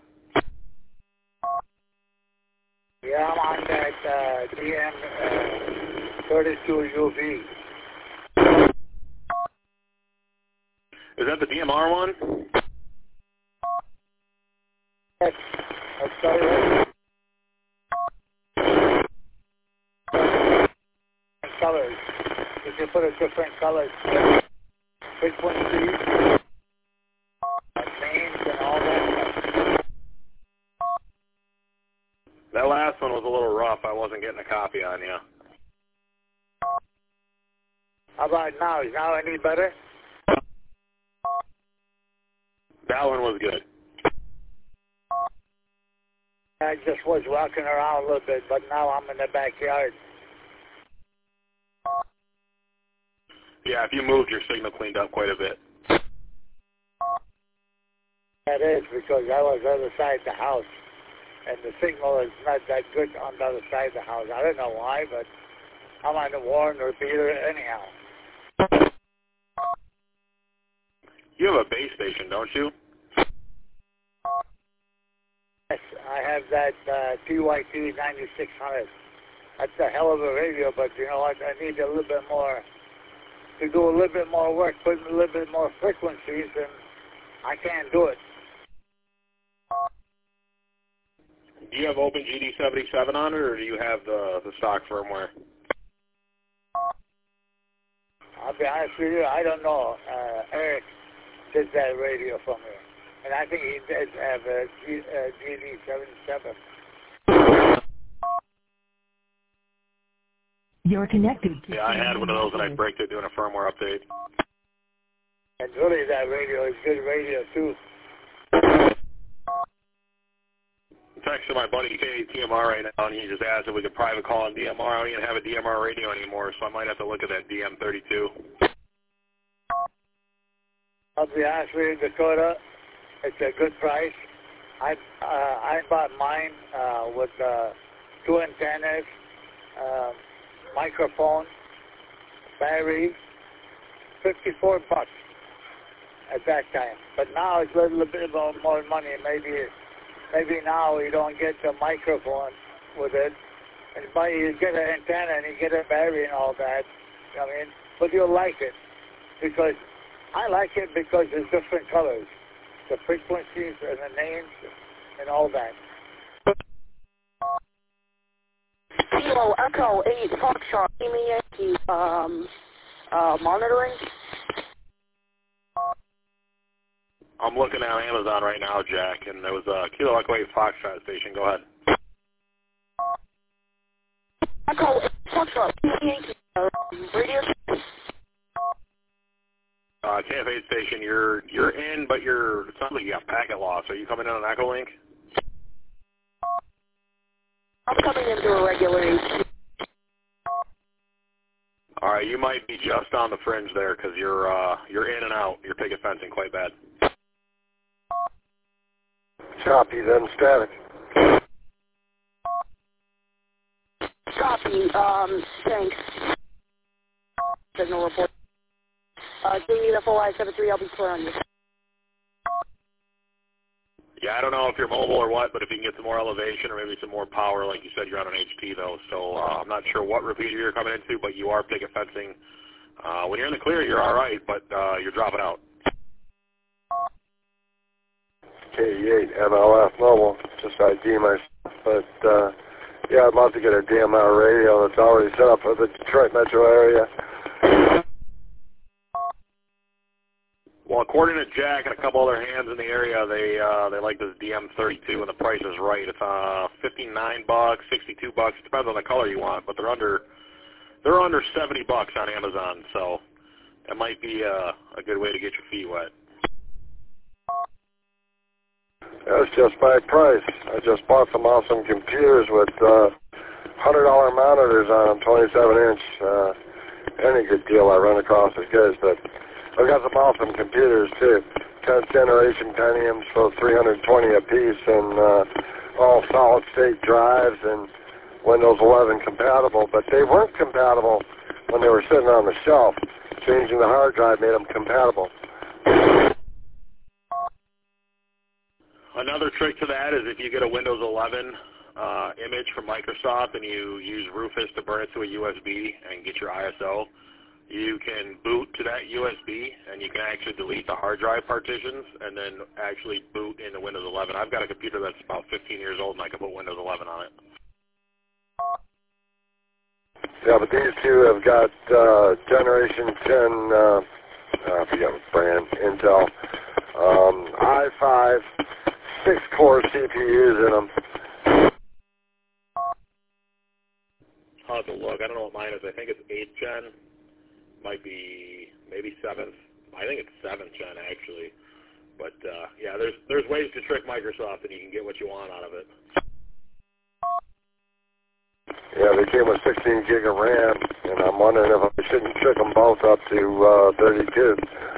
Yeah, I'm on that DM 32 UV. Is that the DMR one? Yes, that's right. Colors. You can put a different colors. Frequencies, names, and all that stuff. That last one was a little rough. I wasn't getting a copy on you. How about now? Is now any better? That one was good. I just was walking around a little bit, but now I'm in the backyard. Yeah, if you moved, your signal cleaned up quite a bit. That is because I was on the other side of the house, and the signal is not that good on the other side of the house. I don't know why, but I'm on the Warren repeater anyhow. You have a base station, don't you? Yes, I have that TYT 9600. That's a hell of a radio, but you know what? I need a little bit more, to do a little bit more work, put in a little bit more frequencies, and I can't do it. Do you have OpenGD 77 on it, or do you have the stock firmware? I'll be honest with you, I don't know. Eric did that radio for me, and I think he did have a GD 77. You're connected to Yeah, I had one of those and I braked it doing a firmware update. And really, that radio is good radio, too. I'm texting my buddy KTMR right now, and he just asked if we could private call on DMR. I don't even have a DMR radio anymore, so I might have to look at that DM32. I'll be honest with you, Dakota, it's a good price. I bought mine with 2 antennas, microphone, battery, $54 at that time. But now it's a little bit more money. Maybe now you don't get the microphone with it, but you get an antenna and you get a battery and all that. I mean, but you'll like it because I like it because there's different colors, the frequencies and the names and all that. Kilo Echo 8 Foxtrot Amy Yankee monitoring. I'm looking at Amazon right now, Jack, and there was a Kilo Echo 8 Foxtrot station. Go ahead. Echo 8 Foxtrot Amy Yankee radio. KF8 station, you're in, but it sounds like you got packet loss. Are you coming in on Echolink? I'm coming into a regular HD. All right, you might be just on the fringe there because you're in and out. You're picket fencing quite bad. Choppy, then static. Copy. Thanks. Signal report. Give me the full I-73. I'll be clear on you. Yeah, I don't know if you're mobile or what, but if you can get some more elevation or maybe some more power, like you said, you're on an HT though. So I'm not sure what repeater you're coming into, but you are picket fencing. When you're in the clear, you're all right, but you're dropping out. K8 MLF mobile, just ID myself, but yeah, I'd love to get a DMR radio that's already set up for the Detroit metro area. Well, according to Jack and a couple other hands in the area, they like this DM32 and the price is right. It's $59, $62. It depends on the color you want, but they're under $70 on Amazon, so that might be a good way to get your feet wet. That's just my price. I just bought some awesome computers with $100 monitors on them, 27-inch. Any good deal I run across is good, but I've got some awesome computers too. 10th generation Pentiums for $320 a piece, and all solid-state drives and Windows 11 compatible. But they weren't compatible when they were sitting on the shelf. Changing the hard drive made them compatible. Another trick to that is if you get a Windows 11 image from Microsoft and you use Rufus to burn it to a USB and get your ISO, you can boot to that USB and you can actually delete the hard drive partitions and then actually boot into Windows 11. I've got a computer that's about 15 years old and I can put Windows 11 on it. Yeah, but these two have got Generation 10, I forget what brand, Intel, i5, 6-core CPUs in them. I'll have to look. I don't know what mine is. I think it's 8th gen. Might be maybe 7th. I think it's 7th gen actually. But yeah, there's ways to trick Microsoft, and you can get what you want out of it. Yeah, they came with 16 gig of RAM, and I'm wondering if I shouldn't trick them both up to 32.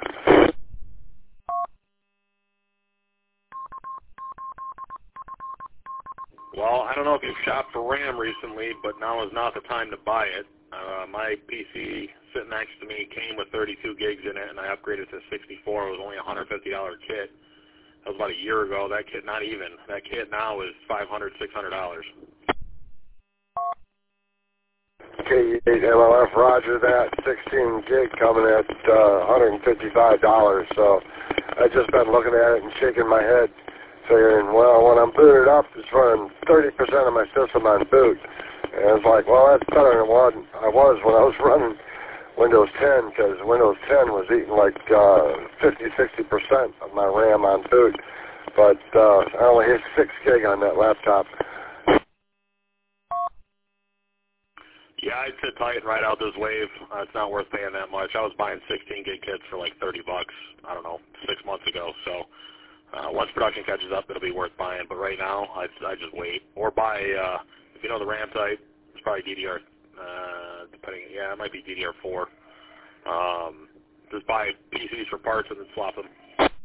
Well, I don't know if you've shopped for RAM recently, but now is not the time to buy it. My PC sitting next to me came with 32 gigs in it, and I upgraded to 64. It was only a $150 kit. That was about a year ago. That kit, not even. That kit now is $500, $600. K8 MLF, roger that. 16 gig coming at $155. So I've just been looking at it and shaking my head, figuring, well, when I'm booted up, it's running 30% of my system on boot. And it's like, well, that's better than what I was when I was running Windows 10, because Windows 10 was eating like 50-60% of my RAM on boot. But I only hit 6 gig on that laptop. Yeah, I'd sit tight and ride out this wave. It's not worth paying that much. I was buying 16 gig kits for like $30, I don't know, 6 months ago. So once production catches up, it'll be worth buying. But right now, I just wait. Or buy, if you know the RAM type, it's probably DDR, depending, yeah, it might be DDR4. Just buy PCs for parts and then swap them.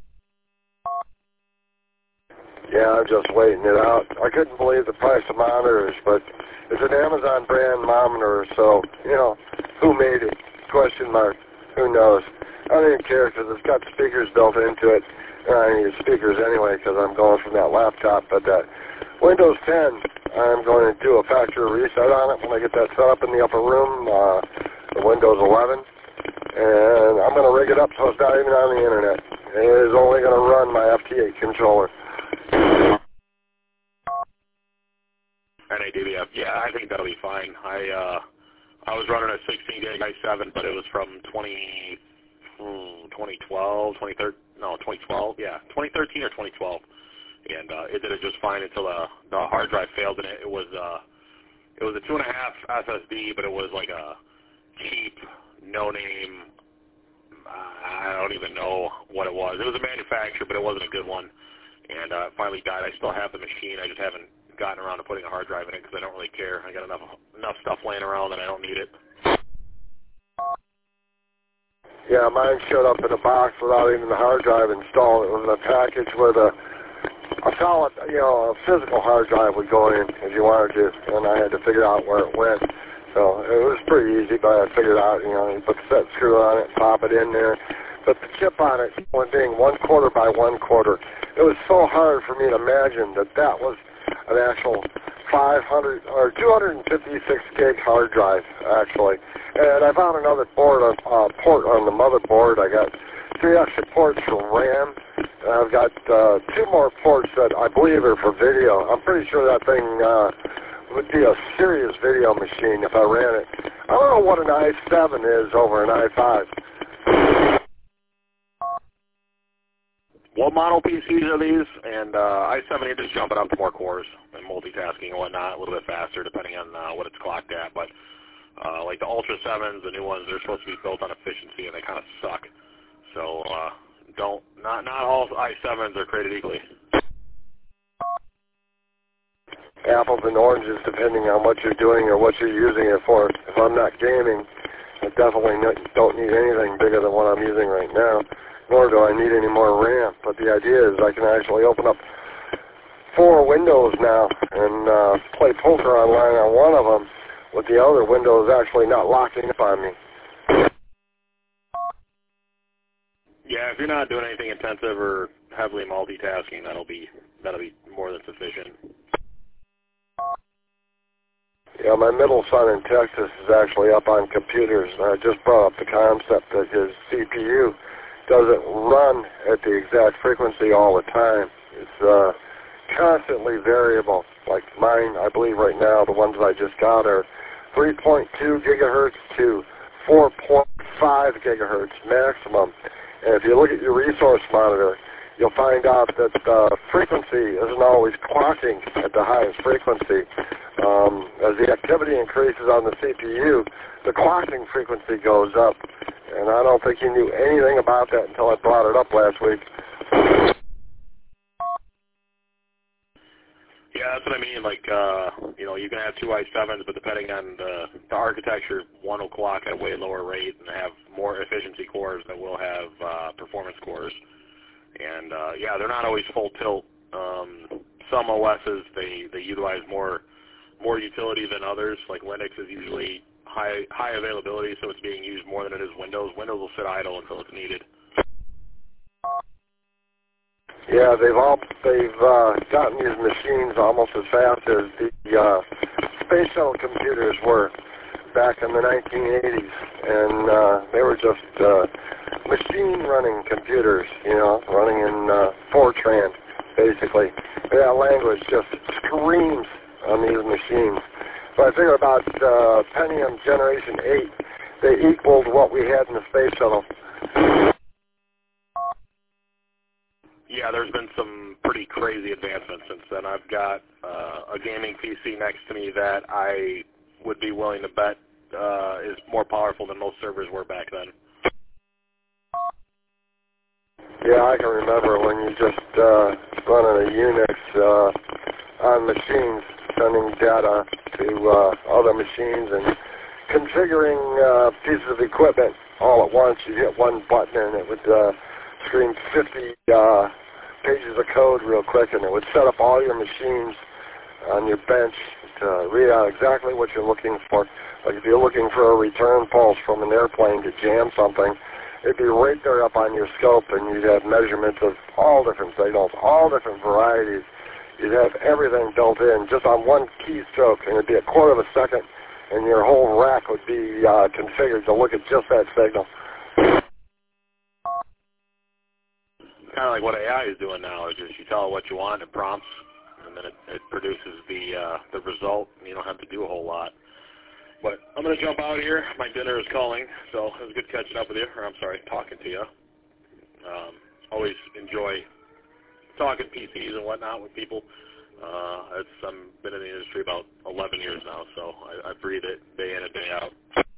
Yeah, I'm just waiting it out. I couldn't believe the price of monitors, but it's an Amazon brand monitor, so, you know, who made it? Question mark. Who knows? I don't even care because it's got speakers built into it. I need speakers anyway because I'm going from that laptop. But Windows 10, I'm going to do a factory reset on it when I get that set up in the upper room, the Windows 11. And I'm going to rig it up so it's not even on the internet. It is only going to run my FT8 controller. NADVF, yeah, I think that'll be fine. I was running a 16 gig i7, but it was from 2012, 2013 or 2012, and it did it just fine until the hard drive failed, and it was a 2.5 SSD, but it was like a cheap, no-name, I don't even know what it was. It was a manufacturer, but it wasn't a good one, and it finally died. I still have the machine. I just haven't gotten around to putting a hard drive in it because I don't really care. I got enough stuff laying around that I don't need it. Yeah, mine showed up in a box without even the hard drive installed. It was in a package with a solid, you know, a physical hard drive would go in if you wanted to, and I had to figure out where it went. So it was pretty easy, but I figured out, you know, you put the set screw on it, pop it in there. But the chip on it, one being 1/4 by 1/4, it was so hard for me to imagine that was an actual 500 or 256 gig hard drive, actually. And I found another port on the motherboard. I got 3 extra ports for RAM, and I've got 2 more ports that I believe are for video. I'm pretty sure that thing would be a serious video machine if I ran it. I don't know what an i7 is over an i5. What model PCs are these? And i7 is just jumping up to more cores and multitasking and whatnot, a little bit faster depending on what it's clocked at. But like the Ultra 7s, the new ones, they're supposed to be built on efficiency, and they kind of suck. So not all i7s are created equally. Apples and oranges depending on what you're doing or what you're using it for. If I'm not gaming, I definitely don't need anything bigger than what I'm using right now. Nor do I need any more RAM. But the idea is I can actually open up 4 windows now and play poker online on one of them with the other windows actually not locking up on me. Yeah, if you're not doing anything intensive or heavily multitasking, that'll be more than sufficient. Yeah, my middle son in Texas is actually up on computers, and I just brought up the concept that his CPU doesn't run at the exact frequency all the time. It's constantly variable. Like mine, I believe right now, the ones that I just got are 3.2 gigahertz to 4.5 gigahertz maximum. And if you look at your resource monitor, you'll find out that the frequency isn't always clocking at the highest frequency. As the activity increases on the CPU, the clocking frequency goes up. And I don't think he knew anything about that until I brought it up last week. Yeah, that's what I mean. Like, you can have two i7s, but depending on the architecture, one will clock at a way lower rate and have more efficiency cores that will have performance cores. And, they're not always full tilt. Some OSs, they utilize more utility than others. Like Linux is usually high availability, so it's being used more than it is Windows. Windows will sit idle until it's needed. Yeah, they've gotten these machines almost as fast as the space shuttle computers were back in the 1980s, and they were just machine-running computers, running in Fortran, basically. That language just screams on these machines. So I figure about Pentium Generation 8, they equaled what we had in the space shuttle. Yeah, there's been some pretty crazy advancements since then. I've got a gaming PC next to me that I would be willing to bet is more powerful than most servers were back then. Yeah, I can remember when you just running a Unix on machines, sending data to other machines and configuring pieces of equipment all at once. You hit one button and it would screen 50 pages of code real quick, and it would set up all your machines on your bench to read out exactly what you're looking for. Like if you're looking for a return pulse from an airplane to jam something, it'd be right there up on your scope, and you'd have measurements of all different signals, all different varieties. You'd have everything built in just on one keystroke, and it'd be a quarter of a second, and your whole rack would be configured to look at just that signal. Kind of like what AI is doing now. Is just you tell it what you want, it prompts, and then it produces the result, and you don't have to do a whole lot. But I'm going to jump out here. My dinner is calling, so it was good catching up with you. Or I'm sorry, talking to you. Always enjoy talking PCs and whatnot with people. I've been in the industry about 11 years now, so I breathe it day in and day out.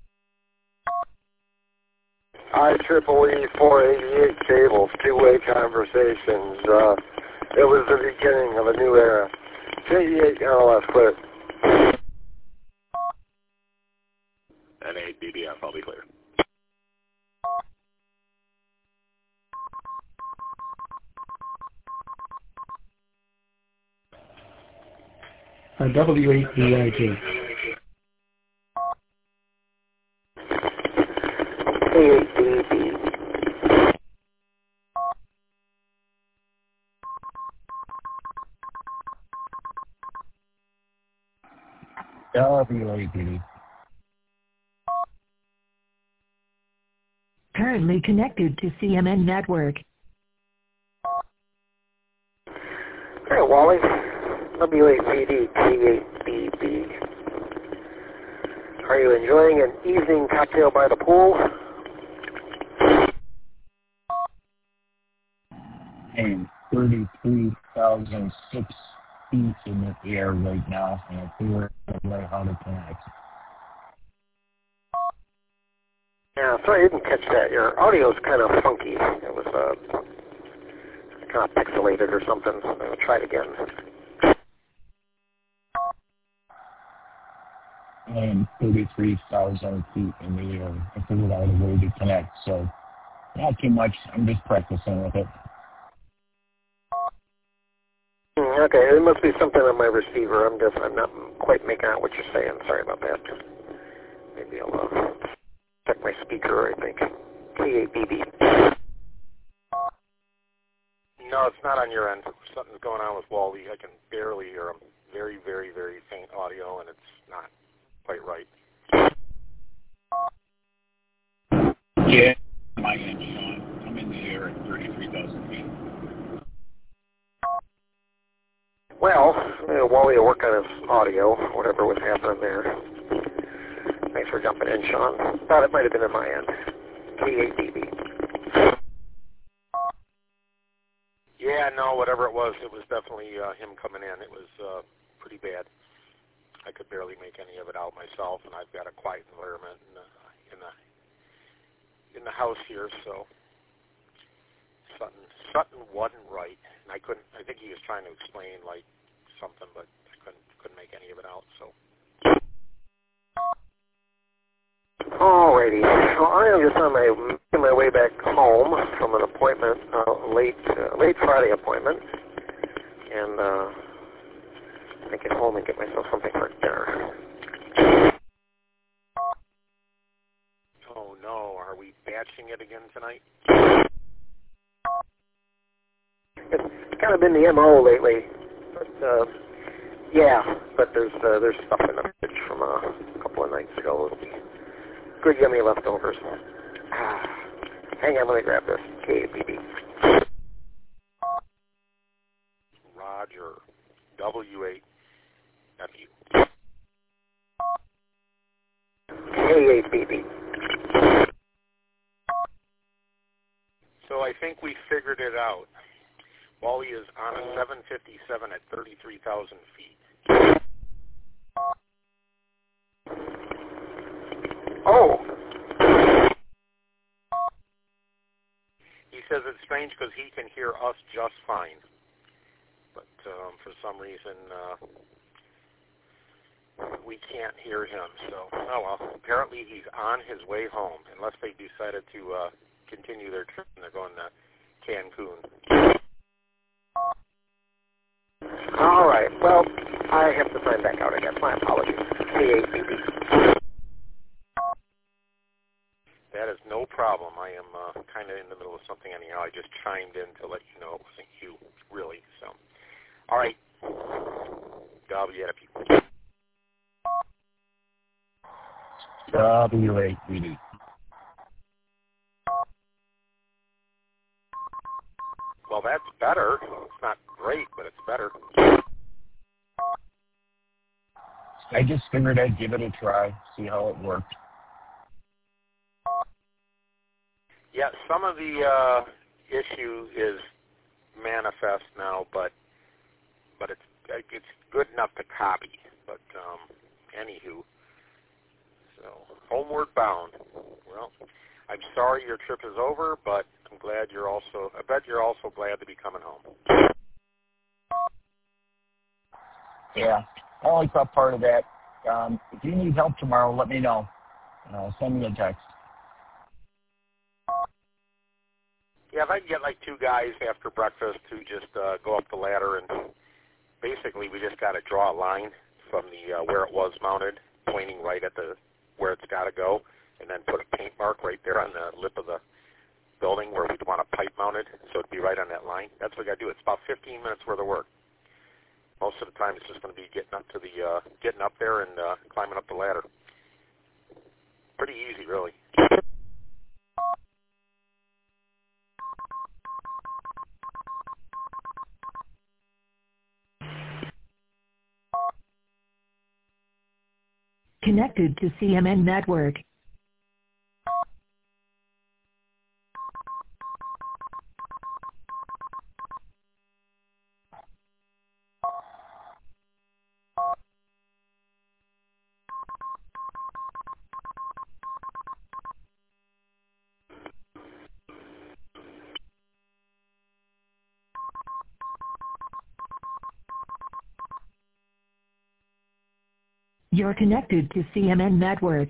IEEE 488 cables, two-way conversations. It was the beginning of a new era. J8 NLS clear. N8 BBF, I'll be clear. W8BIG. WAB. Currently connected to CMN Network. Hey, Wally. W8BD T8BB. Are you enjoying an evening cocktail by the pool? And 33,006 feet in the air right now, and I figure out how to connect. Yeah, sorry I didn't catch that. Your audio's kind of funky. It was kind of pixelated or something. I'll try it again. And 33,000 feet in the air. I figured out a way to connect, so not too much. I'm just practicing with it. Okay, it must be something on my receiver. I'm not quite making out what you're saying. Sorry about that. Maybe I'll check my speaker, I think. T8BB. No, it's not on your end. Something's going on with Wally. I can barely hear him. Very, very, very faint audio, and it's not quite right. Yeah, my end, Sean. I'm in the air at 33,000 feet. Well, Wally will work on his audio, whatever was happening there. Thanks for jumping in, Sean. Thought it might have been on my end. T8BB. no, whatever it was definitely him coming in. It was pretty bad. I could barely make any of it out myself, and I've got a quiet environment in the house here, so Sutton wasn't right, and I think he was trying to explain like something, but I couldn't make any of it out. So. Alrighty, well, I am just on my way back home from an appointment, late Friday appointment, and I get home and get myself something for dinner. Oh no, are we batching it again tonight? It's kind of been the MO lately, but yeah, but there's stuff in the fridge from a couple of nights ago. It'll be good, yummy leftovers. Hang on, let me grab this KAPD. Roger. W8FU. KAPD. So I think we figured it out. Wally is on a 757 at 33,000 feet. Oh. He says it's strange because he can hear us just fine. But for some reason, we can't hear him. So, oh well, apparently he's on his way home, unless they decided to continue their trip and they're going to Cancun. All right, well, I have to sign back out, I guess. My apologies. KAPD. That is no problem. I am kind of in the middle of something anyhow. I just chimed in to let you know it wasn't you, really. So, all right. WAPD. WAPD. Well, that's better. It's not great, but it's better. I just figured I'd give it a try, see how it worked. Yeah, some of the issue is manifest now, but it's good enough to copy. But anywho, so homeward bound. Well, I'm sorry your trip is over, but I bet you're also glad to be coming home. Yeah, I only caught part of that. If you need help tomorrow, let me know. Send me a text. Yeah, if I can get like two guys after breakfast to just go up the ladder, and basically we just got to draw a line from the where it was mounted, pointing right at where it's got to go, and then put a paint mark right there on the lip of the building where we'd want a pipe mounted, so it'd be right on that line. That's what we got to do. It's about 15 minutes worth of work. Most of the time, it's just going to be getting up there and climbing up the ladder. Pretty easy, really. Connected to CMN Network. You're connected to CMN Network.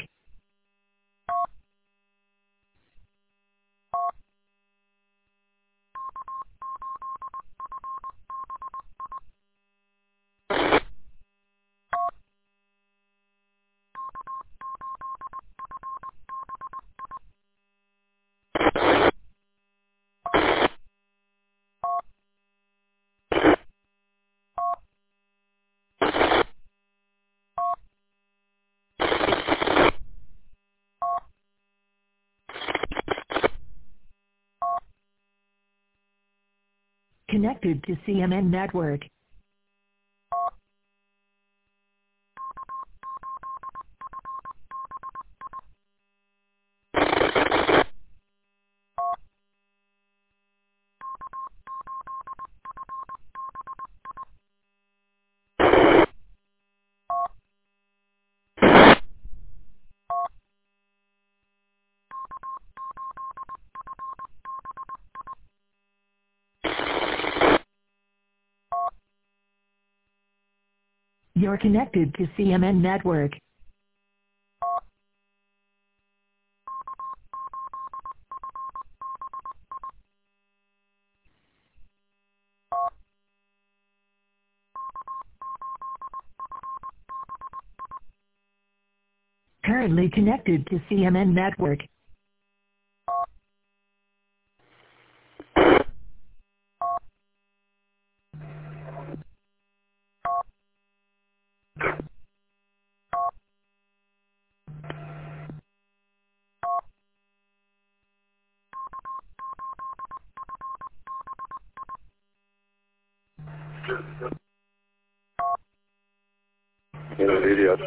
Connected to CMN Network. You're connected to CMN Network. Currently connected to CMN Network. Idiot.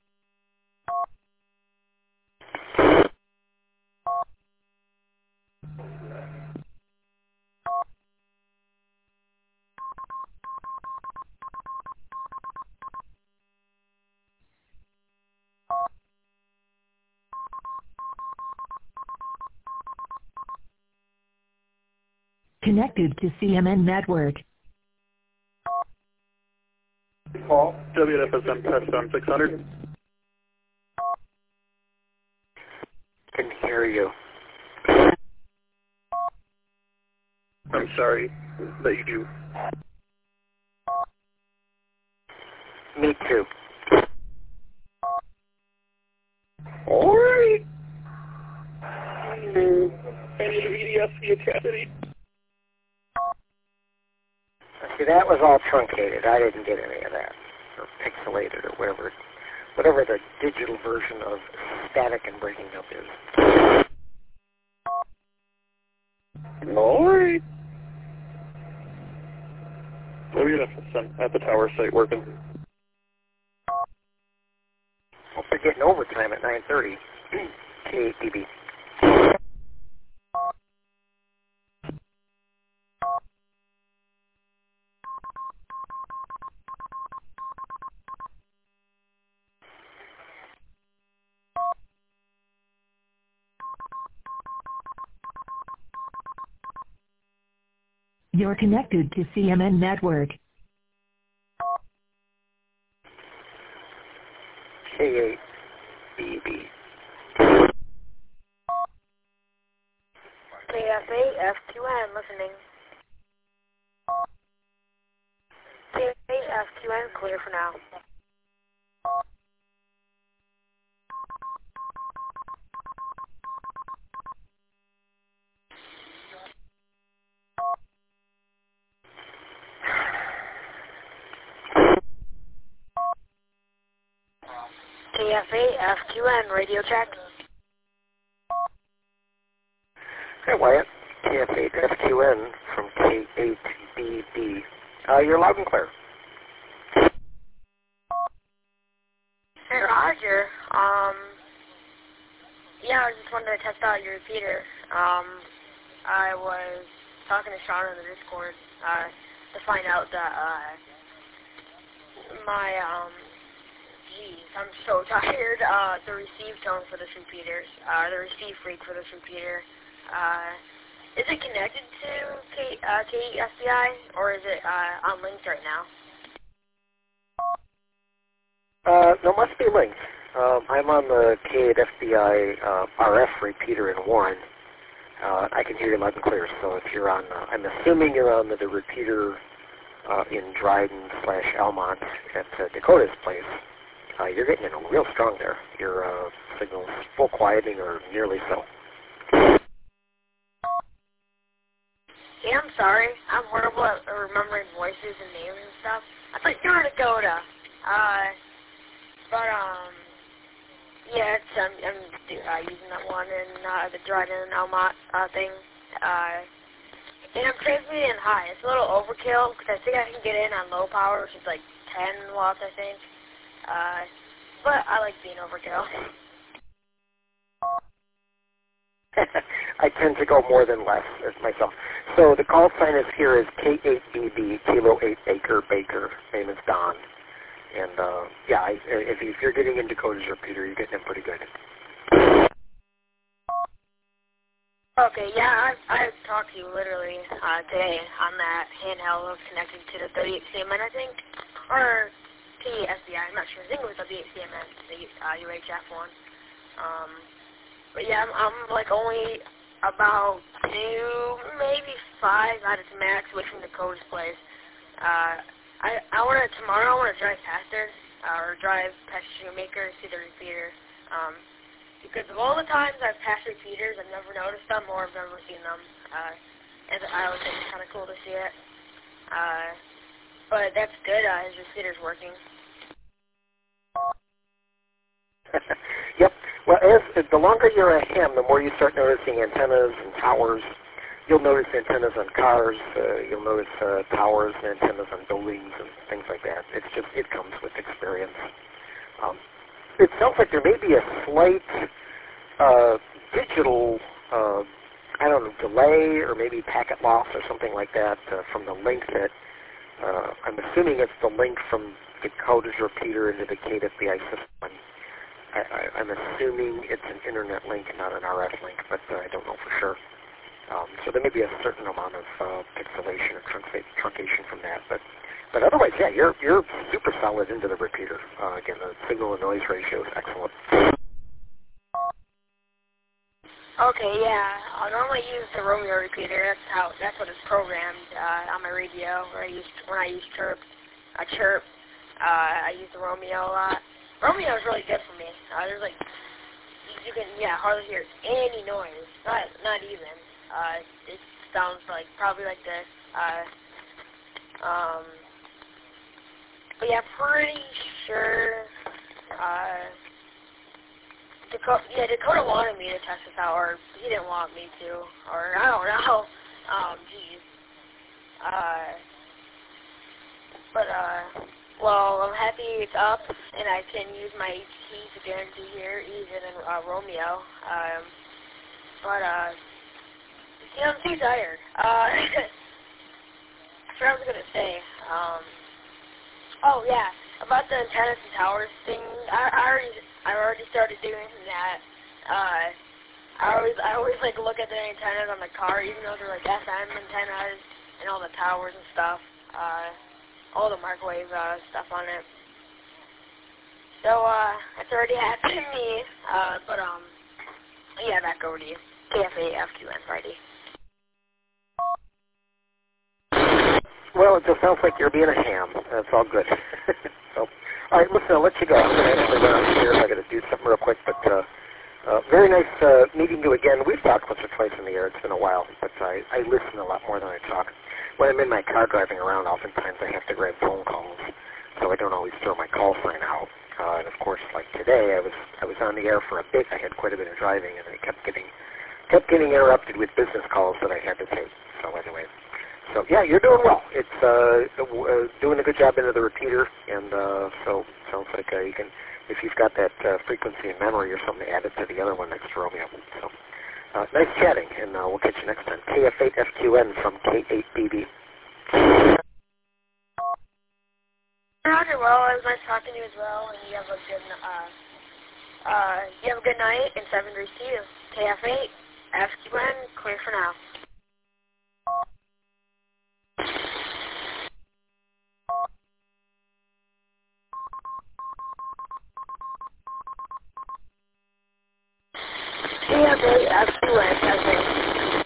Connected to CMN Network. Paul, WFSM touchdown 600. Can hear you. I'm sorry that you do. Me too. All right. Any VDS via Cassidy? See, that was all truncated. I didn't get any of that, or pixelated, or whatever the digital version of static and breaking up is. All right. WFSM at the tower site working. Hope they're getting overtime at 9:30. K8DB. You're connected to CMN Network. K8DB. KF8 FQN listening. KF8 FQN clear for now. KF8 FQN radio check. Hey Wyatt, KF8 FQN from K8DB. You're loud and clear. Hey Roger, yeah, I just wanted to test out your repeater. I was talking to Sean in the Discord, to find out that, my, geez, I'm so tired, the receive tone for this repeater, the receive freak for this repeater, is it connected to KEFBI, or is it, unlinked right now? No, must be linked. I'm on the K8FBI RF repeater in 1. I can hear you loud and clear. So if you're on, I'm assuming you're on the repeater in Dryden/Almont at Dakota's place. You're getting in real strong there. Your signal's full quieting or nearly so. Yeah, I'm sorry. I'm horrible at remembering voices and names and stuff. I thought you were Dakota. Yeah, I'm using that one in the Dryden Almont thing. And I'm transmitting high. It's a little overkill because I think I can get in on low power, which is like 10 watts, I think. But I like being overkill. I tend to go more than less as myself. So the call sign is here is K8BB, Kilo 8 Acre Baker. Name is Don. And, yeah, if you're getting in Dakota's repeater, you're getting in pretty good. Okay, yeah, I talked to you literally today on that handheld connected to the 38 CMN, I think, or TSD. manufacturers. I think it was the CMN, the UHF one. But yeah, I'm like only about 2, maybe 5 out of the max away from the Cody's place. Tomorrow I want to drive past her, or drive past Shoemaker, see the repeater. Because of all the times I've passed repeaters, I've never noticed them or I've never seen them. And I always think it's kind of cool to see it. But that's good. His repeater's working. Yep. Well, the longer you're a ham, the more you start noticing antennas and towers. You'll notice antennas on cars. You'll notice towers and antennas on buildings and things like that. It comes with experience. It sounds like there may be a slight digital, delay or maybe packet loss or something like that from the link that, I'm assuming it's the link from the Cody's repeater into the KWI system. I'm assuming it's an internet link, not an RF link, but I don't know for sure. So there may be a certain amount of pixelation or truncation from that, but otherwise, yeah, you're super solid into the repeater. Again, the signal to noise ratio is excellent. Okay, yeah. I normally use the Romeo repeater. That's what it's programmed on my radio. When I use Chirp, I use the Romeo a lot. Romeo is really good for me. You can hardly hear any noise. Not even. It sounds probably like this. But yeah, pretty sure. Dakota wanted me to test this out, or he didn't want me to, or I don't know. Well, I'm happy it's up, and I can use my keys again to hear even in Romeo. I'm too tired. I forgot what I was gonna say. Oh yeah, about the antennas and towers thing. I already started doing that. I always look at the antennas on the car, even though they're FM antennas and all the towers and stuff. All the microwave stuff on it. So it's already happened to me. Yeah, back over to you. KFA FQN Friday. Well, it just sounds like you're being a ham. That's all good. So, all right, listen, I'll let you go. I'm going to actually run upstairs. I got to do something real quick, but very nice meeting you again. We've talked once or twice in the air. It's been a while, but I listen a lot more than I talk. When I'm in my car driving around, oftentimes I have to grab phone calls, so I don't always throw my call sign out. And of course, like today, I was on the air for a bit. I had quite a bit of driving, and I kept getting interrupted with business calls that I had to take. So anyway. So yeah, you're doing well. It's doing a good job into the repeater, and so sounds like you can, if you've got that frequency in memory or something, add it to the other one next to Romeo. So nice chatting, and we'll catch you next time. KF8FQN from K8BB. Roger. Well, it was nice talking to you as well, and you have a good night, and 7 degrees to you. KF8FQN, clear for now. KF8FQN, testing.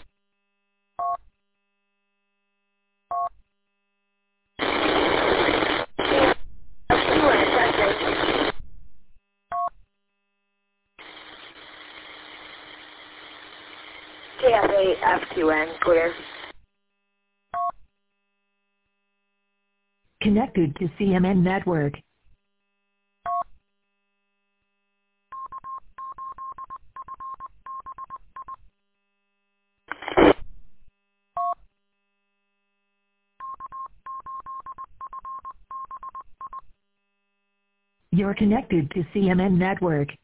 KF8FQN, clear. Connected to CMN Network. You're connected to CMN Network.